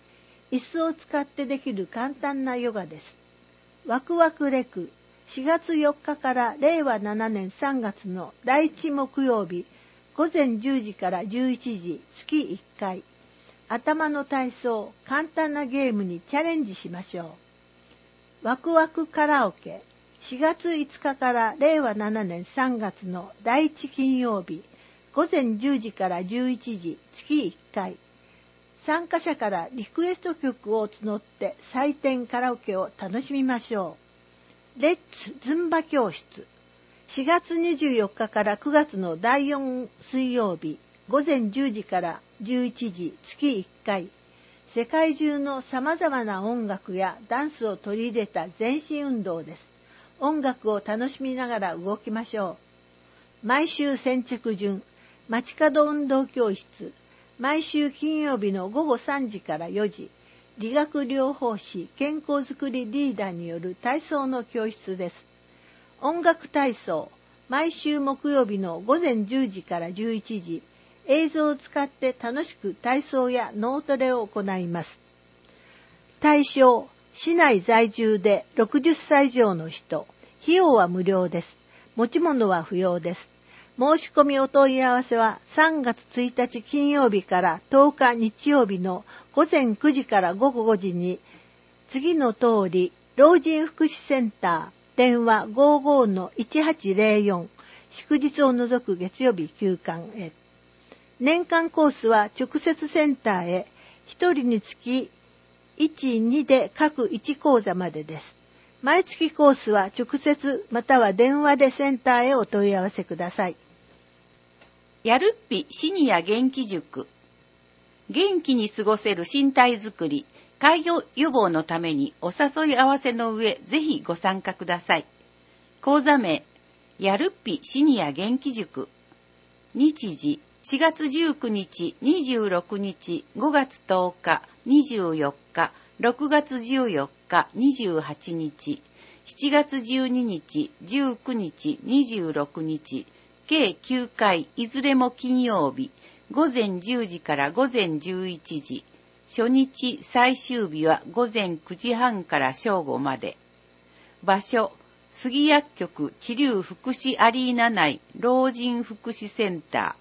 椅子を使ってできる簡単なヨガです。ワクワクレク、しがつよっかかられいわななねんさんがつのだいいち木曜日、ごぜんじゅうじからじゅういちじ、月いっかい。頭の体操、簡単なゲームにチャレンジしましょう。ワクワクカラオケ、しがついつかかられいわななねんさんがつのだいいち金曜日、ごぜんじゅうじからじゅういちじ、月いっかい。参加者からリクエスト曲を募って採点カラオケを楽しみましょう。レッツズンバ教室、しがつにじゅうよっかからくがつのだいよん水曜日、ごぜんじゅうじからじゅういちじ、月いっかい。世界中のさまざまな音楽やダンスを取り入れた全身運動です。音楽を楽しみながら動きましょう。毎週先着順、街角運動教室、毎週金曜日のごごさんじからよじ、理学療法士健康づくりリーダーによる体操の教室です。音楽体操、毎週木曜日のごぜんじゅうじからじゅういちじ、映像を使って楽しく体操や脳トレを行います。対象、市内在住でろくじゅっさい以上の人、費用は無料です。持ち物は不要です。申し込みお問い合わせはさんがつついたち金曜日からとおか日曜日のごぜんくじからごごごじに、次の通り、老人福祉センター、電話 ごーごーのいちはちぜろよん、祝日を除く月曜日休館へ。年間コースは直接センターへ、ひとりにつきいち、にで各いち講座までです。毎月コースは直接または電話でセンターへお問い合わせください。 やるっぴシニア元気塾。元気に過ごせる身体づくり、介護予防のためにお誘い合わせの上、ぜひご参加ください。講座名、やるっぴシニア元気塾。日時、しがつじゅうくにち、にじゅうろくにち、ごがつとおか、にじゅうよっか、ろくがつじゅうよっか、にじゅうはちにち、しちがつじゅうににち、じゅうくにち、にじゅうろくにち、計きゅうかい、いずれも金曜日、ごぜんじゅうじからごぜんじゅういちじ、初日最終日はごぜんくじはんから正午まで。場所、杉薬局知立福祉アリーナ内老人福祉センター。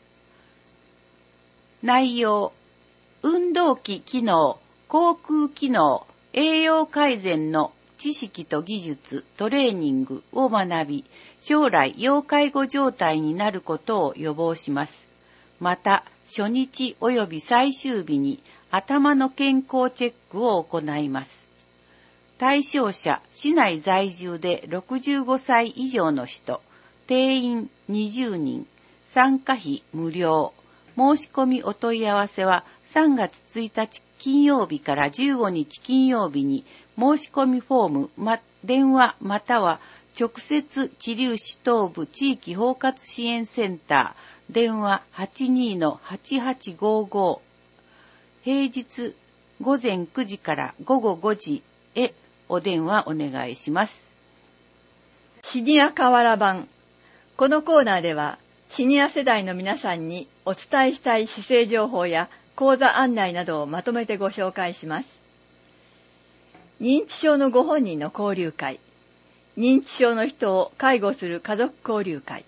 内容、運動器機能、口腔機能、栄養改善の知識と技術、トレーニングを学び、将来要介護状態になることを予防します。また、初日及び最終日に頭の健康チェックを行います。対象者、市内在住でろくじゅうごさい以上の人、定員にじゅうにん、参加費無料。申し込みお問い合わせはさんがつついたち金曜日からじゅうごにち金曜日に申し込みフォーム、ま、電話または直接知立市東部地域包括支援センター、電話 はちにーのはちはちごーごー、平日ごぜんくじからごごごじへお電話お願いします。 シニア河原版。このコーナーではシニア世代の皆さんにお伝えしたい姿勢情報や講座案内などをまとめてご紹介します。認知症のご本人の交流会、認知症の人を介護する家族交流会、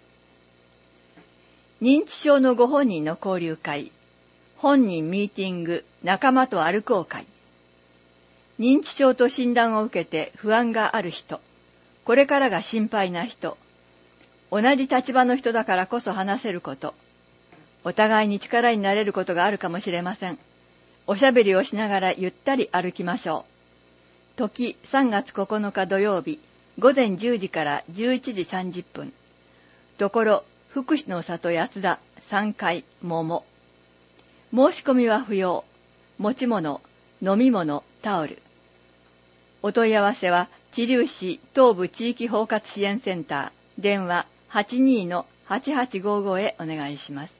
認知症のご本人の交流会、本人ミーティング仲間と歩こう会、認知症と診断を受けて不安がある人、これからが心配な人、同じ立場の人だからこそ話せること、お互いに力になれることがあるかもしれません。おしゃべりをしながらゆったり歩きましょう。時さんがつここのか土曜日、ごぜんじゅうじからじゅういちじさんじゅっぷん。ところ、福祉の里安田さんかい桃。申し込みは不要。持ち物、飲み物、タオル。お問い合わせは、知立市東部地域包括支援センター、電話 はちにーのはちはちごーごー へお願いします。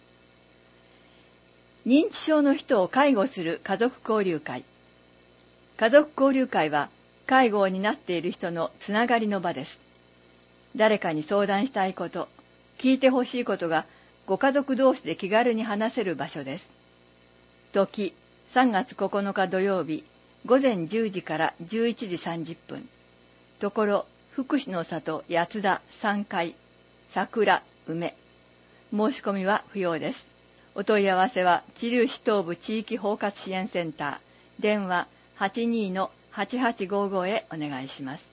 認知症の人を介護する家族交流会。家族交流会は介護を担っている人のつながりの場です。誰かに相談したいこと、聞いてほしいことがご家族同士で気軽に話せる場所です。時さんがつここのか土曜日、ごぜんじゅうじからじゅういちじさんじゅっぷん。ところ、福祉の里八つ田さんかい、桜、梅。申し込みは不要です。お問い合わせは、知立市東部地域包括支援センター、電話 はちにーのはちはちごーご へお願いします。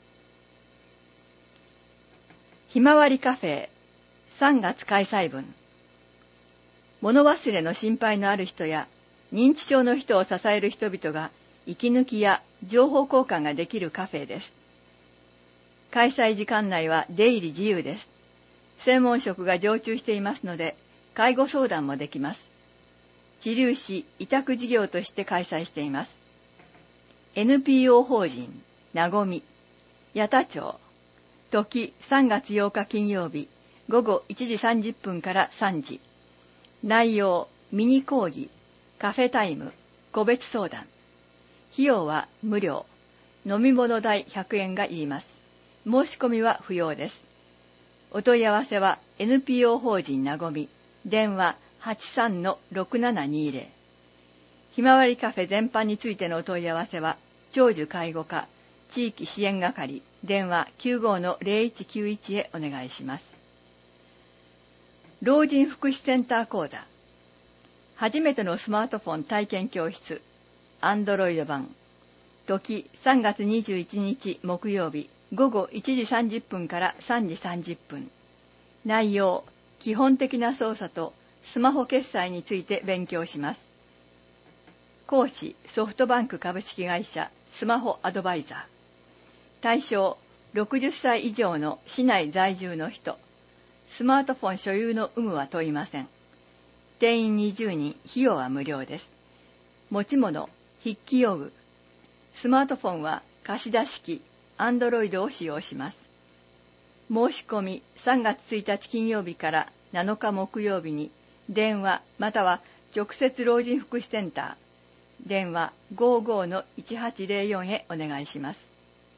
ひまわりカフェ、さんがつ開催分。物忘れの心配のある人や、認知症の人を支える人々が、息抜きや情報交換ができるカフェです。開催時間内は出入り自由です。専門職が常駐していますので、介護相談もできます。知立市委託事業として開催しています。エヌピーオー 法人、なごみ、八田町、時さんがつようか金曜日、ごごいちじさんじゅっぷんからさんじ。内容、ミニ講義、カフェタイム、個別相談。費用は無料。飲み物代ひゃくえんがいります。申し込みは不要です。お問い合わせは エヌピーオー 法人なごみ、電話 はちさんのろくななにーぜろ。ひまわりカフェ全般についてのお問い合わせは、長寿介護課、地域支援係、電話 きゅうごのぜろいちきゅういち へお願いします。老人福祉センター講座。初めてのスマートフォン体験教室、アンドロイド版。時さんがつにじゅういちにち木曜日、ごごいちじさんじゅっぷんからさんじさんじゅっぷん。内容、基本的な操作とスマホ決済について勉強します。講師、ソフトバンク株式会社スマホアドバイザー。対象、ろくじゅっさい以上の市内在住の人。スマートフォン所有の有無は問いません。定員にじゅうにん、費用は無料です。持ち物、筆記用具。スマートフォンは貸し出し機、アンドロイドを使用します。申し込みさんがつついたち金曜日からなのか木曜日に電話または直接老人福祉センター、電話 ごじゅうごのいちはちぜろよん へお願いします。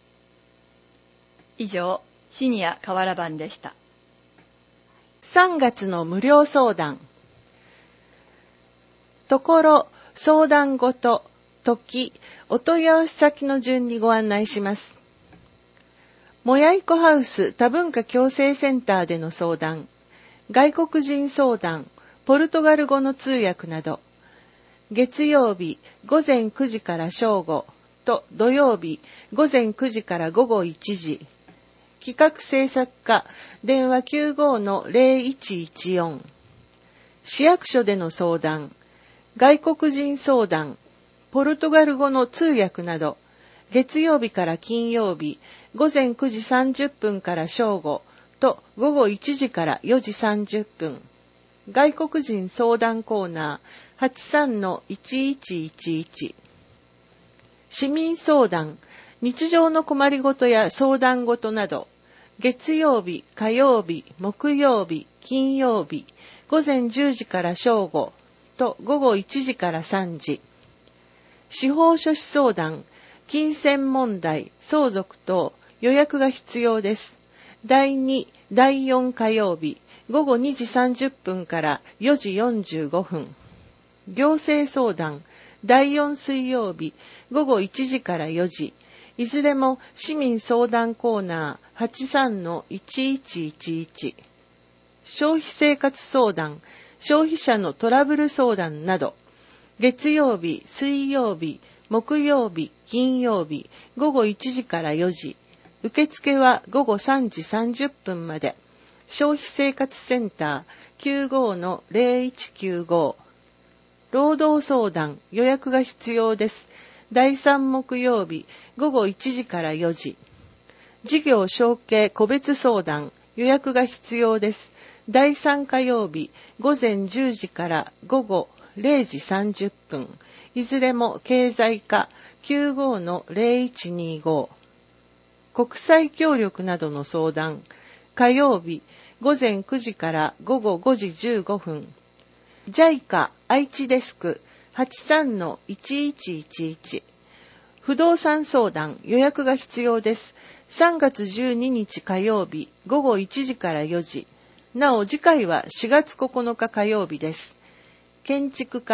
以上、シニア河原版でした。 さんがつの無料相談。ところ、相談ごと、時、お問い合わせ先の順にご案内します。もやいこハウス多文化共生センターでの相談、外国人相談、ポルトガル語の通訳など、月曜日ごぜんくじから正午と土曜日ごぜんくじからごごいちじ、企画制作課電話 きゅうごのぜろいちいちよん、市役所での相談、外国人相談、ポルトガル語の通訳など、月曜日から金曜日ごぜんくじさんじゅっぷんから正午とごごいちじからよじさんじゅっぷん、外国人相談コーナー はちさんのいちいちいちいち、市民相談、日常の困りごとや相談ごとなど、月曜日、火曜日、木曜日、金曜日、ごぜんじゅうじから正午とごごいちじからさんじ、司法書士相談、金銭問題、相続等、予約が必要です。だいに、だいよん火曜日、ごごにじさんじゅっぷんからよじよんじゅうごふん。行政相談、だいよん水曜日、ごごいちじからよじ。いずれも市民相談コーナー はちさんのいちいちいちいち。消費生活相談、消費者のトラブル相談など、月曜日、水曜日、木曜日、金曜日、ごごいちじからよじ。受付はごごさんじさんじゅっぷんまで。消費生活センター きゅうごのぜろいちきゅうご。労働相談、予約が必要です。だいさん木曜日、ごごいちじからよじ。事業承継個別相談、予約が必要です。だいさん火曜日、ごぜんじゅうじからごごれいじさんじゅっぷん。いずれも経済課 きゅうごのぜろいちにご。国際協力などの相談、火曜日、ごぜんくじからごごごじじゅうごふん。ジャイカ 愛知デスク はちさんのいちいちいちいち。不動産相談、予約が必要です。さんがつじゅうににち火曜日、ごごいちじからよじ。なお次回はしがつここのか火曜日です。建築家、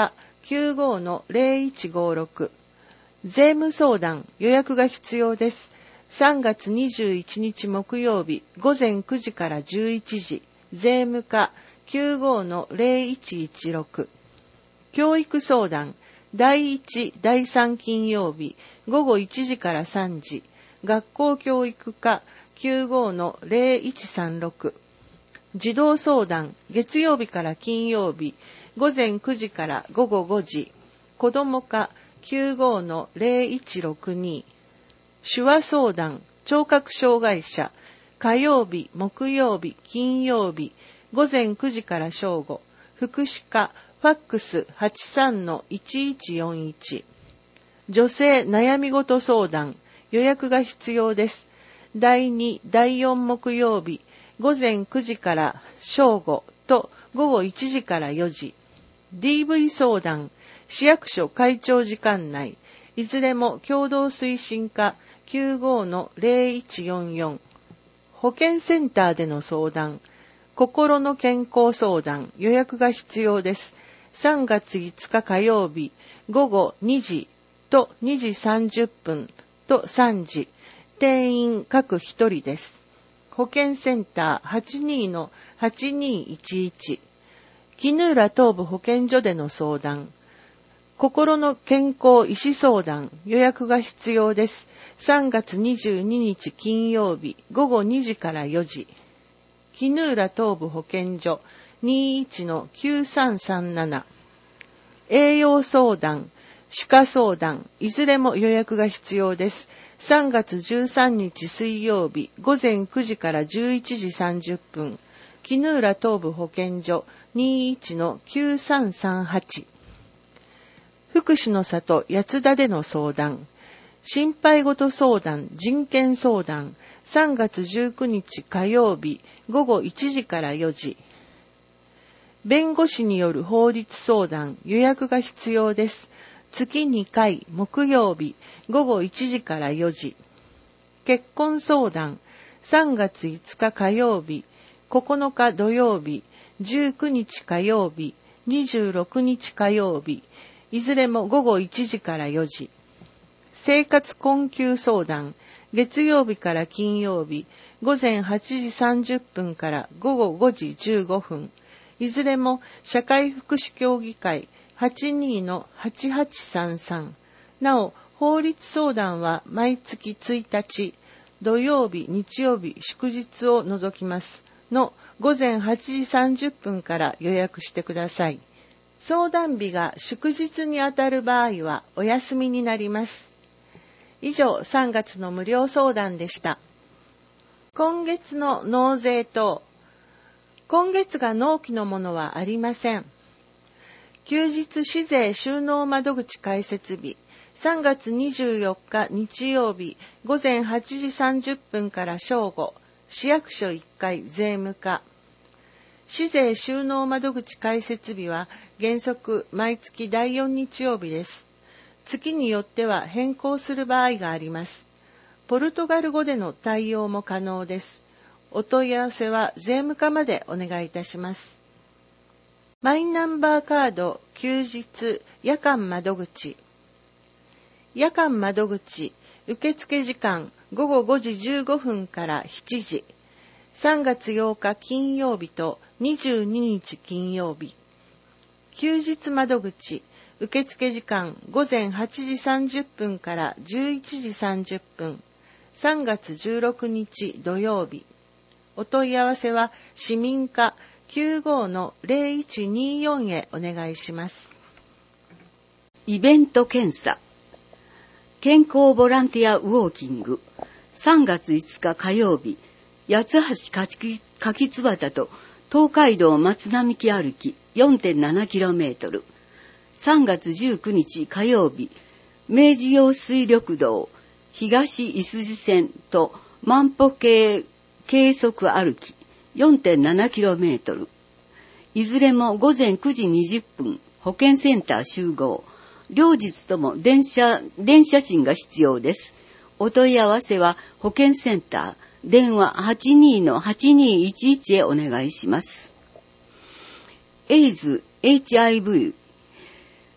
きゅうごのゼロいちごろく。税務相談予約が必要です。さんがつにじゅういちにち木曜日ごぜんくじからじゅういちじ。税務課 きゅうごのゼロいちいちろく。教育相談だいいち、だいさん金曜日ごごいちじからさんじ。学校教育課 きゅうごのゼロいちさんろく。児童相談月曜日から金曜日ごぜんくじからごごごじ。子ども課 きゅうごのゼロいちろくに。手話相談聴覚障害者火曜日木曜日金曜日ごぜんくじから正午。福祉課ファックス はちさんのいちいちよんいち。女性悩み事相談予約が必要です。だいに、だいよん木曜日ごぜんくじから正午とごごいちじからよじ。ディーブイ 相談市役所会長時間内いずれも共同推進課 きゅうごのゼロいちよんよん。保健センターでの相談心の健康相談予約が必要です。さんがついつか火曜日ごごにじとにじさんじゅっぷんとさんじ。定員各ひとりです。保健センター はちにのはちにいちいち。絹浦東部保健所での相談心の健康医師相談予約が必要です。さんがつにじゅうににち金曜日ごごにじからよじ。絹浦東部保健所 にいちのきゅうさんさんなな。栄養相談歯科相談いずれも予約が必要です。さんがつじゅうさんにち水曜日ごぜんくじからじゅういちじさんじゅっぷん。絹浦東部保健所 にいちのきゅうさんさんはち。福祉の里八田での相談心配事相談人権相談さんがつじゅうくにち火曜日ごごいちじからよじ。弁護士による法律相談予約が必要です。月にかい木曜日ごごいちじからよじ。結婚相談さんがついつか火曜日ここのか土曜日じゅうくにち火曜日にじゅうろくにち火曜日いずれもごごいちじからよじ。生活困窮相談月曜日から金曜日ごぜんはちじさんじゅっぷんからごごごじじゅうごふんいずれも社会福祉協議会 はちにのはちはちさんさん。なお法律相談は毎月ついたち土曜日日曜日祝日を除きますのごぜんはちじさんじゅっぷんから予約してください。相談日が祝日にあたる場合はお休みになります。以上さんがつの無料相談でした。今月の納税等今月が納期のものはありません。休日市税収納窓口開設日さんがつにじゅうよっか日曜日ごぜんはちじさんじゅっぷんから正午市役所いっかい税務課市税収納窓口開設日は原則毎月だいよん日曜日です。月によっては変更する場合があります。ポルトガル語での対応も可能です。お問い合わせは税務課までお願いいたします。マイナンバーカード休日夜間窓口夜間窓口受付時間ごごごじじゅうごふんからしちじさんがつようか金曜日とにじゅうににち金曜日休日窓口受付時間ごぜんはちじさんじゅっぷんからじゅういちじさんじゅっぷんさんがつじゅうろくにち土曜日お問い合わせは市民課 きゅうごのゼロいちによん へお願いします。 イベント検査健康ボランティアウォーキングさんがついつか火曜日八つ橋柿津端と東海道松並木歩き よんてんななキロメートルさんがつじゅうくにち火曜日明治用水緑道東いすじ線と万歩計計測歩き よんてんななキロメートルいずれもごぜんくじにじゅっぷん保健センター集合両日とも電車電車賃が必要です。お問い合わせは保健センター電話 はちにのはちにいちいち へお願いします。エイズ エイチアイブイ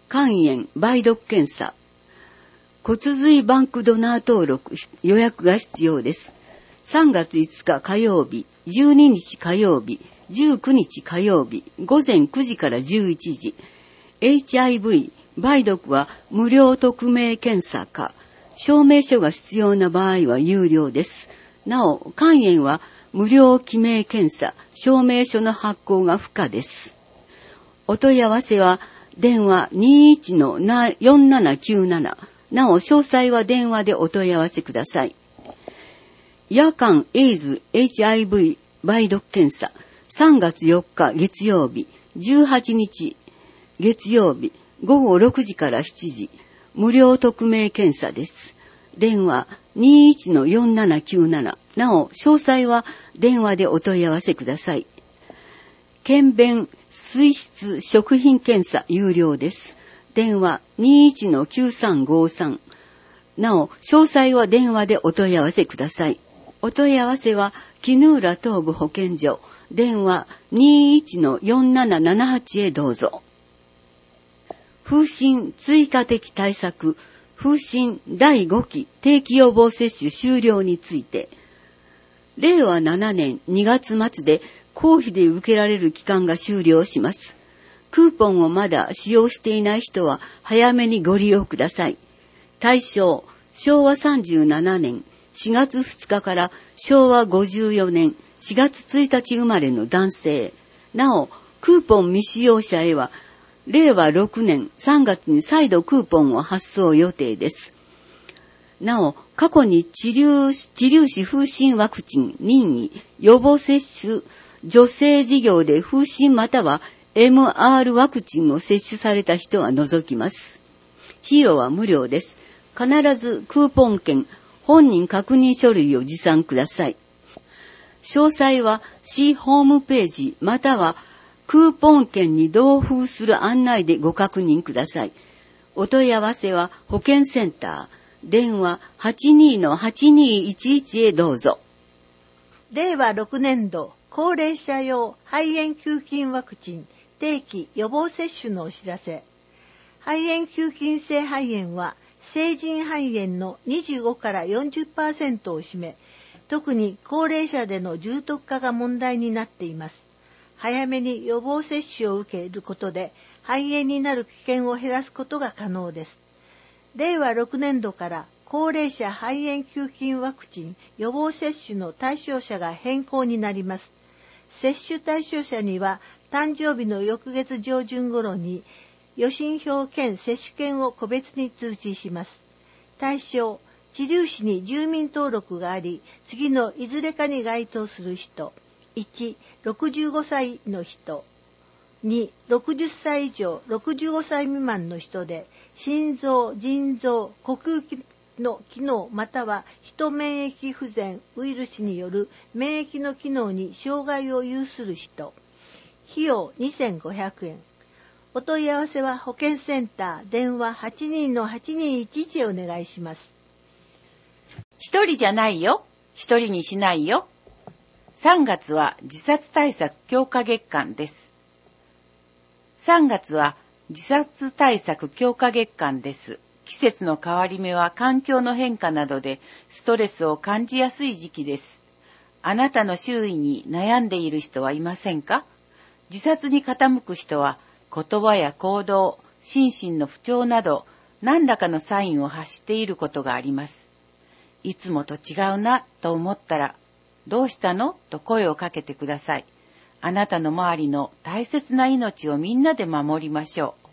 肝炎、梅毒検査。骨髄バンクドナー登録、予約が必要です。さんがついつか火曜日、じゅうににち火曜日、じゅうくにち火曜日、午前くじからじゅういちじ。エイチアイブイ、梅毒は無料匿名検査か、証明書が必要な場合は有料です。なお、肝炎は無料記名検査、証明書の発行が不可です。お問い合わせは、電話 にいちのよんななきゅうなな。なお、詳細は電話でお問い合わせください。夜間エイズ エイチアイブイ 梅毒検査。さんがつよっか月曜日、じゅうはちにち月曜日、ごごろくじからしちじ。無料匿名検査です。電話 にいちのよんななきゅうなな。なお、詳細は電話でお問い合わせください。検便水質食品検査有料です。電話 にいちのきゅうさんごさん。なお、詳細は電話でお問い合わせください。お問い合わせは、絹浦東部保健所、電話 にいちのよんななななはち へどうぞ。風疹追加的対策、風疹だいごき定期予防接種終了について、れいわななねんにがつまつで公費で受けられる期間が終了します。クーポンをまだ使用していない人は早めにご利用ください。対象、しょうわさんじゅうななねんしがつふつかからしょうわごじゅうよねんしがつついたち生まれの男性。なお、クーポン未使用者へは、れいわろくねんさんがつに再度クーポンを発送予定です。なお、過去に治療、治療士風疹ワクチン任意予防接種助成事業で風疹または エムアール ワクチンを接種された人は除きます。費用は無料です。必ずクーポン券、本人確認書類を持参ください。詳細は市ホームページまたはクーポン券に同封する案内でご確認ください。お問い合わせは保健センター、電話 はちにのはちにいちいち へどうぞ。 れいわろくねんど高齢者用肺炎球菌ワクチン定期予防接種のお知らせ。肺炎球菌性肺炎は成人肺炎のにじゅうごからよんじゅっパーセントを占め、特に高齢者での重篤化が問題になっています。早めに予防接種を受けることで肺炎になる危険を減らすことが可能です。れいわろくねんどから高齢者肺炎球菌ワクチン予防接種の対象者が変更になります。接種対象者には誕生日の翌月上旬頃に予診票兼接種券を個別に通知します。対象、知立市に住民登録があり、次のいずれかに該当する人。いち、ろくじゅうごさいの人。に、ろくじゅっさい以上ろくじゅうごさい未満の人で、心臓、腎臓、呼吸器の機能または人免疫不全ウイルスによる免疫の機能に障害を有する人。費用にせんごひゃくえん。お問い合わせは保健センター電話 はちにのはちにいちいち へお願いします。 一人じゃないよ。一人にしないよ。さんがつは自殺対策強化月間です。さんがつは自殺対策強化月間です。季節の変わり目は環境の変化などでストレスを感じやすい時期です。あなたの周囲に悩んでいる人はいませんか？自殺に傾く人は言葉や行動、心身の不調など何らかのサインを発していることがあります。いつもと違うなと思ったら、どうしたの？と声をかけてください。あなたの周りの大切な命をみんなで守りましょ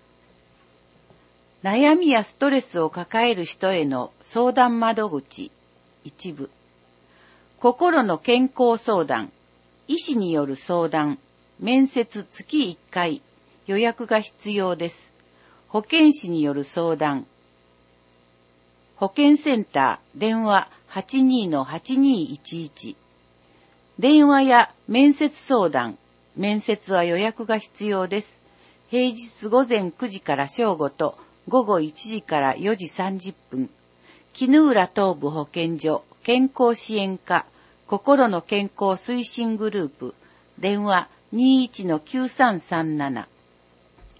う。悩みやストレスを抱える人への相談窓口一部。心の健康相談、医師による相談、面接月いっかい、予約が必要です。保健師による相談。保健センター電話 はちにのはちにいちいち。電話や面接相談、面接は予約が必要です。平日ごぜんくじから正午とごごいちじからよじさんじゅっぷん。絹浦東部保健所健康支援課心の健康推進グループ電話 にいちのきゅうさんさんなな。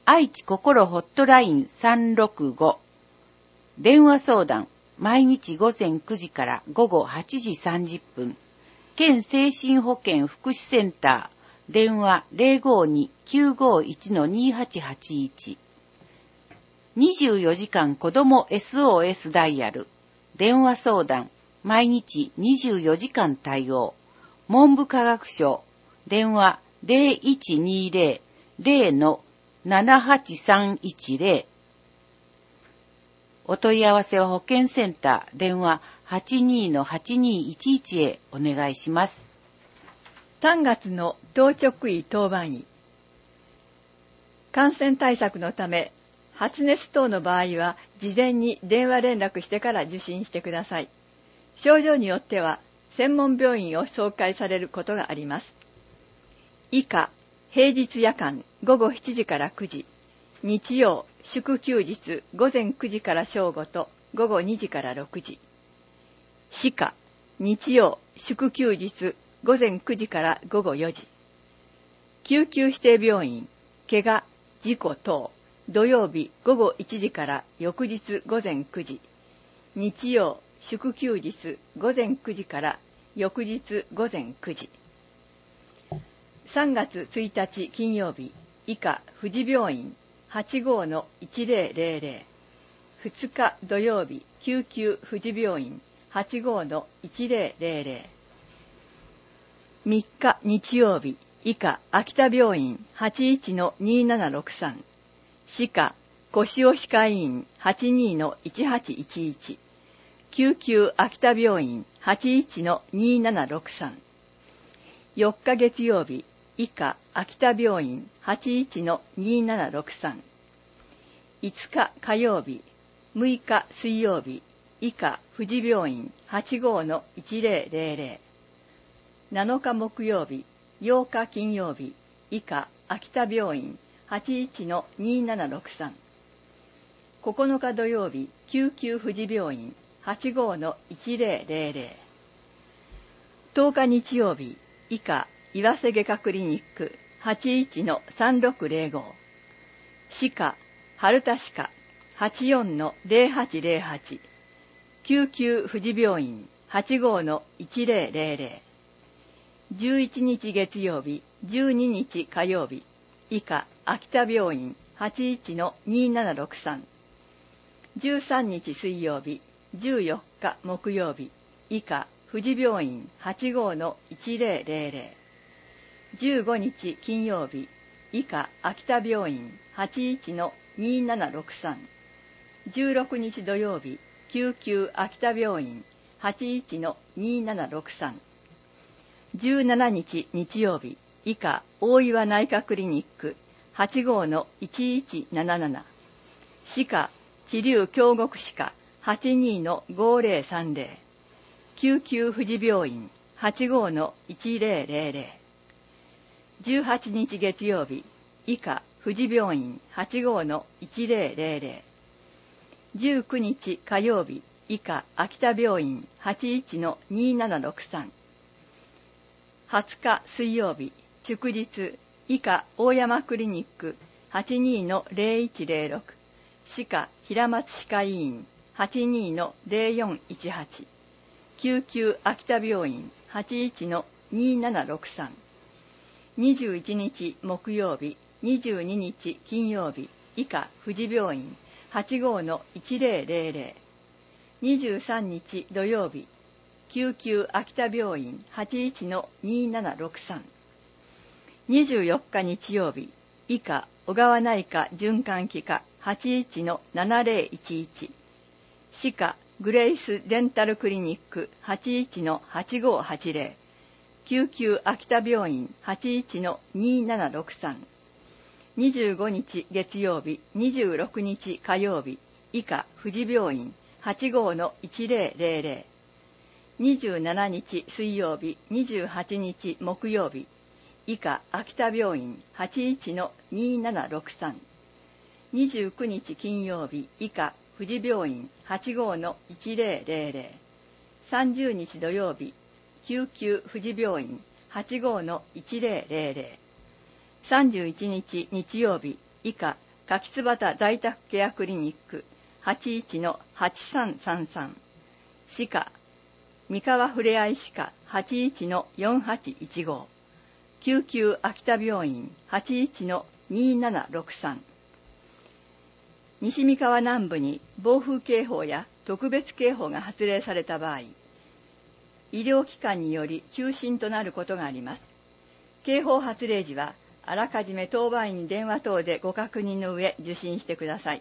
愛知心ホットラインさんろくご。電話相談、毎日午前くじから午後はちじさんじゅっぷん。県精神保健福祉センター、電話 ゼロごに きゅうごいち にはちはちいち。にじゅうよじかん子ども エスオーエス ダイヤル。電話相談、毎日にじゅうよじかん対応。文部科学省、電話 ゼロいちにゼロ ゼロ ななはちさんいちゼロ。お問い合わせは保健センター、電話 はちにー はちにーいちいち へお願いします。 さんがつの当直医当番医。感染対策のため、発熱等の場合は事前に電話連絡してから受診してください。症状によっては専門病院を紹介されることがあります。以下、平日夜間ごごしちじからくじ、日曜祝休日午前くじから正午とごごにじからろくじ。歯科、日曜祝休日午前くじからごごよじ。救急指定病院、怪我、事故等、土曜日ごごいちじから翌日午前くじ。日曜祝休日午前くじから翌日午前くじ。さんがつついたち金曜日、以下富士病院 はちごー のいちぜろぜろぜろ。ふつか土曜日、救急富士病院 はちごー のいちぜろぜろぜろ。みっか日曜日、以下秋田病院 はちいちのにーななろくさん。歯科腰尾歯科医院 はちにーのいちはちいちいち。救急秋田病院 はちいちのにーななろくさん。よっか月曜日、以下秋田病院 はちいちのにーななろくさん。いつか火曜日、むいか水曜日、以下富士病院 はちごー のいちぜろぜろぜろ。なのか木曜日、ようか金曜日、以下秋田病院はちいちのにーななろくさん。ここのか土曜日、救急富士病院 はちごー のいちぜろぜろぜろ。とおか日曜日、以下岩瀬外科クリニック はちいちのさんろくぜろご。歯科春田歯科 はちよんのぜろはちぜろはち。救急富士病院 はちごー のいちぜろぜろぜろ。じゅういちにち月曜日、じゅうににち火曜日、以下秋田病院 はちいちのにーななろくさん。じゅうさんにち水曜日、じゅうよっか木曜日、以下富士病院 はちごー のいちぜろぜろぜろ。じゅうごにち金曜日、以下秋田病院 はちいちのにーななろくさん。じゅうろくにち土曜日、救急秋田病院 はちいちのにーななろくさん。じゅうしちにち日曜日、以下大岩内科クリニック はちごー のいちいちなななな。歯科知立京極歯科 はちにー のごぜろさんぜろ。救急富士病院 はちごー のいちぜろぜろぜろ。じゅうはちにち月曜日、以下富士病院 はちごー のいちぜろぜろぜろ。じゅうくにち火曜日、以下秋田病院 はちいちのにーななろくさん。はつか水曜日、祝日、以下大山クリニック はちにーのぜろいちぜろろく。歯科平松歯科医院 はちにーのぜろよんいちはち。救急秋田病院 はちいちのにーななろくさん。にじゅういちにち木曜日、にじゅうににち金曜日、以下富士病院 はちごー のいちぜろぜろぜろ。にじゅうさんにち土曜日、救急秋田病院 はちいちのにーななろくさん。にじゅうよっか日曜日、以下小川内科循環器科 はちいちのななぜろいちいち。歯科グレイスデンタルクリニック はちいちのはちごーはちぜろ。救急秋田病院 はちいちのにーななろくさん。にじゅうごにち月曜日、にじゅうろくにち火曜日、以下富士病院 はちごー のいちぜろぜろぜろ。にじゅうしちにち水曜日、にじゅうはちにち木曜日、以下秋田病院 はちいちのにーななろくさん。にじゅうくにち金曜日、以下富士病院 はちごー のいちぜろぜろぜろ。さんじゅうにち土曜日、救急富士病院 はちごー のいちぜろぜろぜろ。さんじゅういちにち日曜日、以下柿椿在宅ケアクリニック はちいちのはちさんさんさん、歯科三河ふれあい歯科 はちいちのよんはちいちご、救急秋田病院 はちいちのにななろくさん、西三河南部に暴風警報や特別警報が発令された場合、医療機関により休診となることがあります。警報発令時はあらかじめ当番員に電話等でご確認の上受診してください。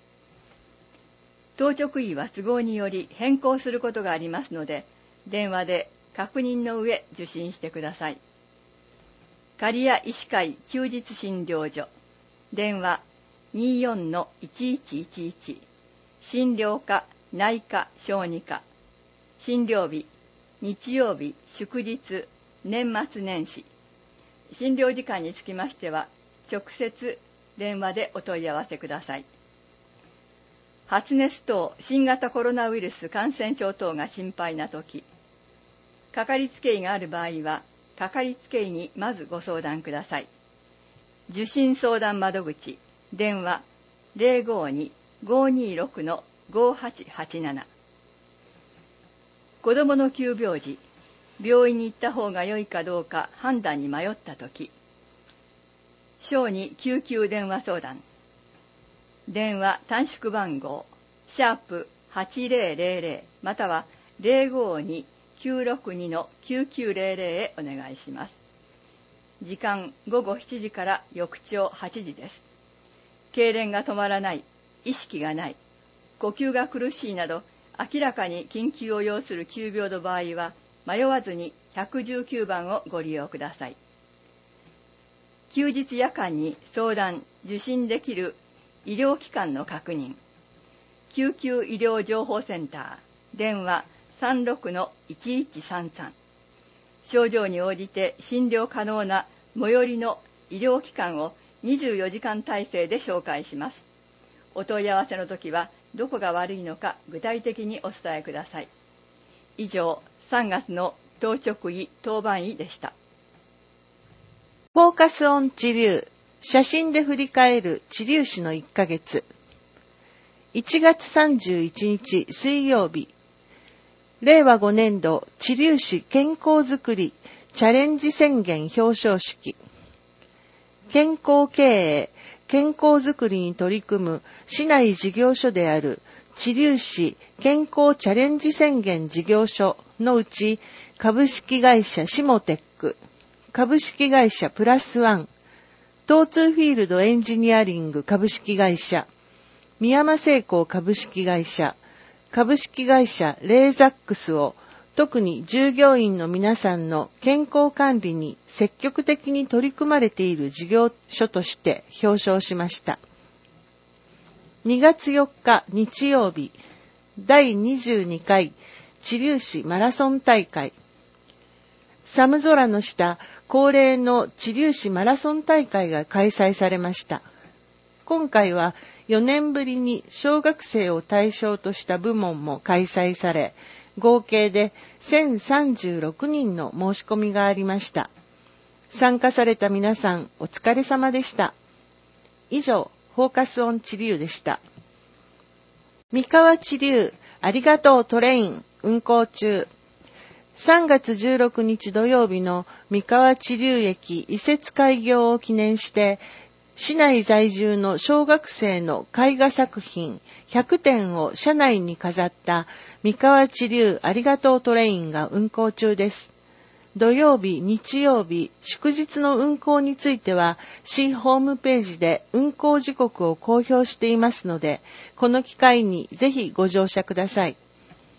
当直医は都合により変更することがありますので、電話で確認の上受診してください。刈谷医師会休日診療所、電話 にじゅうよんのいちいちいちいち、診療科、内科、小児科、診療日、日曜日、祝日、年末年始。診療時間につきましては、直接電話でお問い合わせください。発熱等新型コロナウイルス感染症等が心配なとき、かかりつけ医がある場合は、かかりつけ医にまずご相談ください。受診相談窓口、電話 ゼロごに ごにろく ごはちはちなな。子どもの急病時、病院に行った方が良いかどうか判断に迷ったとき、小児救急電話相談、電話短縮番号シャープはちぜろぜろぜろまたは ゼロごに きゅうろくに きゅうきゅうぜろぜろへお願いします。時間ごごしちじから翌朝はちじです。痙攣が止まらない、意識がない、呼吸が苦しいなど明らかに緊急を要する急病の場合は迷わずにいちいちきゅうばんをご利用ください。休日夜間に相談・受診できる医療機関の確認、救急医療情報センター、電話 さんろくのいちいちさんさん。症状に応じて診療可能な最寄りの医療機関をにじゅうよじかん体制で紹介します。お問い合わせのときはどこが悪いのか具体的にお伝えください。以上、さんがつの当直医当番医でした。 フォーカスオン治療、写真で振り返る治療史のいっかげつ。いちがつさんじゅういちにち水曜日、れいわごねんど治療史健康づくりチャレンジ宣言表彰式。健康経営、健康づくりに取り組む市内事業所である治療史健康チャレンジ宣言事業所のうち、株式会社シモテック、株式会社プラスワン、東通フィールドエンジニアリング株式会社、三山製鋼株式会社、株式会社レーザックスを特に従業員の皆さんの健康管理に積極的に取り組まれている事業所として表彰しました。にがつよっか日曜日、だいにじゅうにかい知立市マラソン大会。寒空の下、恒例の知立市マラソン大会が開催されました。今回はよねんぶりに小学生を対象とした部門も開催され、合計でせんさんじゅうろくにんの申し込みがありました。参加された皆さん、お疲れ様でした。以上、フォーカスオン治療でした。三河治療、ありがとうトレイン、運行中。さんがつじゅうろくにち土曜日の三河治療駅移設開業を記念して、市内在住の小学生の絵画作品ひゃくてんを車内に飾った三河治療ありがとうトレインが運行中です。土曜日、日曜日、祝日の運行については市ホームページで運行時刻を公表していますので、この機会にぜひご乗車ください。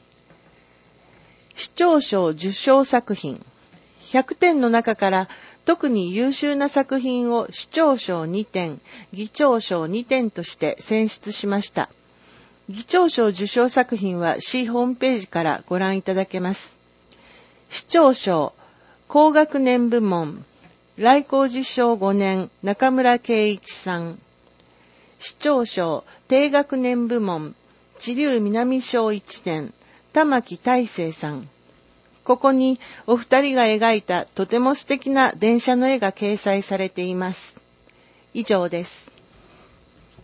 市長賞受賞作品ひゃくてんの中から特に優秀な作品を市長賞にてん、議長賞にてんとして選出しました。議長賞受賞作品は市ホームページからご覧いただけます。市長賞、高学年部門、来光寺賞ごねん、中村圭一さん。市長賞、低学年部門、知立南賞いちねん、玉木大成さん。ここにお二人が描いたとても素敵な電車の絵が掲載されています。以上です。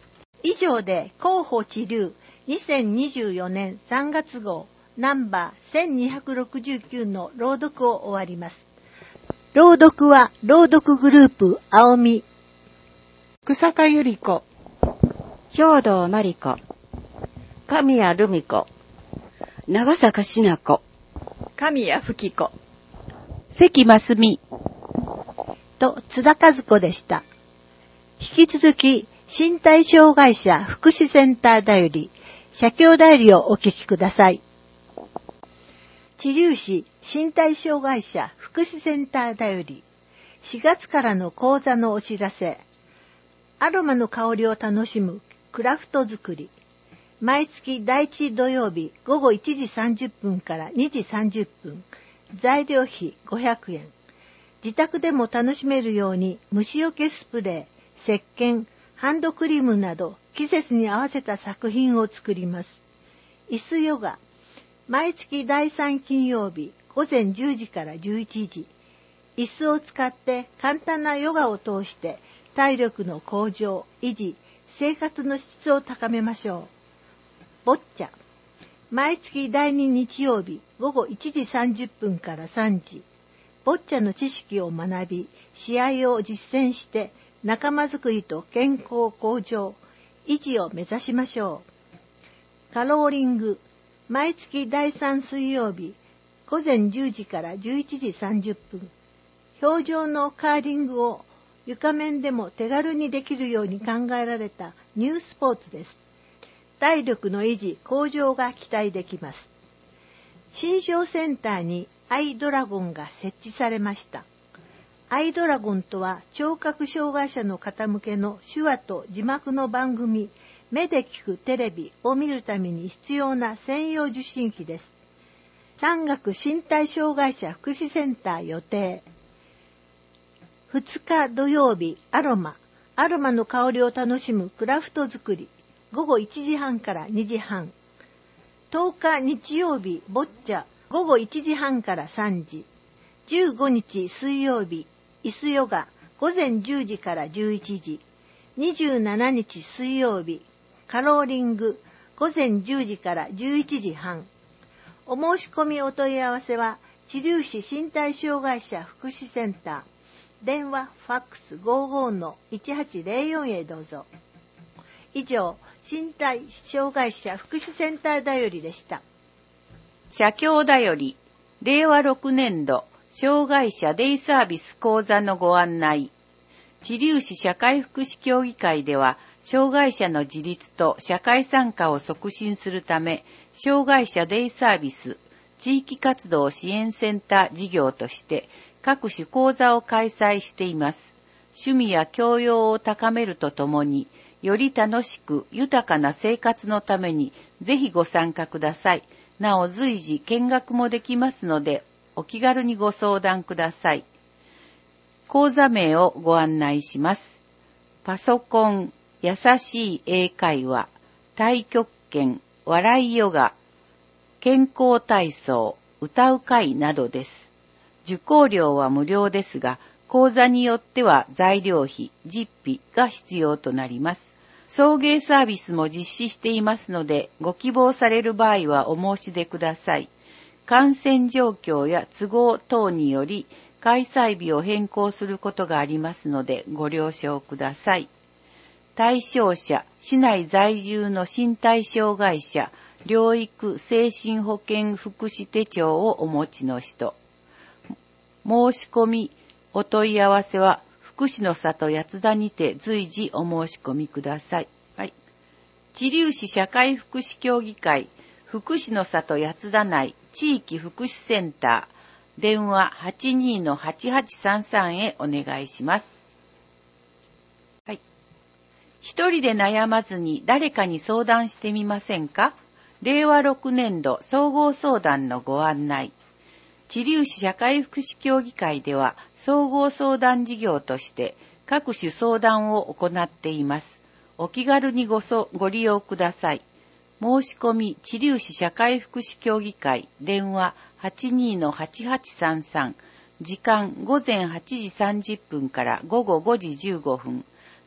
以上で広報治療にせんにじゅうよねんさんがつ号ナンバーせんにひゃくろくじゅうきゅうの朗読を終わります。朗読は朗読グループ青み、 草加由里子、 兵藤真理子、 神谷留美子、 長坂しな子、 神谷吹子、 関真澄と津田和子でした。引き続き身体障害者福祉センターだより社協代理をお聞きください。知立市身体障害者福祉センターだよりしがつからの講座のお知らせ。アロマの香りを楽しむクラフト作り。毎月だいいち土曜日午後いちじさんじゅっぷんからにじさんじゅっぷん。材料費ごひゃくえん。自宅でも楽しめるように虫除けスプレー、石鹸、ハンドクリームなど季節に合わせた作品を作ります。椅子ヨガ。毎月だいさん金曜日午前じゅうじからじゅういちじ。椅子を使って簡単なヨガを通して体力の向上、維持、生活の質を高めましょう。ボッチャ。毎月だいに日曜日午後いちじさんじゅっぷんからさんじ。ボッチャの知識を学び、試合を実践して仲間づくりと健康向上、維持を目指しましょう。カローリング。毎月だいさん水曜日午前じゅうじからじゅういちじさんじゅっぷん。氷上のカーリングを床面でも手軽にできるように考えられたニュースポーツです。体力の維持、向上が期待できます。診療センターにアイドラゴンが設置されました。アイドラゴンとは聴覚障害者の方向けの手話と字幕の番組、目で聞くテレビを見るために必要な専用受信機です。産学身体障害者福祉センター予定。ふつか土曜日アロマ。アロマの香りを楽しむクラフト作り。午後いちじはんからにじはん。とおか日曜日ボッチャ。午後いちじはんからさんじ。じゅうごにち水曜日椅子ヨガ。午前じゅうじからじゅういちじ。にじゅうしちにち水曜日カローリング。午前じゅうじからじゅういちじはん。お申し込みお問い合わせは知立市身体障害者福祉センター。電話ファックス ごじゅうごのいちはちぜろよん へどうぞ。以上、身体障害者福祉センターだよりでした。 社協だよりれいわろくねんど障害者デイサービス講座のご案内。知立市社会福祉協議会では障害者の自立と社会参加を促進するため、障害者デイサービス地域活動支援センター事業として各種講座を開催しています。趣味や教養を高めるとともに、より楽しく豊かな生活のためにぜひご参加ください。なお随時見学もできますので、お気軽にご相談ください。講座名をご案内します。パソコン、優しい英会話、太極拳、笑いヨガ、健康体操、歌う会などです。受講料は無料ですが、講座によっては材料費、実費が必要となります。送迎サービスも実施していますので、ご希望される場合はお申し出ください。感染状況や都合等により、開催日を変更することがありますので、ご了承ください。対象者、市内在住の身体障害者、療育精神保健福祉手帳をお持ちの人。申し込み、お問い合わせは、福祉の里八田にて随時お申し込みください。はい。知立市社会福祉協議会、福祉の里八田内地域福祉センター、電話 はちにーのはちはちさんさん へお願いします。はい。一人で悩まずに誰かに相談してみませんか？れいわろくねんど総合相談のご案内。知立市社会福祉協議会では総合相談事業として各種相談を行っています。お気軽に ご, そご利用ください。申し込み知立市社会福祉協議会電話 はちにーのはちはちさんさん、時間午前はちじさんじゅっぷんから午後ごじじゅうごふん、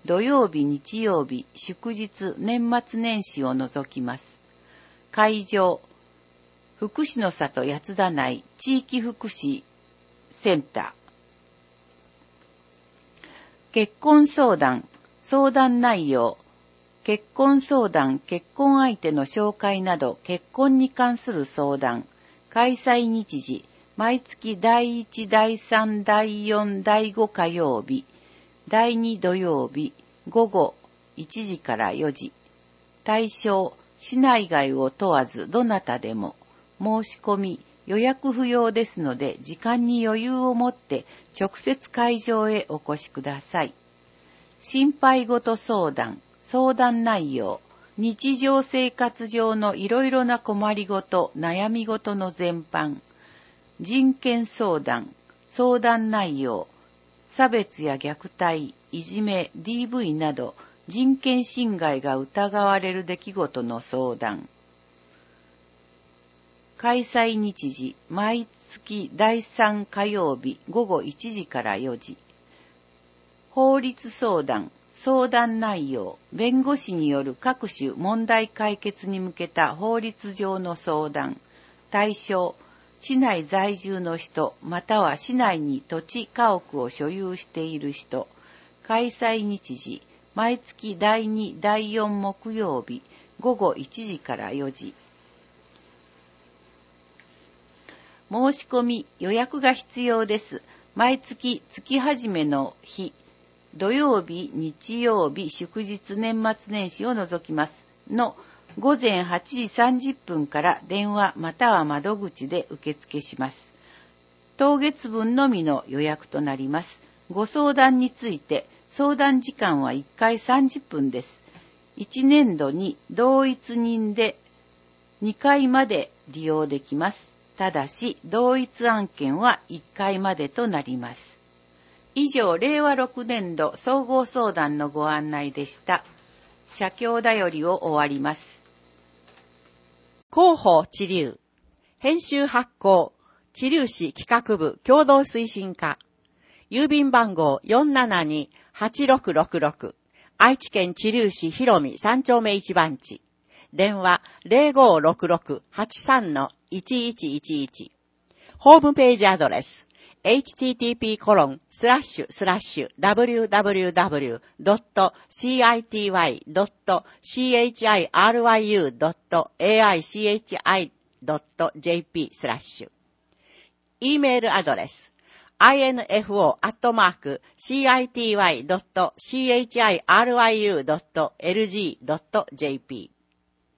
土曜日、日曜日、祝日、年末年始を除きます。会場、福祉の里八田内地域福祉センター。結婚相談、相談内容、結婚相談、結婚相手の紹介など結婚に関する相談、開催日時、毎月だいいち、だいさん、だいよん、だいご火曜日、だいに土曜日、午後いちじからよじ。対象、市内外を問わずどなたでも。申し込み、予約不要ですので、時間に余裕を持って直接会場へお越しください。心配事相談、相談内容、日常生活上のいろいろな困りごと、悩み事の全般、人権相談、相談内容、差別や虐待、いじめ、ディーブイ など人権侵害が疑われる出来事の相談。開催日時、毎月だいさん火曜日午後いちじからよじ。法律相談、相談内容、弁護士による各種問題解決に向けた法律上の相談。対象、市内在住の人、または市内に土地家屋を所有している人。開催日時、毎月だいに、だいよん木曜日午後いちじからよじ。申し込み、予約が必要です。毎月月始めの日、土曜日、日曜日、祝日、年末年始を除きます。の午前はちじさんじゅっぷんから電話または窓口で受付します。当月分のみの予約となります。ご相談について、相談時間はいっかいさんじゅっぷんです。いち年度に同一人でにかいまで利用できます。ただし、同一案件はいっかいまでとなります。以上、れいわろく年度総合相談のご案内でした。社協だよりを終わります。 広報知立。編集発行。知立市企画部共同推進課。郵便番号 よんななにはちろくろくろく。愛知県知立市広見さん丁目いち番地。電話 ゼロごろくろくはちさんのいちいちいちいち。ホームページアドレス エイチティーティーピーコロンスラッシュスラッシュダブリューダブリューダブリュードットシーアイティーワイドットシーエイチアイアールワイユードットエーアイシーエイチアイドットジェーピースラッシュ。E メールアドレス アイエヌエフオーアットマークシーアイティーワイドットシーエイチアイアールワイユードットエルジードットジェーピー。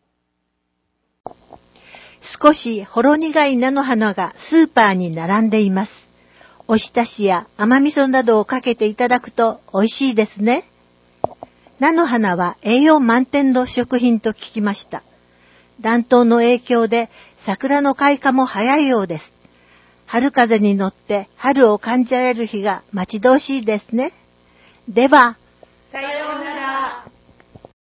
少しほろ苦い菜の花がスーパーに並んでいます。おひたしや甘味噌などをかけていただくと美味しいですね。菜の花は栄養満点の食品と聞きました。暖冬の影響で桜の開花も早いようです。春風に乗って春を感じられる日が待ち遠しいですね。では、 さようなら。